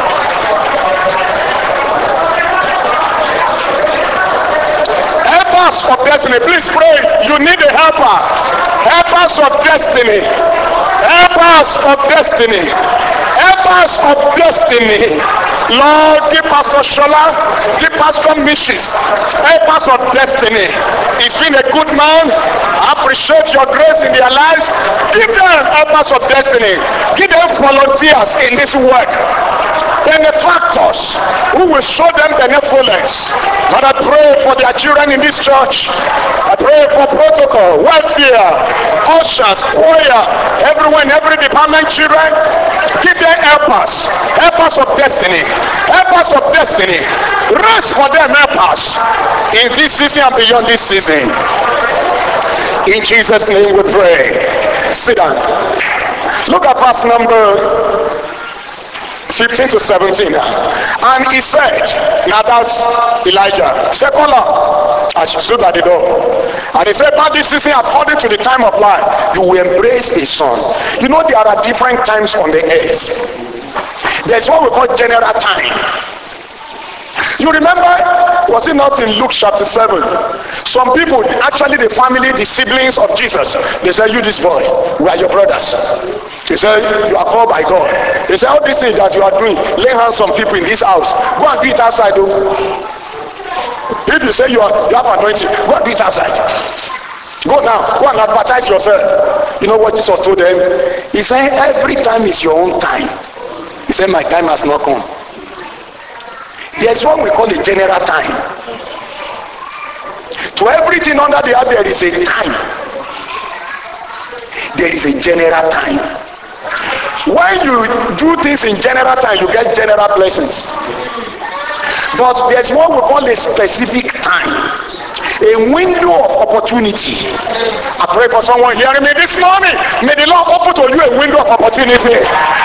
[SPEAKER 1] Helpers of destiny, please pray. You need a helper. Helpers of destiny. Helpers of destiny. Helpers of destiny. Lord, give Pastor Shola, give Pastor Mishes, helpers of destiny. He's been a good man. I appreciate your grace in their lives. Give them helpers of destiny. Give them volunteers in this work. Benefactors who will show them benevolence. Lord, I pray for their children in this church. I pray for protocol, welfare, ushers, choir, everyone, every department, children. Give them helpers, helpers of destiny, helpers of destiny. Rest for them helpers in this season and beyond this season. In Jesus' name we pray. Sit down. Look at verse number fifteen to seventeen. And he said, now that's Elijah, second Lord, as she stood at the door. And he said, but this season, according to the time of life, you will embrace a son. You know, there are different times on the earth. There's what we call general time. You remember, was it not in Luke chapter seven? Some people, actually the family, the siblings of Jesus, they said, you this boy, we are your brothers. They said, you are called by God. They said, all these things that you are doing, lay hands on people in this house. Go and do it outside. Though. If you say you, are, you have anointing, go and do it outside. Go now, go and advertise yourself. You know what Jesus told them? He said, every time is your own time. He said, my time has not come. There's what we call a general time. To everything under the earth, there is a time. There is a general time. When you do things in general time, you get general blessings. But there's what we call a specific time. A window of opportunity. I pray for someone hearing me this morning. May the Lord open to you a window of opportunity.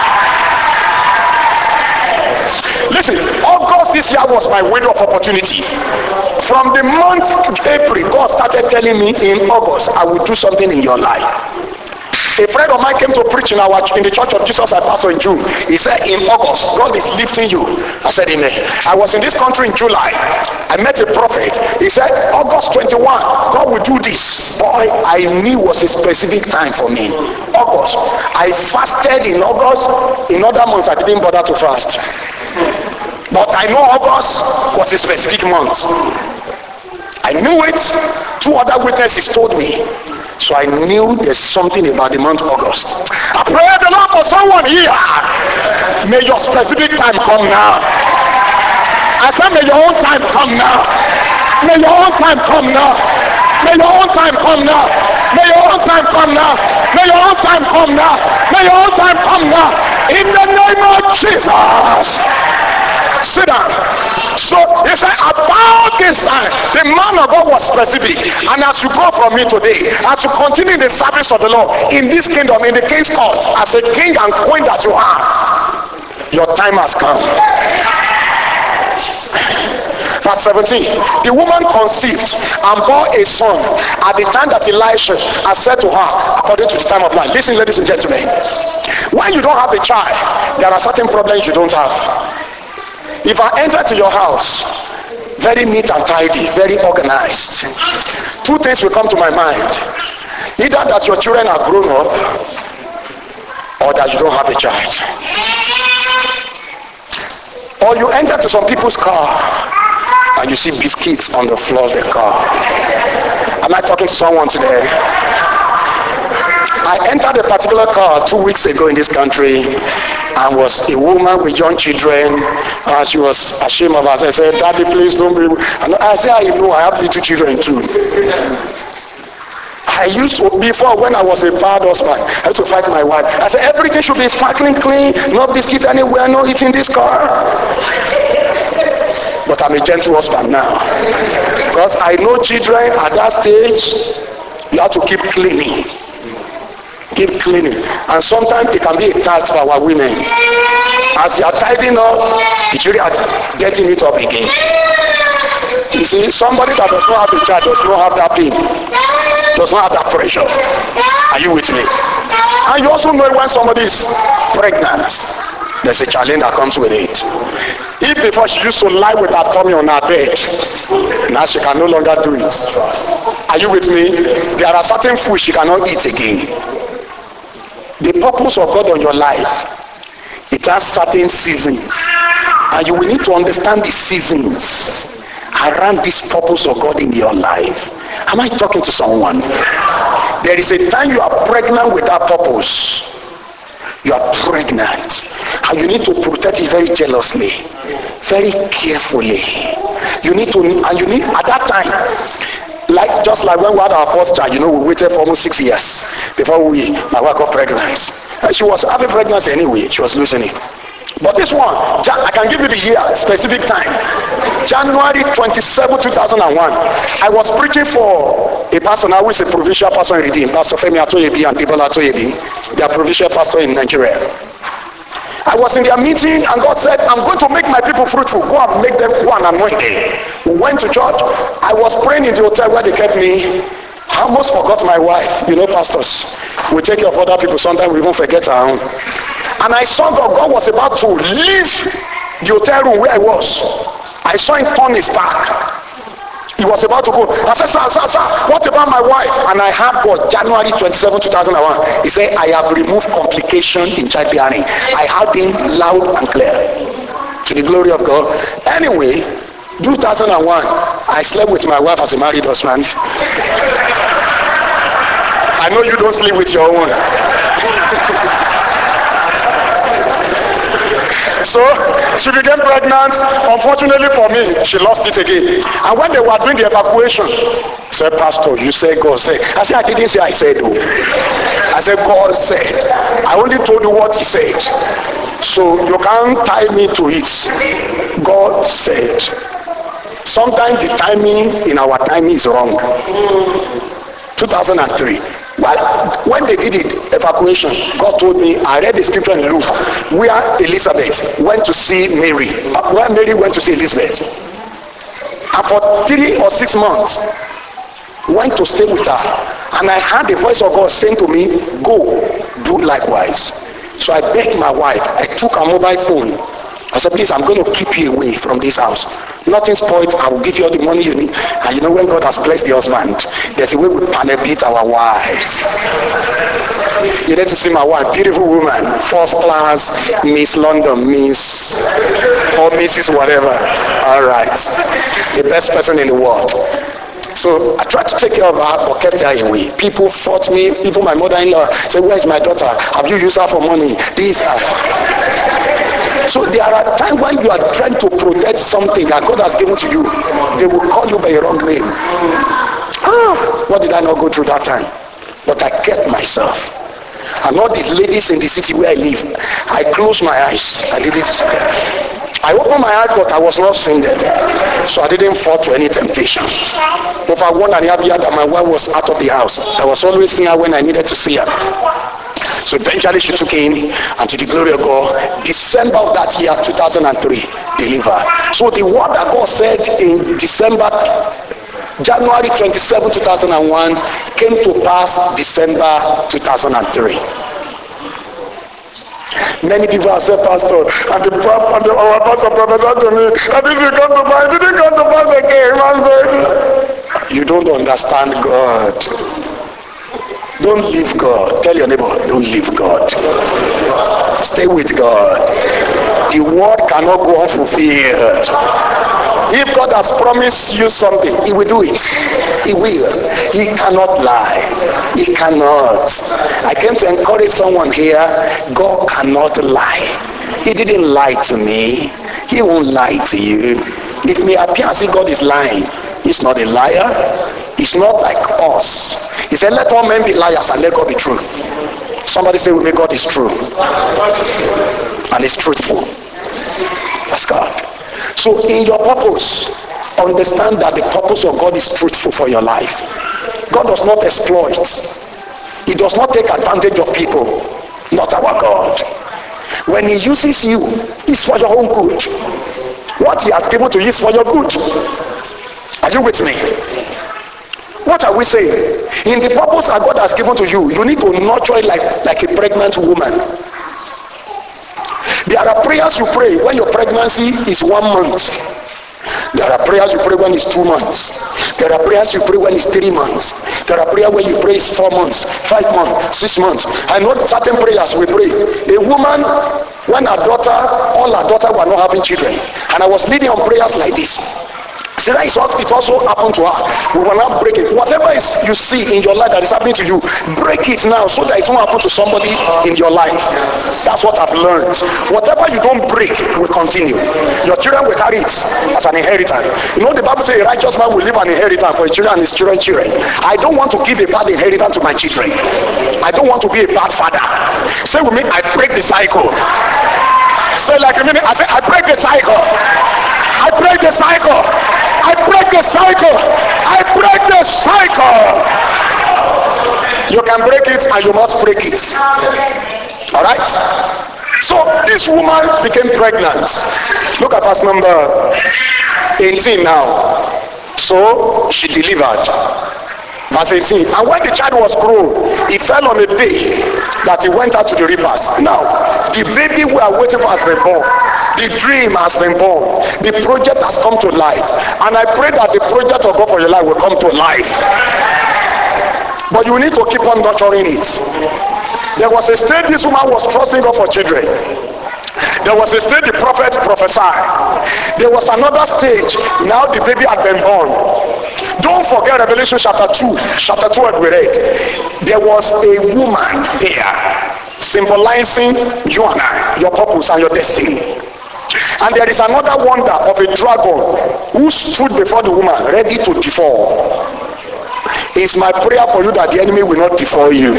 [SPEAKER 1] Listen, August this year was my window of opportunity. From the month April, God started telling me in August, I will do something in your life. A friend of mine came to preach in our in the Church of Jesus I pastor in June. He said, in August, God is lifting you. I said, amen. I was in this country in July. I met a prophet. He said, August twenty-first, God will do this. Boy, I knew it was a specific time for me. August. I fasted in August. In other months, I didn't bother to fast. But I know August was a specific month. I knew it. Two other witnesses told me. So I knew there's something about the month of August. I pray the Lord for someone here. May your specific time come now. I said, may your own time come now. May your own time come now. May your own time come now. May your own time come now. May your own time come now. May your own time come now. In the name of Jesus. Sit down. So he said, about this time, the man of God was specific. And as you go from me today, as you continue in the service of the Lord, in this kingdom, in the king's court, as a king and queen that you are, your time has come. Verse seventeen, the woman conceived and bore a son at the time that Elisha had said to her, according to the time of life. Listen, ladies and gentlemen, when you don't have a child, there are certain problems you don't have. If I enter to your house, very neat and tidy, very organized, two things will come to my mind. Either that your children are grown up, or that you don't have a child. Or you enter to some people's car, and you see biscuits on the floor of the car. Am I talking to someone today? I entered a particular car two weeks ago in this country, and was a woman with young children. Uh, she was ashamed of us. I said, Daddy, please don't be. And I said, I know, I have little children too. I used to, before when I was a bad husband, I used to fight my wife. I said, everything should be sparkling clean, no biscuit anywhere, no eating this car. But I'm a gentle husband now. Because I know children at that stage, you have to keep cleaning. Keep cleaning. And sometimes it can be a task for our women. As you are tidying up, the children are getting it up again. You see, somebody that does not have a child does not have that pain, does not have that pressure. Are you with me? And you also know when somebody is pregnant, the there's a challenge that comes with it. If before she used to lie with her tummy on her bed, now she can no longer do it. Are you with me? There are certain foods she cannot eat again. The purpose of God on your life, it has certain seasons, and you will need to understand the seasons around this purpose of God in your life. Am I talking to someone? There is a time you are pregnant with that purpose. You are pregnant, and you need to protect it very jealously, very carefully. You need to, and you need at that time, like just like when we had our first child, you know, we waited for almost six years before we my wife got pregnant. And she was having pregnancy anyway; she was losing it. But this one, I can give you the year, specific time. January twenty-seventh, two thousand one. I was preaching for a pastor now who is a provincial pastor in Redeem, Pastor Femi Atoyebi and people Atoyebi. They are provincial pastor in Nigeria. I was in their meeting and God said, I'm going to make my people fruitful. Go and make them, go and anoint them. We went to church. I was praying in the hotel where they kept me. I almost forgot my wife. You know, pastors, we take care of other people. Sometimes we even forget our own. And I saw God, God was about to leave the hotel room where I was. I saw him turn his back. He was about to go. I said, sir, sir, sir, what about my wife? And I heard God, January twenty-seventh, two thousand one. He said, I have removed complication in childbearing. I heard him loud and clear. To the glory of God. Anyway, two thousand one, I slept with my wife as a married husband. I know you don't sleep with your own. So she became pregnant. Unfortunately for me, she lost it again. And when they were doing the evacuation, I said, Pastor, you say God said. I said, I didn't say I said. Oh. I said, God said. I only told you what he said. So you can't tie me to it. God said. Sometimes the timing in our timing is wrong. two thousand three. Well, when they did the evacuation, God told me, I read the scripture in Luke, where Elizabeth went to see Mary, where Mary went to see Elizabeth. And for three or six months, went to stay with her. And I heard the voice of God saying to me, go, do likewise. So I begged my wife, I took her mobile phone. I said, please, I'm going to keep you away from this house. Nothing spoiled. I will give you all the money you need. And you know, when God has blessed the husband, there's a way we panel-beat our wives. You need to see my wife, beautiful woman, first class, Miss London, Miss, or Missus whatever. All right. The best person in the world. So I tried to take care of her, but kept her away. People fought me. Even my mother-in-law said, where's my daughter? Have you used her for money? These are... So there are times when you are trying to protect something that God has given to you. They will call you by your wrong name. Ah, what did I not go through that time? But I kept myself. And all the ladies in the city where I live, I closed my eyes. I did it. I opened my eyes, but I was not seeing them. So I didn't fall to any temptation. But for one and a half year that my wife was out of the house, I was always seeing her when I needed to see her. So eventually she took in, and to the glory of God, December of that year, two thousand three, delivered. So the word that God said in December, January twenty-seventh, two thousand one, came to pass December two thousand three. Many people have said, Pastor, and the prophet, and the, our pastor prophesied to me, and this will come to pass, it didn't come to pass again, Pastor. You don't understand God. Don't leave God. Tell your neighbor, don't leave God. Stay with God. The word cannot go unfulfilled. If God has promised you something, he will do it. He will. He cannot lie. He cannot. I came to encourage someone here. God cannot lie. He didn't lie to me. He won't lie to you. It may appear as if God is lying. He's not a liar. He's not like us. He said, let all men be liars and let God be true. Somebody say, well, God is true. And it's truthful. That's God. So in your purpose, understand that the purpose of God is truthful for your life. God does not exploit. He does not take advantage of people. Not our God. When he uses you, it's for your own good. What he has given to you is for your good. Are you with me? What are we saying? In the purpose that God has given to you, you need to nurture it like, like a pregnant woman. There are prayers you pray when your pregnancy is one month. There are prayers you pray when it's two months. There are prayers you pray when it's three months. There are prayers when you pray it's four months, five months, six months. I know certain prayers we pray. A woman, when her daughter, all her daughter were not having children, and I was leading on prayers like this. See, that is what it also happened to her. We will not break it. Whatever is you see in your life that is happening to you, break it now so that it won't happen to somebody in your life. That's what I've learned. Whatever you don't break will continue. Your children will carry it as an inheritance. You know the Bible says a righteous man will leave an inheritance for his children and his children's children. I don't want to give a bad inheritance to my children. I don't want to be a bad father. Say with me, I break the cycle. Say like a minute, I say I break the cycle. I break the cycle. I break the cycle. I break the cycle. You can break it and you must break it. All right? So this woman became pregnant. Look at verse number eighteen now. So she delivered. Verse eighteen. And when the child was grown, he fell on a day that he went out to the reapers. Now, the baby we are waiting for has been born. The dream has been born. The project has come to life. And I pray that the project of God for your life will come to life. But you need to keep on nurturing it. There was a stage this woman was trusting God for children. There was a stage the prophet prophesied. There was another stage. Now the baby had been born. Don't forget Revelation chapter two. Chapter two we read. There was a woman there symbolizing you and I, your purpose and your destiny. And there is another wonder of a dragon who stood before the woman ready to devour. It's my prayer for you that the enemy will not devour you.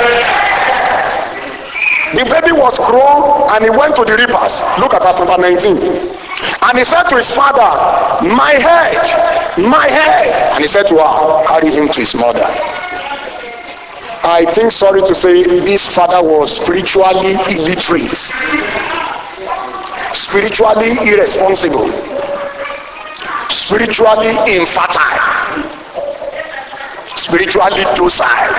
[SPEAKER 1] The baby was grown and he went to the reapers. Look at verse number nineteen. And he said to his father, my head, my head. And he said to her, carry him to his mother. I think, sorry to say, this father was spiritually illiterate. Spiritually irresponsible. Spiritually infertile. Spiritually docile.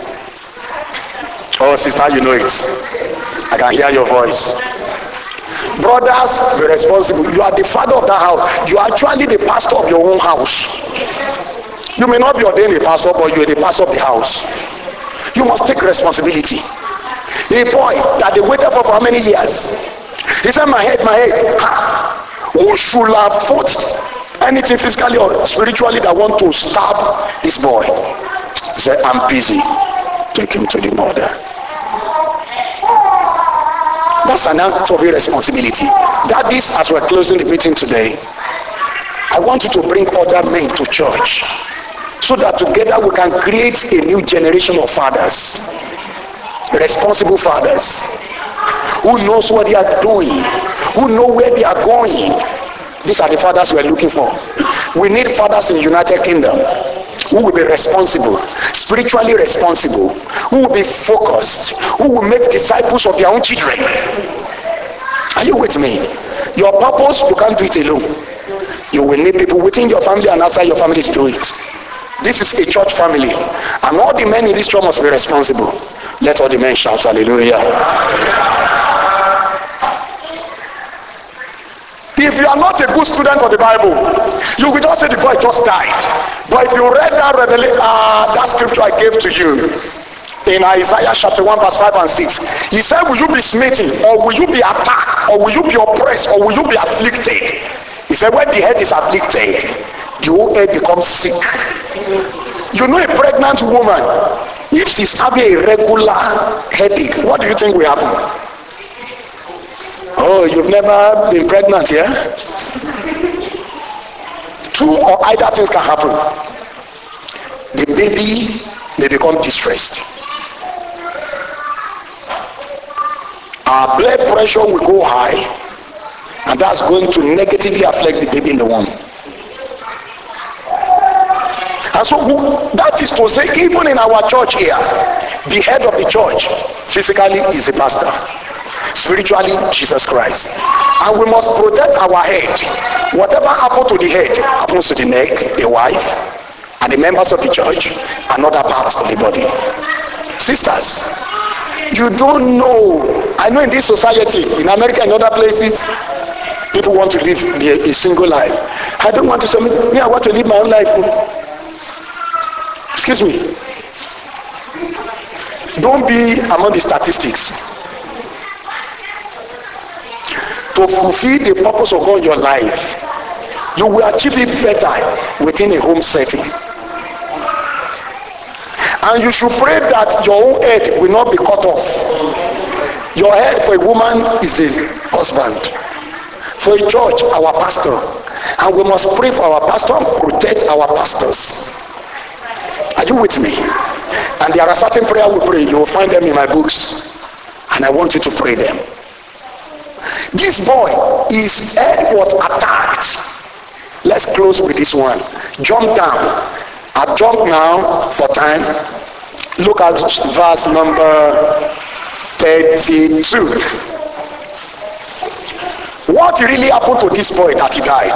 [SPEAKER 1] Oh, sister, you know it. I can hear your voice. Brothers, be responsible. You are the father of that house. You are actually the pastor of your own house. You may not be ordained a pastor, but you are the pastor of the house. You must take responsibility. A boy that they waited for for how many years? He said, my head, my head. Ha. Who should have fought anything physically or spiritually that want to stab this boy? He said, I'm busy. Take him to the mother. That's an act of irresponsibility. That is, as we're closing the meeting today, I want you to bring other men to church so that together we can create a new generation of fathers, responsible fathers, who knows what they are doing, who know where they are going. These are the fathers we're looking for. We need fathers in the United Kingdom who will be responsible, spiritually responsible, who will be focused, who will make disciples of their own children. Are you with me? Your purpose, you can't do it alone. You will need people within your family and outside your family to do it. This is a church family, and all the men in this church must be responsible. Let all the men shout hallelujah. If you are not a good student of the Bible, you will just say the boy just died. But if you read that revelation, uh, that scripture I gave to you in Isaiah chapter one verse five and six, he said, will you be smitten, or will you be attacked, or will you be oppressed, or will you be afflicted? He said, when the head is afflicted, the whole head becomes sick. You know, a pregnant woman, if she's having a regular headache, what do you think will happen? Oh, you've never been pregnant, yeah? Two or either things can happen. The baby may become distressed. Our blood pressure will go high, and that's going to negatively affect the baby in the womb. And so that is to say, even in our church here, the head of the church physically is the pastor. Spiritually, Jesus Christ. And we must protect our head. Whatever happens to the head happens to the neck, the wife, and the members of the church, and other parts of the body. Sisters, you don't know I know in this society, in America and other places, people want to live a, a single life. I don't want to submit. Me, I want to live my own life. Excuse me. Don't be among the statistics. To fulfill the purpose of God in your life, you will achieve it better within a home setting. And you should pray that your own head will not be cut off. Your head for a woman is a husband. For a church, our pastor. And we must pray for our pastor and protect our pastors. Are you with me? And there are certain prayers we pray. You will find them in my books. And I want you to pray them. This boy, his head was attacked. Let's close with this one. Jump down. I jump now for time. Look at verse number thirty-two. What really happened to this boy that he died?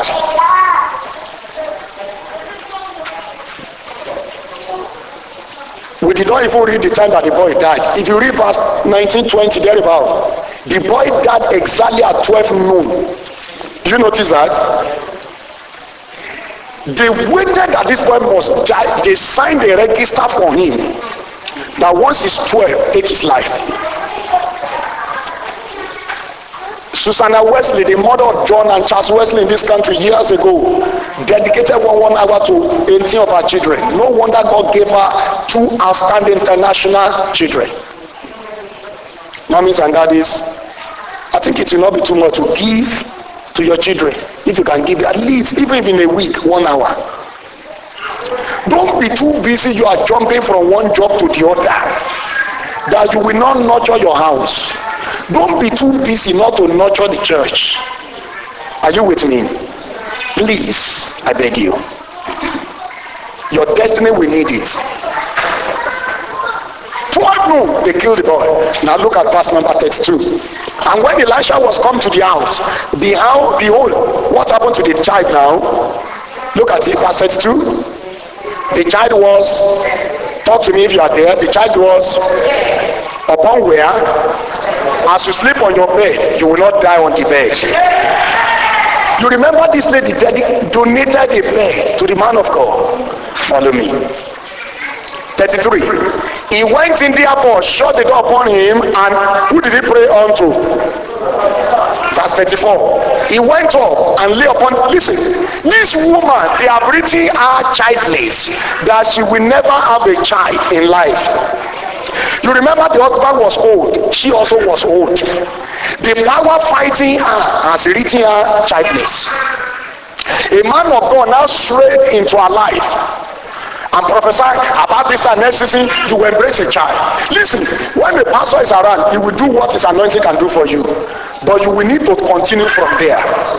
[SPEAKER 1] We did not even read the time that the boy died. If you read verse nineteen, twenty, there about, the boy died exactly at twelve noon. Do you notice that? They waited that this boy must die. They signed a register for him that once he's twelve, take his life. Susanna Wesley, the mother of John and Charles Wesley in this country years ago, dedicated one, one hour to eighteen of her children. No wonder God gave her two outstanding international children. Mommies and daddies, I think it will not be too much to give to your children. If you can give at least, even if in a week, one hour. Don't be too busy. You are jumping from one job to the other, that you will not nurture your house. Don't be too busy not to nurture the church. Are you with me? Please, I beg you. Your destiny will need it. twelve noon, they killed the boy. Now look at verse number thirty-two. And when Elisha was come to the house, behold, behold, what happened to the child now? Look at it, verse thirty-two. The child was, talk to me if you are there, the child was upon where? As you sleep on your bed, you will not die on the bed. You remember this lady donated a bed to the man of God. Follow me. thirty-three. He went in therefore, shut the door upon him, and who did he pray unto? Verse thirty-four. He went up and lay upon, listen, this woman, they have written her childless, that she will never have a child in life. You remember the husband was old, she also was old. The power fighting her has written her childless. A man of God now strayed into her life and prophesy about this time next season, you will embrace a child. Listen, when the pastor is around, he will do what his anointing can do for you, but you will need to continue from there.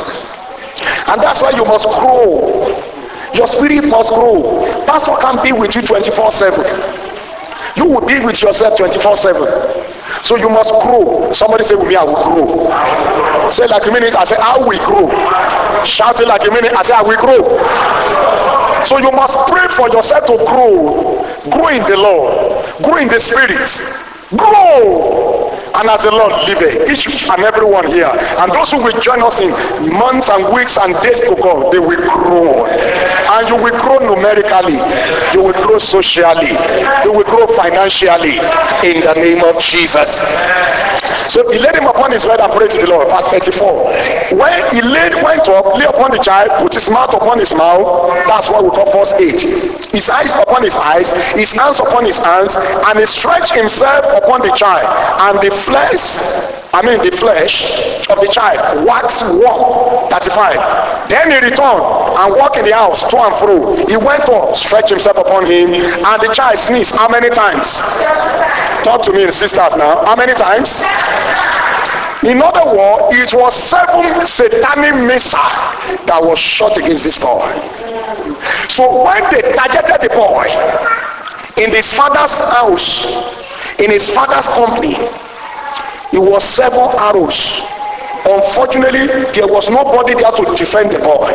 [SPEAKER 1] And that's why you must grow. Your spirit must grow. Pastor can't be with you twenty-four seven. You will be with yourself twenty-four seven. So you must grow. Somebody say with me, I will grow. Say like a minute, I say, I will grow. Shout it like a minute, I say, I will grow. So you must pray for yourself to grow. Grow in the Lord. Grow in the Spirit. Grow. And as the Lord liveth, each and every one here, and those who will join us in months and weeks and days to come, they will grow. And you will grow numerically, you will grow socially, you will grow financially, in the name of Jesus. So he laid him upon his bed and prayed to the Lord. Verse thirty-four. When he laid, went up, lay upon the child, put his mouth upon his mouth, that's what we call first aid. His eyes upon his eyes, his hands upon his hands, and he stretched himself upon the child, and the flesh, I mean the flesh of the child waxed warm. thirty-five. Then he returned and walked in the house to and fro. He went up, stretched himself upon him, and the child sneezed. How many times? Talk to me, sisters, now. How many times? In other words, it was seven satanic missiles that was shot against this boy. So when they targeted the boy in his father's house, in his father's company, it was seven arrows. Unfortunately, there was nobody there to defend the boy.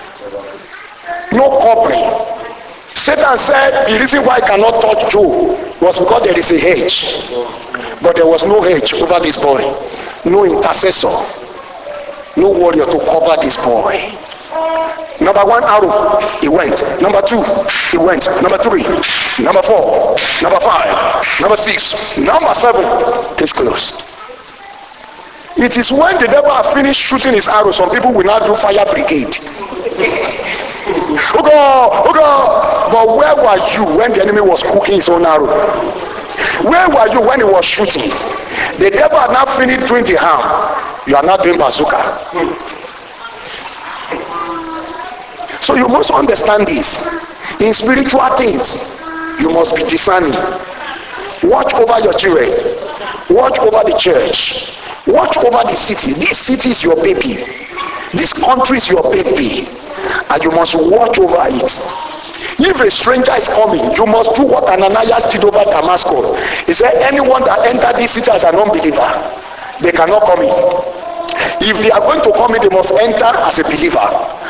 [SPEAKER 1] No covering. Satan said the reason why he cannot touch Job was because there is a hedge. But there was no hedge over this boy. No intercessor. No warrior to cover this boy. Number one arrow, he went. Number two, he went. Number three, number four, number five, number six, number seven, case closed. It is when the devil has finished shooting his arrow, some people will now do fire brigade. Oh God, oh God. But where were you when the enemy was cooking his own arrow? Where were you when he was shooting? The devil had not finished doing the harm. You are not doing bazooka. So you must understand this. In spiritual things, you must be discerning. Watch over your children. Watch over the church. Watch over the city. This city is your baby. This country is your baby. And you must watch over it. If a stranger is coming, you must do what Ananias did over Damascus. He said, anyone that entered this city as an unbeliever, they cannot come in. If they are going to come in, they must enter as a believer.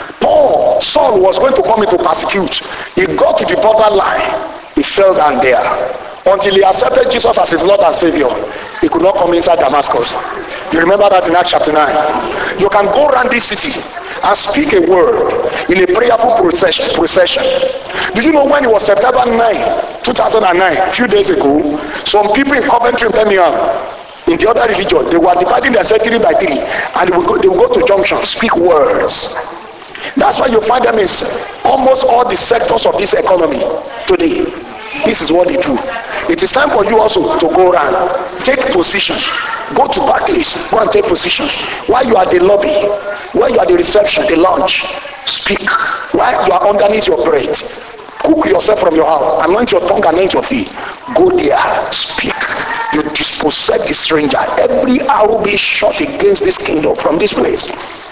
[SPEAKER 1] Paul, Saul was going to come in to persecute. He got to the borderline. He fell down there. Until he accepted Jesus as his Lord and Savior, he could not come inside Damascus. You remember that in Acts chapter nine? You can go around this city and speak a word in a prayerful procession. procession. Did you know when it was September ninth, two thousand nine, a few days ago, some people in Coventry, Birmingham, in the other religion, they were dividing themselves three by three, and they would go, they would go to junction, speak words. That's why you find them in almost all the sectors of this economy today. This is what they do. It is time for you also to go around, take position, go to Barclays, go and take position. While you are at the lobby, while you are at the reception, the lounge, speak. While you are underneath your bread, cook yourself from your house, anoint your tongue, anoint your feet. Go there, speak. You dispossess the stranger. Every arrow be shot against this kingdom from this place.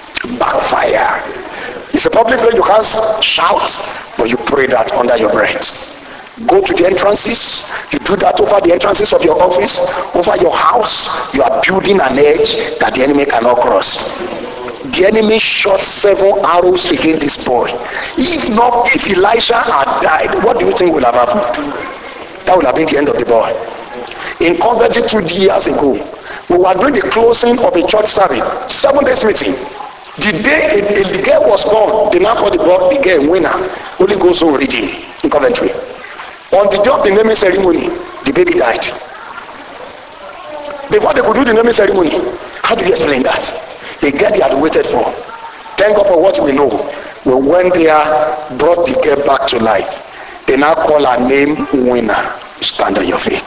[SPEAKER 1] Backfire. It's a public place, you can't shout, but you pray that under your breath. Go to the entrances. You do that over the entrances of your office, over your house. You are building an edge that the enemy cannot cross. The enemy shot seven arrows against this boy. If not, if Elisha had died, what do you think would have happened? That would have been the end of the boy. In Coventry two years ago, we were doing the closing of a church service, seven days meeting. The day a, a, the girl was born, they now called the, boy, the girl winner, Holy Ghost Zone reading in Coventry. On the day of the naming ceremony, the baby died. Before they could do the naming ceremony, how do you explain that? The girl they had waited for. Thank God for what we know. We went there, brought the girl back to life. They now call her name winner. Stand on your feet.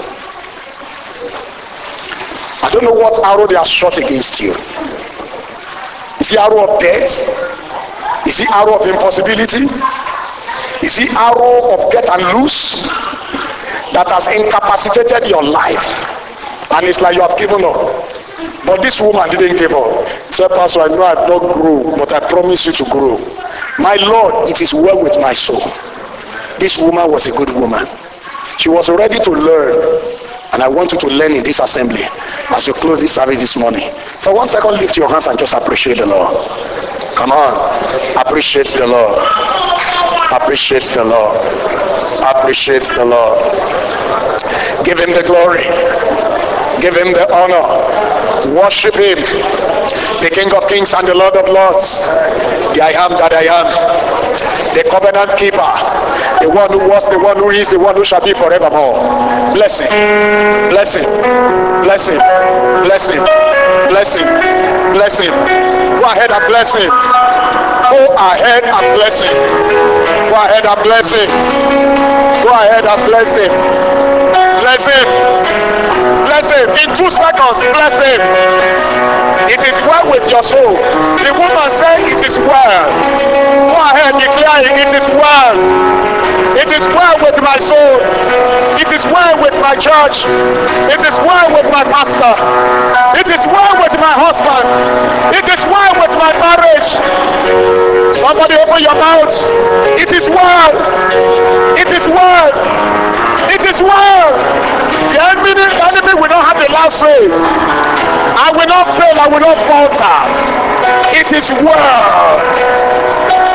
[SPEAKER 1] I don't know what arrow they have shot against you. Is it arrow of death? Is it arrow of impossibility? Is it arrow of get and lose that has incapacitated your life? And it's like you have given up. But this woman didn't give up. Say, Pastor, I know I have not grown, but I promise you to grow. My Lord, it is well with my soul. This woman was a good woman. She was ready to learn. And I want you to learn in this assembly as we close this service this morning. For one second, lift your hands and just appreciate the Lord. Come on. Appreciate the Lord. Appreciate the Lord. Appreciate the Lord. Give him the glory. Give him the honor. Worship him. The King of Kings and the Lord of Lords. The I am that I am. The covenant keeper. The one who was, the one who is, the one who shall be forevermore. Bless him. Bless him. Bless him. Bless him. Bless him. Bless him. Go ahead and bless him. Go ahead and bless him. Go ahead and bless him. Go ahead and bless him. Bless him. Bless him. In two seconds, bless him. It is well with your soul. The woman said, it is well. Go ahead, declare it. It is well. It is well with my soul. It is well with my church. It is well with my pastor. It is well with my husband. It is well with my marriage. Somebody open your mouth. It is well. It is well. It is well. The enemy, the enemy will not have the last say. I will not fail. I will not falter. It is well.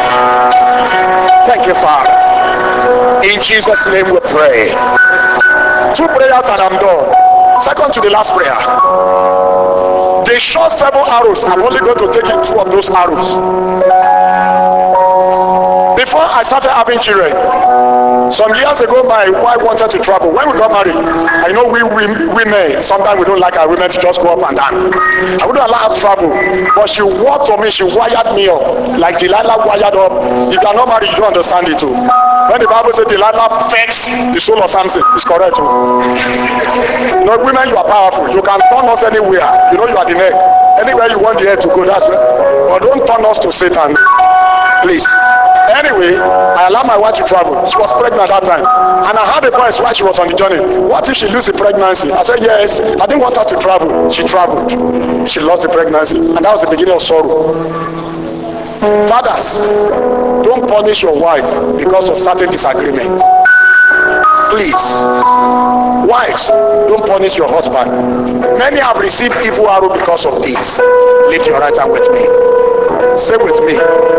[SPEAKER 1] Thank you, Father. In Jesus' name we pray. Two prayers and I'm done. Second to the last prayer. They shot seven arrows. I'm only going to take in two of those arrows. Before I started having children, some years ago my wife wanted to travel. When we got married, I know we, we women, sometimes we don't like our women to just go up and down. I wouldn't allow her to travel, but she walked on me, she wired me up, like Delilah wired up. If you are not married, you don't understand it too. When the Bible says Delilah vexed the soul of Samson, it's correct too. No, women, you are powerful. You can turn us anywhere. You know you are the neck. Anywhere you want the head to go, that's where. But don't turn us to Satan, please. Anyway, I allowed my wife to travel. She was pregnant at that time. And I had a voice while she was on the journey. What if she loses the pregnancy? I said, yes. I didn't want her to travel. She traveled. She lost the pregnancy. And that was the beginning of sorrow. Fathers, don't punish your wife because of certain disagreements. Please. Wives, don't punish your husband. Many have received evil arrow because of this. Lift your right hand with me. Say with me.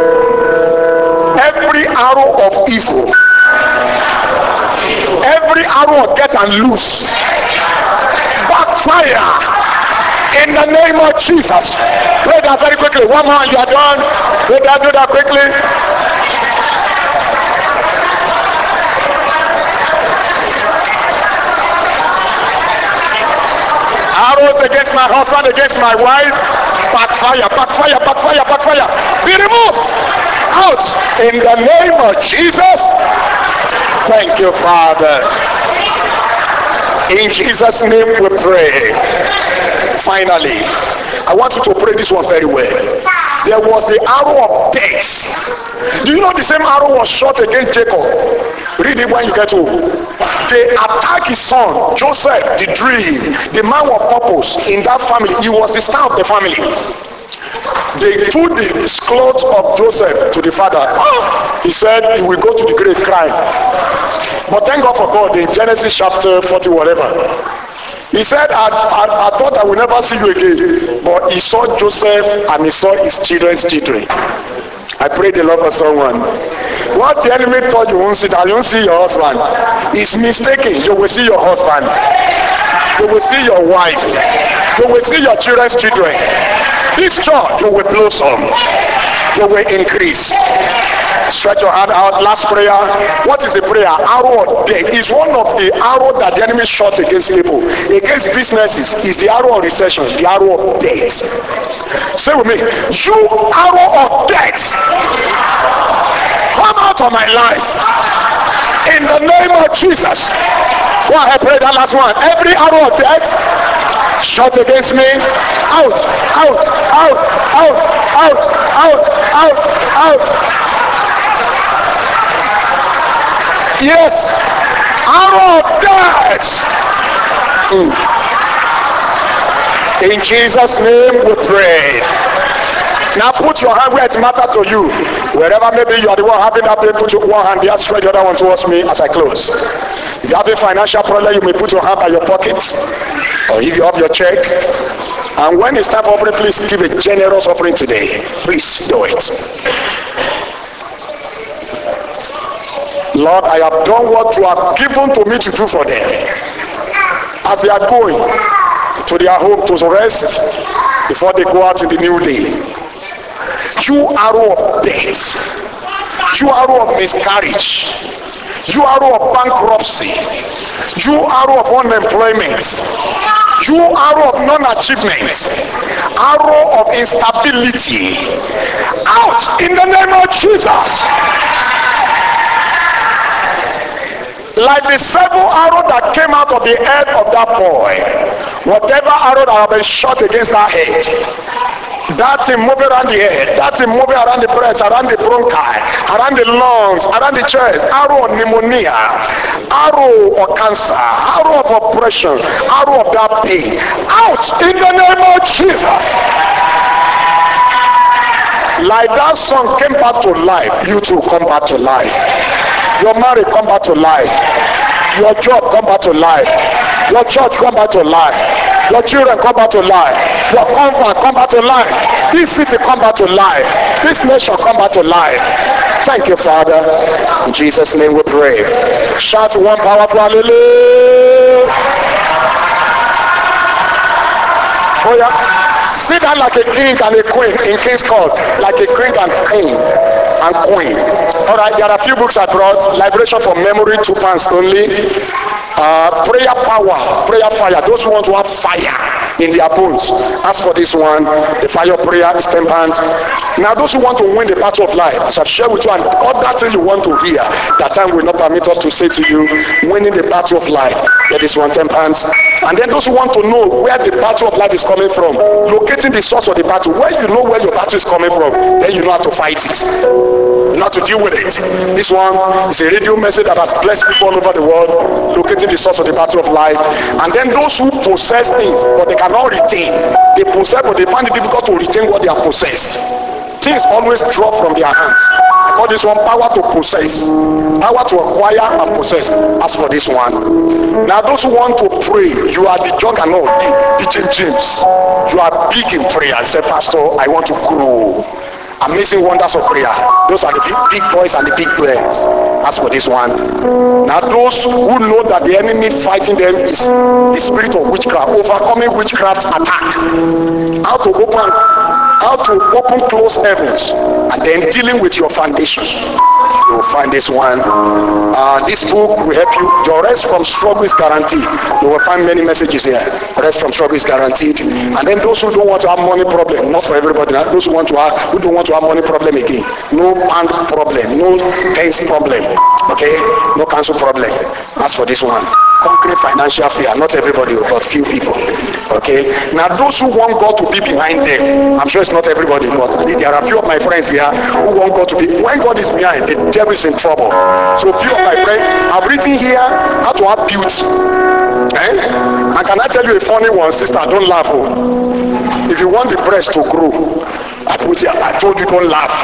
[SPEAKER 1] Every arrow of evil, every arrow of get and lose, backfire in the name of Jesus. Pray that very quickly. One more, you are done. Pray that, do that quickly. Arrows against my husband, against my wife, backfire, backfire, backfire, backfire. Be removed. Out in the name of Jesus. Thank you, Father. In Jesus' name we pray. Finally, I want you to pray this one very well. There was the arrow of death. Do you know the same arrow was shot against Jacob? Read it when you get home. They attacked his son Joseph, the dream, the man of purpose in that family. He was the star of the family. They took the clothes of Joseph to the father. He said he will go to the grave crying. But thank God for God in Genesis chapter forty whatever. He said, I, I, I thought I will never see you again. But he saw Joseph and he saw his children's children. I pray the Lord for someone. What the enemy thought you won't see, that you won't see your husband, is mistaken. You will see your husband. You will see your wife. You will see your children's children. This church, you will blossom. You will increase. Stretch your hand out. Last prayer. What is the prayer? Arrow of death is one of the arrow that the enemy shot against people, against businesses. Is the arrow of recession, the arrow of death. Say with me, you arrow of death, come out of my life in the name of Jesus. Go ahead, pray that last one. Every arrow of death shot against me, out, out, out, out, out, out, out, out. Yes, arrow of death. Mm. In Jesus' name we pray. Now put your hand where it matters to you. Wherever maybe you are the one having that pain, put your one hand there, stretch the other one towards me as I close. If you have a financial problem, you may put your hand by your pockets. Or if you have your check. And when it's time for offering, please give a generous offering today. Please do it. Lord, I have done what you have given to me to do for them. As they are going to their home to rest before they go out in the new day. You arrow of death. You arrow of miscarriage. You arrow of bankruptcy. You arrow of unemployment. You arrow of non-achievement. Arrow of instability. Out in the name of Jesus. Like the seven arrow that came out of the head of that boy. Whatever arrow that have been shot against that head. That thing moving around the head. That thing moving around the breast, around the bronchi, around the lungs, around the chest. Arrow of pneumonia. Arrow of cancer. Arrow of oppression. Arrow of that pain. Out in the name of Jesus. Like that song came back to life. You too come back to life. Your marriage come back to life. Your job come back to life. Your church come back to life. Your children come back to life. Your comfort come back to life. This city come back to life. This nation come back to life. Thank you, Father. In Jesus' name we pray. Shout one powerful hallelujah. Oh yeah. Sit down like a king and a queen in King's Court. Like a king and king and queen. Alright, there are a few books I brought. Liberation from Memory, two pounds only. Uh, prayer power, prayer fire. Those who want to have fire in their bones. As for this one, the fire prayer is ten pounds. Now those who want to win the battle of life, as I've shared with you, and all that thing you want to hear, that time will not permit us to say to you, winning the battle of life. That is one ten pounds. And then those who want to know where the battle of life is coming from, locating the source of the battle. Where you know where your battle is coming from, then you know how to fight it. You know how to deal with it. This one is a radio message that has blessed people all over the world, locating the source of the battle of life. And then those who possess things but they cannot retain, they possess but they find it difficult to retain what they are possessed. Things always drop from their hands. I call this one power to possess, power to acquire and possess. As for this one, now those who want to pray, you are the juggernaut, the D J James. You are big in prayer. Say, Pastor, I want to grow. Amazing wonders of prayer. Those are the big, big boys and the big girls. As for this one, now those who know that the enemy fighting them is the spirit of witchcraft, overcoming witchcraft attack, how to open, how to open closed heavens, and then dealing with your foundation. You will find this one. Uh, this book will help you. Your rest from struggle is guaranteed. You will find many messages here. Rest from struggle is guaranteed. And then those who don't want to have money problem, not for everybody. Those who want to have, who don't want to have money problem again. No bank problem. No pains problem. Okay. No cancer problem. As for this one, conquering financial fear. Not everybody, but few people. Okay. Now those who want God to be behind them, I'm sure it's not everybody, but there are a few of my friends here who want God to be. When God is behind, the devil is in trouble. So few of my friends have written here how to have beauty. Eh? And can I tell you a funny one, sister? Don't laugh. Oh. If you want the breast to grow, I put here, I told you don't laugh.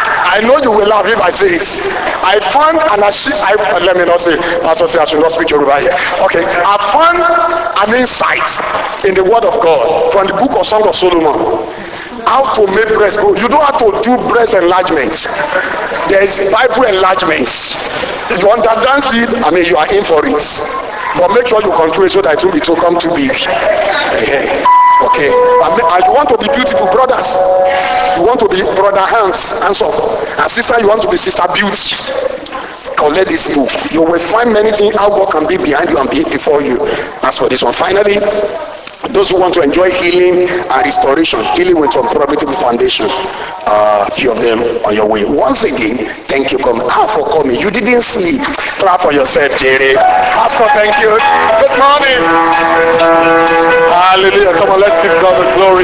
[SPEAKER 1] I know you will laugh if I say it. I found an I let me not say, Pastor say I should not speak Yoruba here. Okay, I found an insight in the Word of God from the book of Song of Solomon. How to make breast grow. You don't have to do breast enlargement. There is Bible enlargement. If you understand it, I mean you are in for it. But make sure you control it so that it will be to come too big. Okay. Okay. And you want to be beautiful, brothers. You want to be brother hands, hands up. And sister, you want to be sister beauty. Collect this book. You will find many things how God can be behind you and be before you. As for this one, finally, those who want to enjoy healing and restoration, dealing with unprofitable foundation, uh, a few of them on your way. Once again, thank you coming. Ah, for coming. You didn't sleep. Clap for yourself, Jerry. Pastor, thank you. Good morning. Hallelujah. Come on, let's give God the glory.